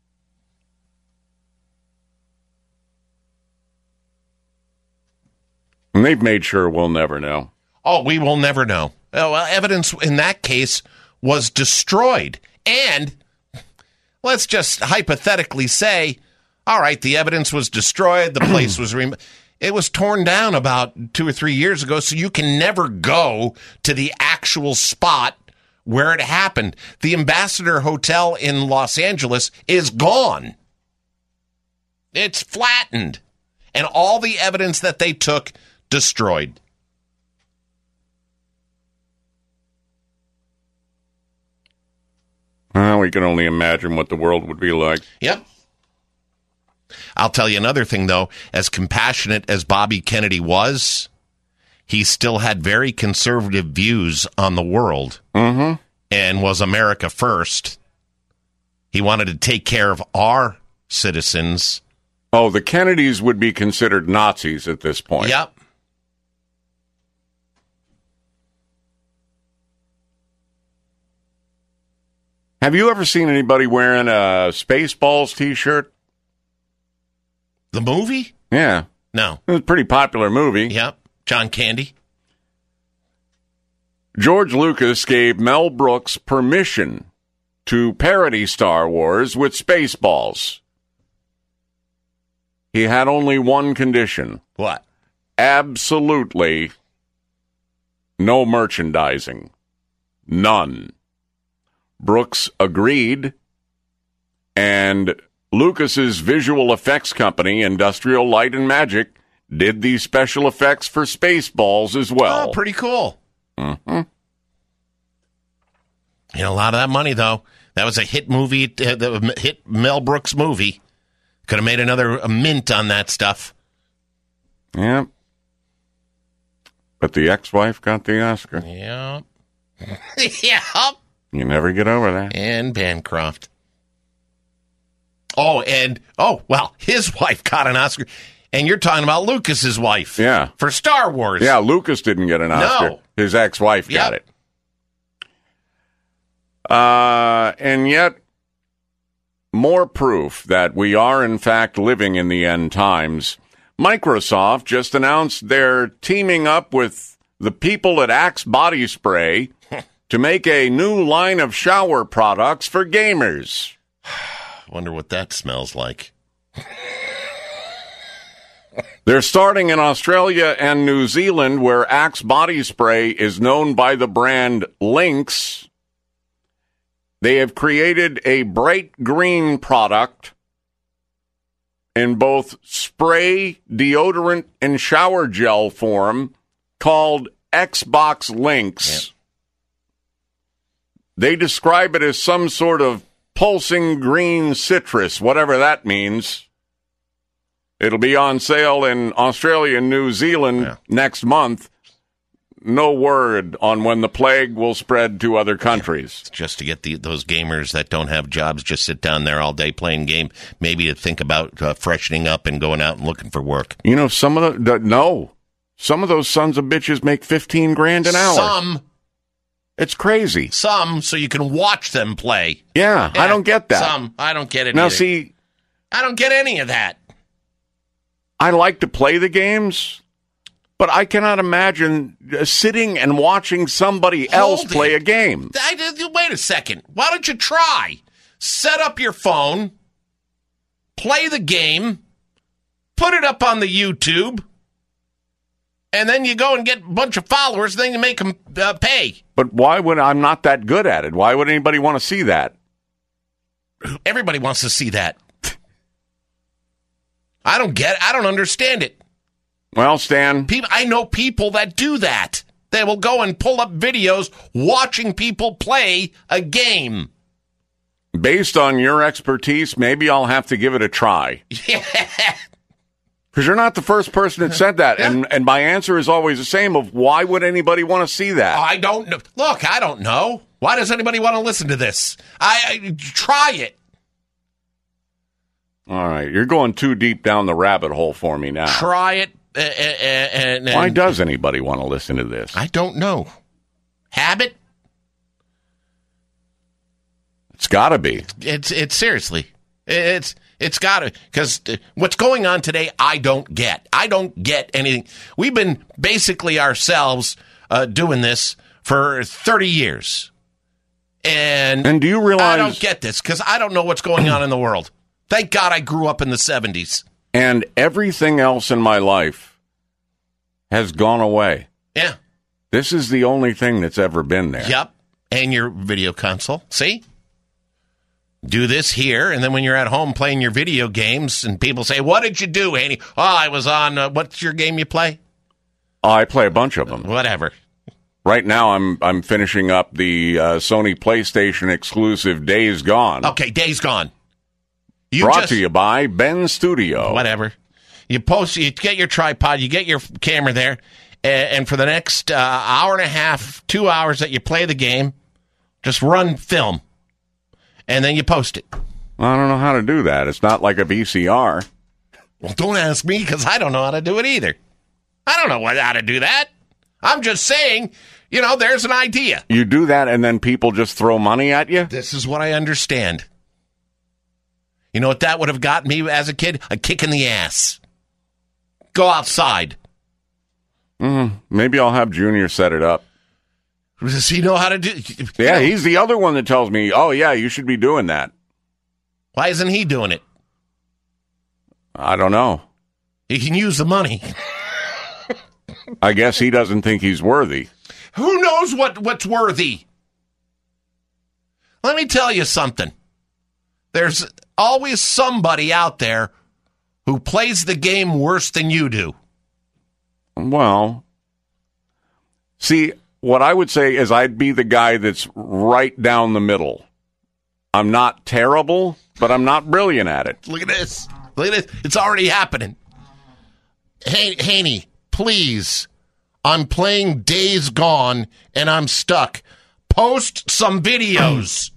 And they've made sure we'll never know. Oh, we will never know. Oh, well, evidence in that case was destroyed. And let's just hypothetically say, all right, the evidence was destroyed. The place was rem- it was torn down about two or three years ago, so you can never go to the actual spot where it happened. The Ambassador Hotel in Los Angeles is gone. It's flattened. And all the evidence that they took, destroyed. Well, we can only imagine what the world would be like. Yep. I'll tell you another thing, though. As compassionate as Bobby Kennedy was, he still had very conservative views on the world mm-hmm. and was America first. He wanted to take care of our citizens. Oh, the Kennedys would be considered Nazis at this point. Yep. Have you ever seen anybody wearing a Spaceballs t-shirt? The movie? Yeah. No. It was a pretty popular movie. Yep. John Candy. George Lucas gave Mel Brooks permission to parody Star Wars with Spaceballs. He had only one condition. What? Absolutely no merchandising. None. Brooks agreed, and Lucas's visual effects company, Industrial Light and Magic, did the special effects for Spaceballs as well. Oh, pretty cool. Mm-hmm. You know, a lot of that money, though. That was a hit movie, uh, the hit Mel Brooks movie. Could have made another a mint on that stuff. Yeah. But the ex-wife got the Oscar. Yeah. yeah. You never get over that. And Bancroft. Oh, and, oh, well, his wife got an Oscar. And you're talking about Lucas's wife. Yeah. For Star Wars. Yeah, Lucas didn't get an Oscar. No. His ex-wife got Yep. it. Uh, and yet, more proof that we are, in fact, living in the end times. Microsoft just announced they're teaming up with the people at Axe Body Spray to make a new line of shower products for gamers. Wonder what that smells like. They're starting in Australia and New Zealand, where Axe Body Spray is known by the brand Lynx. They have created a bright green product in both spray, deodorant, and shower gel form called Xbox Lynx. Yep. They describe it as some sort of pulsing green citrus, whatever that means. It'll be on sale in Australia and New Zealand Yeah. next month. No word on when the plague will spread to other countries. Just to get the, those gamers that don't have jobs, just sit down there all day playing game, maybe to think about uh, freshening up and going out and looking for work. You know, some of the, the no, some of those sons of bitches make fifteen grand an hour. Some. It's crazy. Some, so you can watch them play. Yeah, Yeah, I don't get that. Some. I don't get it Now, either. see, I don't get any of that. I like to play the games, but I cannot imagine uh, sitting and watching somebody else Hold play it. a game. I, I- wait a second. Why don't you try? Set up your phone, play the game, put it up on the YouTube, and then you go and get a bunch of followers, then you make them uh, pay. But why would I'm not that good at it? Why would anybody want to see that? Everybody wants to see that. I don't get it. I don't understand it. Well, Stan, People, I know people that do that. They will go and pull up videos watching people play a game. based on your expertise, maybe I'll have to give it a try. Yeah. Because you're not the first person that said that. And and my answer is always the same of why would anybody want to see that? I don't know. Look, I don't know. Why does anybody want to listen to this? I, I try it. All right. You're going too deep down the rabbit hole for me now. Try it. Uh, uh, uh, uh, Why does anybody want to listen to this? I don't know. Habit? It's got to be. It's it's seriously. It's it's got to, because what's going on today, I don't get. I don't get anything. We've been basically ourselves uh, doing this for thirty years. And, and do you realize I don't get this because I don't know what's going on in the world. Thank God I grew up in the seventies. And everything else in my life has gone away. Yeah. This is the only thing that's ever been there. Yep. And your video console. See? Do this here, and then when you're at home playing your video games, and people say, "What did you do, Andy?" "Oh, I was on, uh, what's your game you play?" I play a bunch of them. Whatever. Right now, I'm I'm finishing up the uh, Sony PlayStation exclusive Days Gone. Okay, Days Gone. You Brought just, to you by Ben Studio. Whatever. You post, you get your tripod, you get your camera there, and, and for the next uh, hour and a half, two hours that you play the game, just run film. And then you post it. I don't know how to do that. It's not like a V C R. Well, don't ask me because I don't know how to do it either. I don't know how to do that. I'm just saying, you know, there's an idea. You do that and then people just throw money at you? This is what I understand. You know what that would have gotten me as a kid? A kick in the ass. Go outside. Mm, maybe I'll have Junior set it up. Does he know how to do? Yeah, know, he's the other one that tells me, oh, yeah, you should be doing that. Why isn't he doing it? I don't know. He can use the money. I guess he doesn't think he's worthy. Who knows what, what's worthy? Let me tell you something. There's always somebody out there who plays the game worse than you do. Well, see, what I would say is I'd be the guy that's right down the middle. I'm not terrible, but I'm not brilliant at it. Look at this. Look at this. It's already happening. Hey, Haney, please. I'm playing Days Gone, and I'm stuck. Post some videos.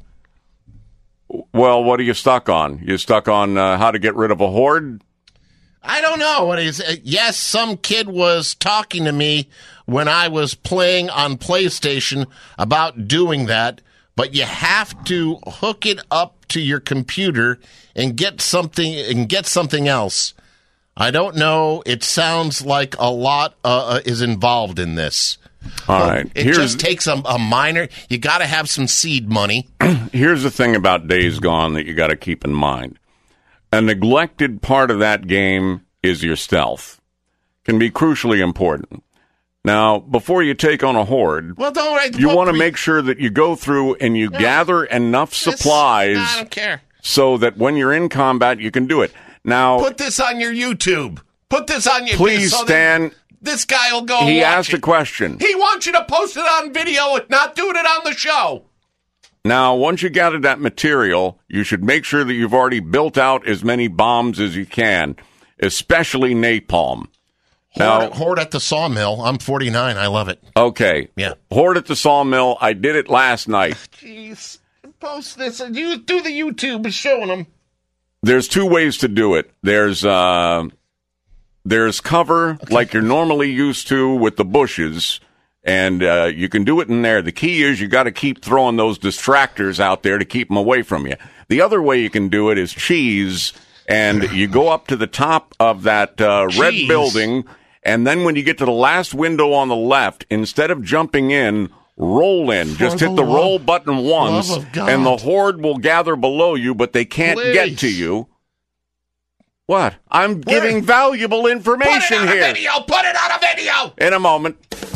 Well, what are you stuck on? You stuck on uh, how to get rid of a horde? I don't know what is. Uh, yes, some kid was talking to me when I was playing on PlayStation about doing that, but you have to hook it up to your computer and get something and get something else. I don't know. It sounds like a lot uh, is involved in this. All well, right. It Here's, just takes a, a minor. You got to have some seed money. Here's the thing about Days Gone that you got to keep in mind. A neglected part of that game is your stealth. Can be crucially important. Now, before you take on a horde, well, don't write you want to make sure that you go through and you no, gather enough supplies I don't care. so that when you're in combat, you can do it. Now, put this on your YouTube. Put this on your please, so Stan. This guy will go. He watch asked it. a question. He wants you to post it on video, not doing it on the show. Now, once you gather that material, you should make sure that you've already built out as many bombs as you can, especially napalm. Now, Horde, Horde at the sawmill. I'm forty-nine. I love it. Okay. Yeah. Horde at the sawmill. I did it last night. Jeez. Post this. You do the YouTube showing them. There's two ways to do it. There's uh, there's cover okay. like you're normally used to with the bushes, and uh, you can do it in there. The key is you got to keep throwing those distractors out there to keep them away from you. The other way you can do it is cheese, and you go up to the top of that uh, red building, and then when you get to the last window on the left, instead of jumping in, roll in. Just For hit the the love, roll button once, and the horde will gather below you, but they can't Please. get to you. What? I'm Where? giving valuable information Put it on here. A video. Put it on a video. In a moment.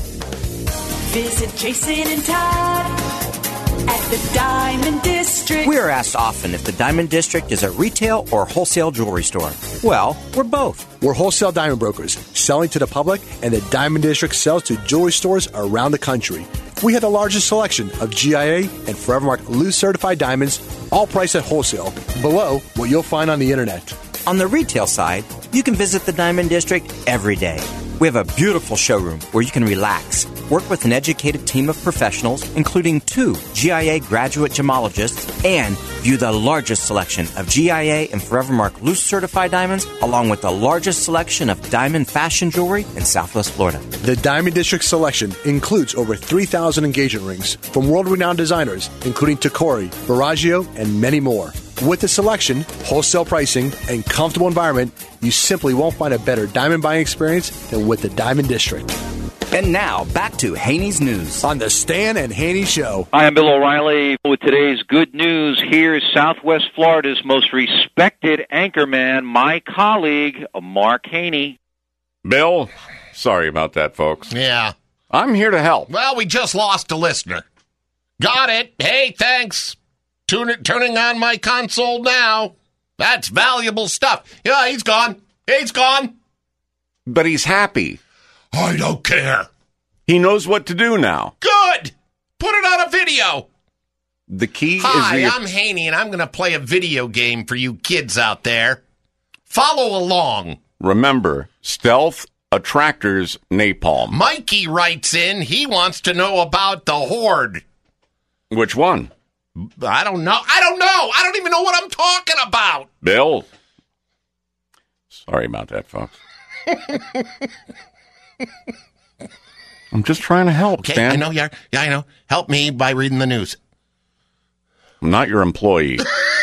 Visit Jason and Todd at the Diamond District. We are asked often if the Diamond District is a retail or wholesale jewelry store. Well, we're both. We're wholesale diamond brokers, selling to the public, and the Diamond District sells to jewelry stores around the country. We have the largest selection of G I A and Forevermark loose certified diamonds, all priced at wholesale, below what you'll find on the internet. On the retail side, you can visit the Diamond District every day. We have a beautiful showroom where you can relax, work with an educated team of professionals, including two G I A graduate gemologists, and view the largest selection of G I A and Forevermark loose certified diamonds, along with the largest selection of diamond fashion jewelry in Southwest Florida. The Diamond District selection includes over three thousand engagement rings from world-renowned designers, including Tacori, Bellagio, and many more. With the selection, wholesale pricing, and comfortable environment, you simply won't find a better diamond buying experience than with the Diamond District. And now, back to Haney's News on the Stan and Haney Show. Hi, I'm Bill O'Reilly with today's good news. Here's Southwest Florida's most respected anchorman, my colleague, Mark Haney. Bill, sorry about that, folks. Yeah. I'm here to help. Well, we just lost a listener. Got it. Hey, thanks. Tune, turning on my console now. That's valuable stuff. Yeah, he's gone. He's gone. But he's happy. I don't care. He knows what to do now. Good. Put it on a video. The key Hi, is... Hi, I'm Haney, and I'm going to play a video game for you kids out there. Follow along. Remember, stealth attractors napalm. Mikey writes in. He wants to know about the horde. Which one? I don't know. I don't know. I don't even know what I'm talking about. Bill. Sorry about that, folks. I'm just trying to help, Okay, Stan. I know you are. Yeah, I know. Help me by reading the news. I'm not your employee.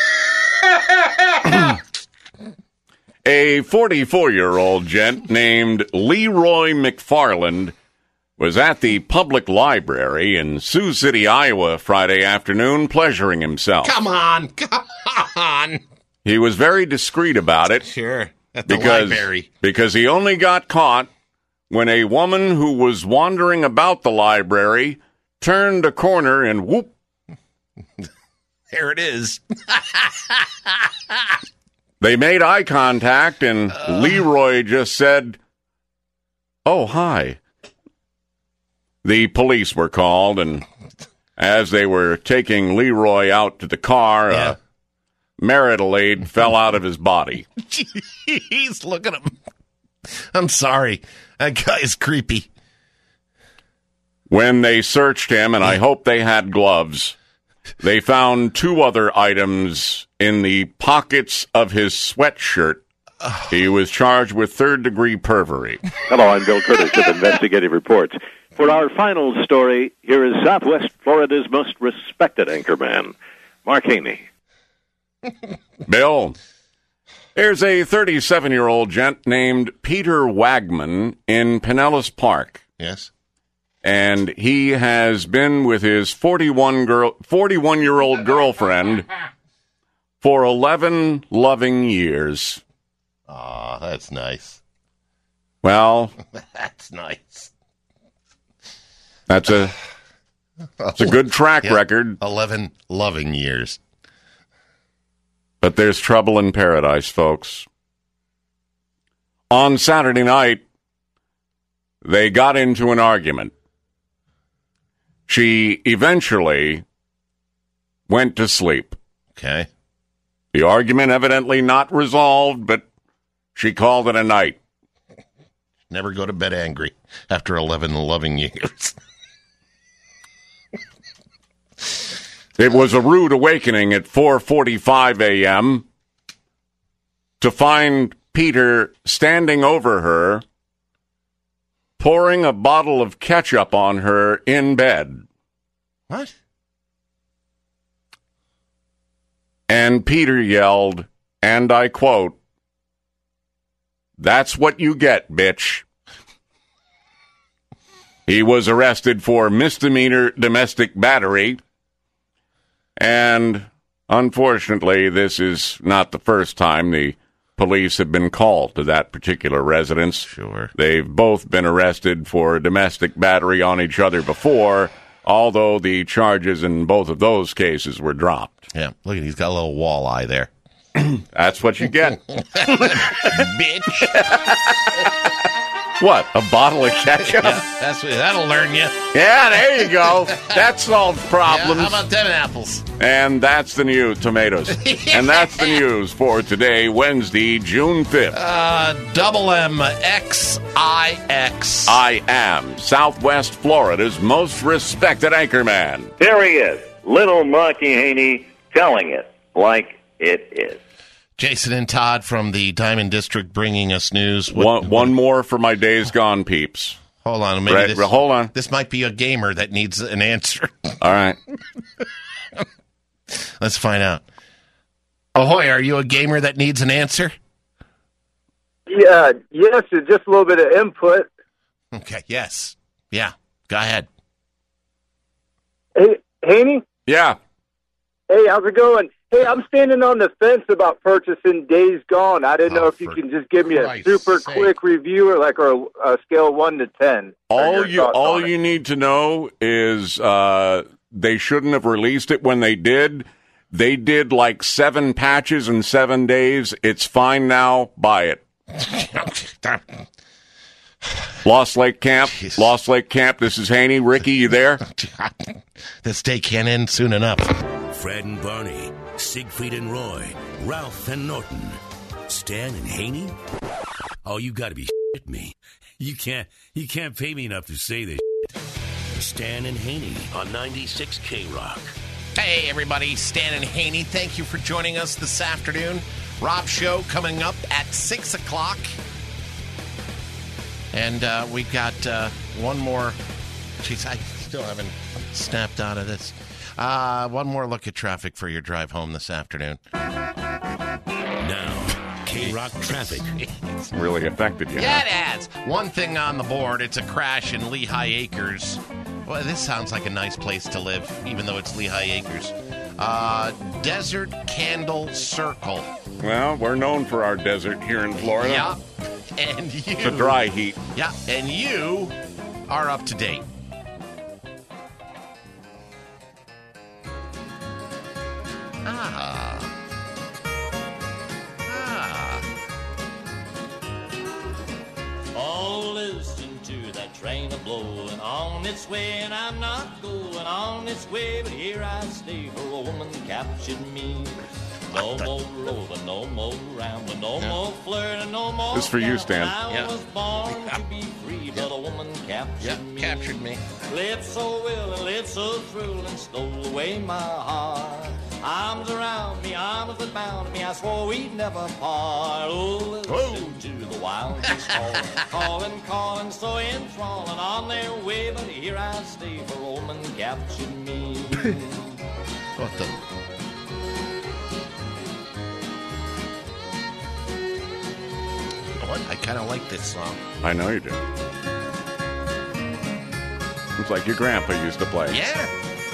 A forty-four-year-old gent named Leroy McFarland was at the public library in Sioux City, Iowa, Friday afternoon, pleasuring himself. Come on, come on. He was very discreet about it. Sure, at the because, library. Because he only got caught when a woman who was wandering about the library turned a corner and whoop. There it is. They made eye contact, and uh. Leroy just said, "Oh, hi." The police were called, and as they were taking Leroy out to the car, Yeah. a marital aid fell out of his body. Jeez, look at him. I'm sorry. That guy is creepy. When they searched him, and I hope they had gloves, they found two other items in the pockets of his sweatshirt. He was charged with third-degree perjury. Hello, I'm Bill Curtis of Investigative Reports. For our final story, here is Southwest Florida's most respected anchorman, Mark Haney. Bill, there's a thirty-seven-year-old gent named Peter Wagman in Pinellas Park. Yes. And he has been with his forty-one girl, forty-one-year-old girlfriend for eleven loving years. Aw, that's nice. Well, That's nice. that's a that's a good track Yeah, record. eleven loving years. But there's trouble in paradise, folks. On Saturday night, they got into an argument. She eventually went to sleep. Okay. The argument evidently not resolved, but she called it a night. Never go to bed angry after eleven loving years. It was a rude awakening at four forty-five a.m. to find Peter standing over her, pouring a bottle of ketchup on her in bed. What? And Peter yelled, and I quote, "That's what you get, bitch." He was arrested for misdemeanor domestic battery. And unfortunately, this is not the first time the police have been called to that particular residence. Sure. They've both been arrested for domestic battery on each other before, although the charges in both of those cases were dropped. Yeah, look at he's got a little walleye there. That's what you get. Bitch. What, a bottle of ketchup? Yeah, that's what, that'll learn you. Yeah, there you go. That solves problems. Yeah, how about them apples? And that's the news, tomatoes. And that's the news for today, Wednesday, June fifth. Uh, double M X I X. I am Southwest Florida's most respected anchorman. There he is, little Marky Haney, telling it like it is. Jason and Todd from the Diamond District bringing us news. What, One, one more for my days gone, peeps. Hold on. Maybe Right, this, hold on. This might be a gamer that needs an answer. All right. Let's find out. Ahoy, are you a gamer that needs an answer? Yeah, yes, just a little bit of input. Okay, yes. Yeah, go ahead. Hey, Haney? Yeah. Hey, how's it going? Hey, I'm standing on the fence about purchasing Days Gone. I didn't know Oh, if you for can just give me a Christ's super sake. quick review or like a, a scale of one to ten. All Your you thoughts all on it. you need to know is uh, they shouldn't have released it when they did. They did like seven patches in seven days. It's fine now. Buy it. Lost Lake Camp. Jeez. Lost Lake Camp. This is Haney. Ricky, you there? This day can't end soon enough. Fred and Barney, Siegfried and Roy, Ralph and Norton, Stan and Haney. Oh, you got to be shitting me. You can't. You can't pay me enough to say this shit. Stan and Haney on ninety-six K Rock. Hey, everybody. Stan and Haney, thank you for joining us this afternoon. Rob Show coming up at six o'clock. And uh, we've got uh, one more. Jeez, I still haven't snapped out of this. Uh, one more look at traffic for your drive home this afternoon. Now, K Rock traffic. It's really affected you. Yeah, it has. One thing on the board, it's a crash in Lehigh Acres. Well, this sounds like a nice place to live, even though it's Lehigh Acres. Uh, Desert Candle Circle. Well, we're known for our desert here in Florida. Yeah. And you... It's a dry heat. Yeah, and you are up to date. Ah. Ah. All listen to that train a-blowing on its way, and I'm not going on its way, but here I stay, for a woman captured me. No more roving, no more rambling, no Yeah. more flirting, no more. This is for you, Stan. I Yeah. was born to be free, but a woman captured Yeah, me. captured me. Lived so well and lived so thrilling, stole away my heart. Arms around me, arms that bound me, I swore we'd never part. Oh, listen to the wild geese calling, calling, calling, so enthralling on their way, but here I stay, for a woman captured me. What the? What? I kind of like this song. I know you do. It's like your grandpa used to play. Yeah.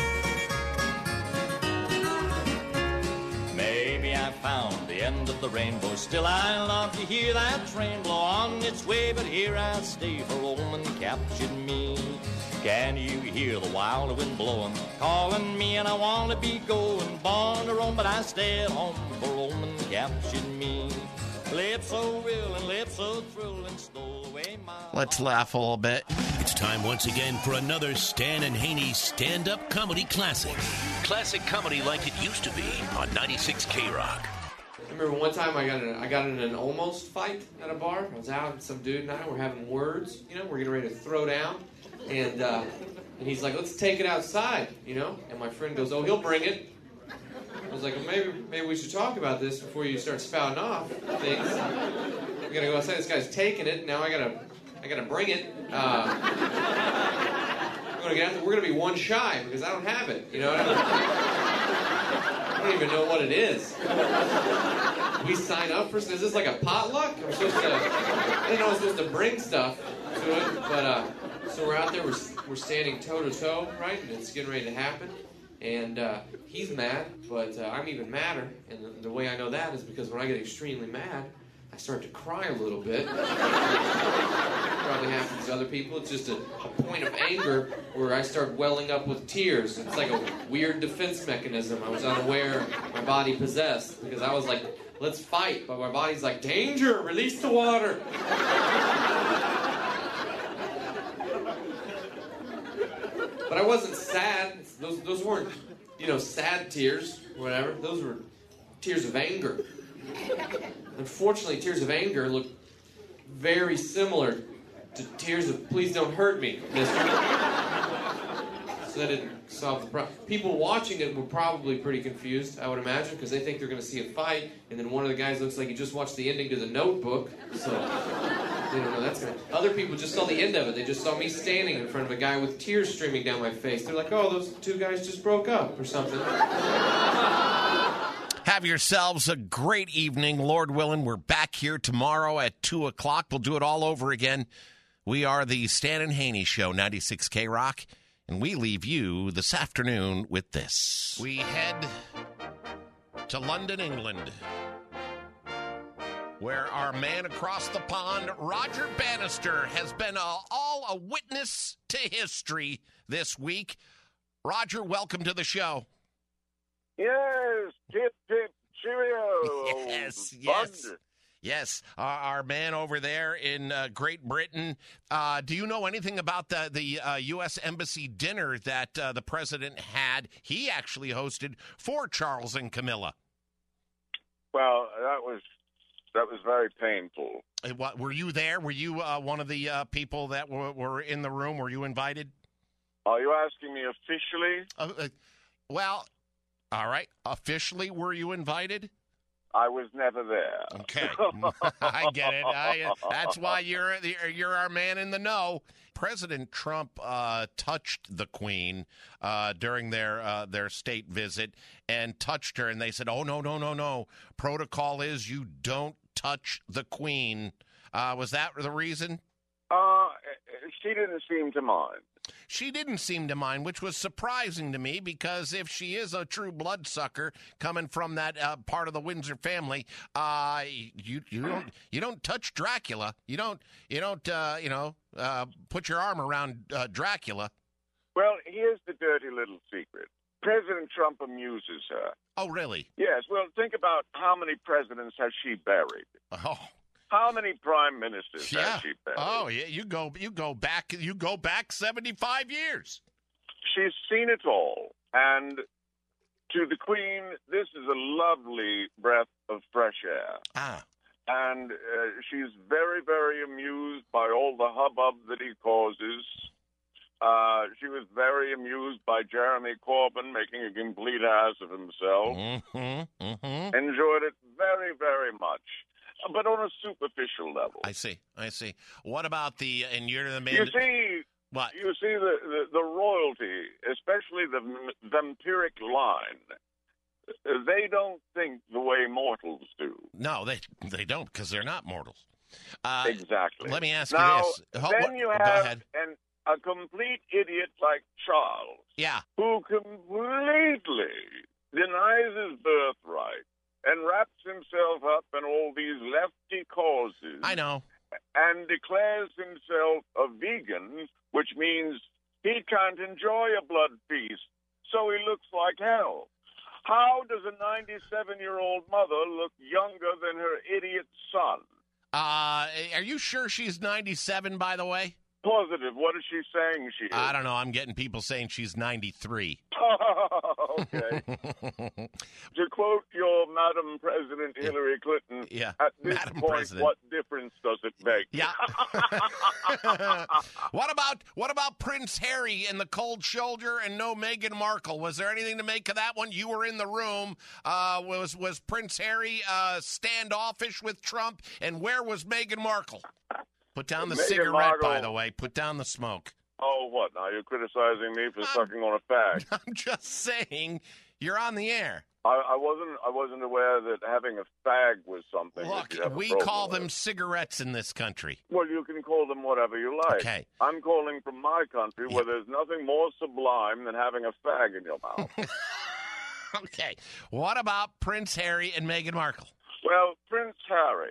Maybe I found the end of the rainbow, still I love to hear that train blow on its way, but here I stay, for a woman captured me. Can you hear the wild wind blowing, calling me, and I want to be going, born to roam, but I stay at home, for a woman captured me. Lived so real and lived so thrilling, stole away my... Let's laugh a little bit. It's time once again for another Stan and Haney stand-up comedy classic. Classic comedy like it used to be on ninety-six K Rock. I remember one time I got in, I got in an almost fight at a bar. I was out, and some dude and I were having words. You know, we're getting ready to throw down, and uh, and he's like, "Let's take it outside," you know. And my friend goes, "Oh, he'll bring it." I was like, well, maybe maybe we should talk about this before you start spouting off things. I'm gonna go outside. This guy's taking it. Now I gotta I gotta bring it. Uh, I'm gonna get out there. We're gonna be one shy because I don't have it. You know. I don't, I don't even know what it is. We sign up for. Is this like a potluck? I'm supposed to. I didn't know I was supposed to bring stuff to it, but uh, so we're out there. We're we're standing toe to toe, right, and it's getting ready to happen. And uh, he's mad, but uh, I'm even madder. And the, the way I know that is because when I get extremely mad, I start to cry a little bit. Probably happens to other people. It's just a, a point of anger where I start welling up with tears. It's like a weird defense mechanism I was unaware my body possessed, because I was like, let's fight. But my body's like, danger, release the water. But I wasn't sad. Those those weren't, you know, sad tears, or whatever. Those were tears of anger. Unfortunately, tears of anger look very similar to tears of "please don't hurt me, mister." So that didn't solve the problem. People watching it were probably pretty confused, I would imagine, because they think they're going to see a fight, and then one of the guys looks like he just watched the ending to The Notebook, so they don't know that's going to... Other people just saw the end of it. They just saw me standing in front of a guy with tears streaming down my face. They're like, oh, those two guys just broke up or something. Have yourselves a great evening. Lord willing, we're back here tomorrow at two o'clock. We'll do it all over again. We are the Stan and Haney Show, ninety-six K Rock, and we leave you this afternoon with this. We head to London, England, where our man across the pond, Roger Bannister, has been a, all a witness to history this week. Roger, welcome to the show. Yes, tip, tip, cheerio. Yes, Bud. yes. Yes, our, our man over there in uh, Great Britain. Uh, do you know anything about the, the uh, U S Embassy dinner that uh, the president had? He actually hosted for Charles and Camilla. Well, that was that was very painful. Uh, What, were you there? Were you uh, one of the uh, people that were, were in the room? Were you invited? Are you asking me officially? Uh, uh, well, all right. Officially, were you invited? I was never there. Okay, I get it. I, that's why you're the, you're our man in the know. President Trump uh, touched the Queen uh, during their uh, their state visit and touched her, and they said, "Oh no, no, no, no! Protocol is you don't touch the Queen." Uh, was that the reason? Uh, she didn't seem to mind. She didn't seem to mind, which was surprising to me, because if she is a true bloodsucker coming from that uh, part of the Windsor family, uh, you you don't you don't touch Dracula. You don't you don't uh, you know uh, put your arm around uh, Dracula. Well, here's the dirty little secret. President Trump amuses her. Oh, really? Yes. Well, think about how many presidents has she buried. Oh, How many prime ministers Yeah. has she been? Oh, yeah. You go. You go back. You go back seventy-five years. She's seen it all. And to the Queen, this is a lovely breath of fresh air. Ah. And uh, she's very, very amused by all the hubbub that he causes. Uh, she was very amused by Jeremy Corbyn making a complete ass of himself. Mm-hmm, mm-hmm. Enjoyed it very, very much. But on a superficial level. I see. I see. What about the, and you're the man. You see, what? You see the, the, the royalty, especially the vampiric line, they don't think the way mortals do. No, they they don't, because they're not mortals. Uh, exactly. Let me ask now, you this. Ho- then what- you go have ahead. an, a complete idiot like Charles, Yeah. who completely denies his birthright and wraps himself up in all these lefty causes. I know. And declares himself a vegan, which means he can't enjoy a blood feast, so he looks like hell. How does a ninety-seven-year-old mother look younger than her idiot son? Uh, are you sure she's ninety-seven, by the way? Positive. What is she saying she is? I don't know. I'm getting people saying she's ninety-three. Okay. To quote your Madam President Hillary Clinton, Yeah, at this Madam point, President. what difference does it make? Yeah. What about what about Prince Harry and the cold shoulder and no Meghan Markle? Was there anything to make of that one? You were in the room. Uh, was was Prince Harry uh, standoffish with Trump? And where was Meghan Markle? Put down the Meghan cigarette, Markle- by the way. Put down the smoke. Oh, what? Now you're criticizing me for sucking on a fag. I'm just saying, you're on the air. I, I wasn't. I wasn't aware that having a fag was something. that Look, you'd have a we problem call with. them cigarettes in this country. Well, you can call them whatever you like. Okay. I'm calling from my country where there's nothing more sublime than having a fag in your mouth. Okay. What about Prince Harry and Meghan Markle? Well, Prince Harry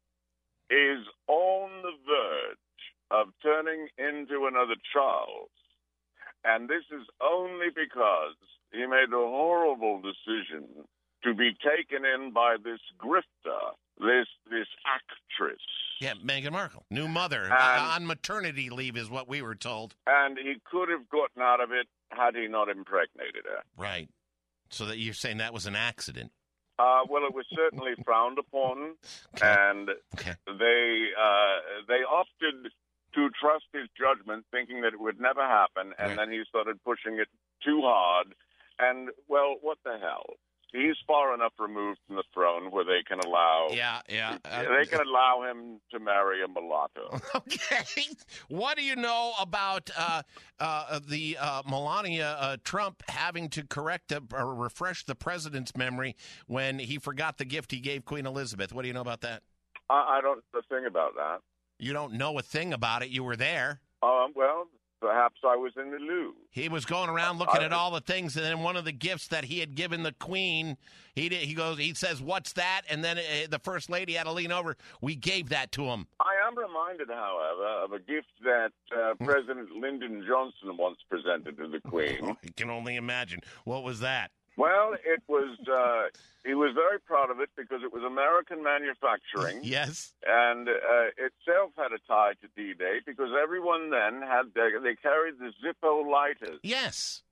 is on the verge of turning into another Charles. And this is only because he made a horrible decision to be taken in by this grifter, this this actress. Yeah, Meghan Markle, new mother And- uh, on maternity leave is what we were told. And he could have gotten out of it had he not impregnated her. Right. So that you're saying that was an accident. Uh, well, it was certainly frowned upon, and they uh, they opted to trust his judgment, thinking that it would never happen, and Right. then he started pushing it too hard. And, well, what the hell? He's far enough removed from the throne where they can allow Yeah, yeah. Uh, they can allow him to marry a mulatto. Okay. What do you know about uh, uh, the uh, Melania uh, Trump having to correct a, or refresh the president's memory when he forgot the gift he gave Queen Elizabeth? What do you know about that? I, I don't know a thing about that. You don't know a thing about it. You were there. Um, well, perhaps I was in the loo. He was going around looking I- at all the things, and then one of the gifts that he had given the Queen, he did, he goes, he says, "What's that?" And then uh, the First Lady had to lean over. We gave that to him. I am reminded, however, of a gift that uh, President Lyndon Johnson once presented to the Queen. I can only imagine. What was that? Well, it was, uh, he was very proud of it because it was American manufacturing. Yes. And uh, itself had a tie to D-Day because everyone then had, their, they carried the Zippo lighters. Yes.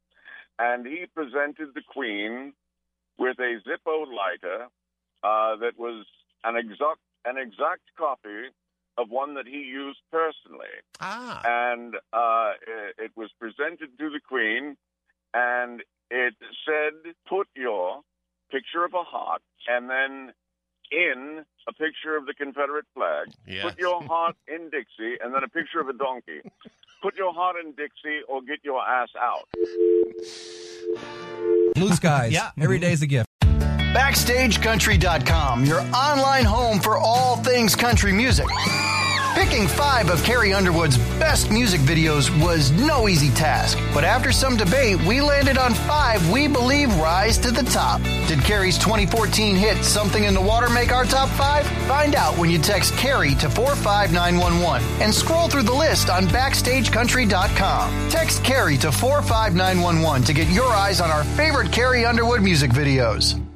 And he presented the Queen with a Zippo lighter uh, that was an exact, an exact copy of one that he used personally. Ah. And uh, it, it was presented to the Queen, and it said, put your picture of a heart, and then in a picture of the Confederate flag. Yes. Put your heart in Dixie, and then a picture of a donkey. Put your heart in Dixie or get your ass out. Blue skies. Yeah. Every day's a gift. Backstage Country dot com, your online home for all things country music. Picking five of Carrie Underwood's best music videos was no easy task, but after some debate, we landed on five we believe rise to the top. Did Carrie's twenty fourteen hit Something in the Water make our top five? Find out when you text Carrie to four five nine one one and scroll through the list on Backstage Country dot com. Text Carrie to four five nine one one to get your eyes on our favorite Carrie Underwood music videos.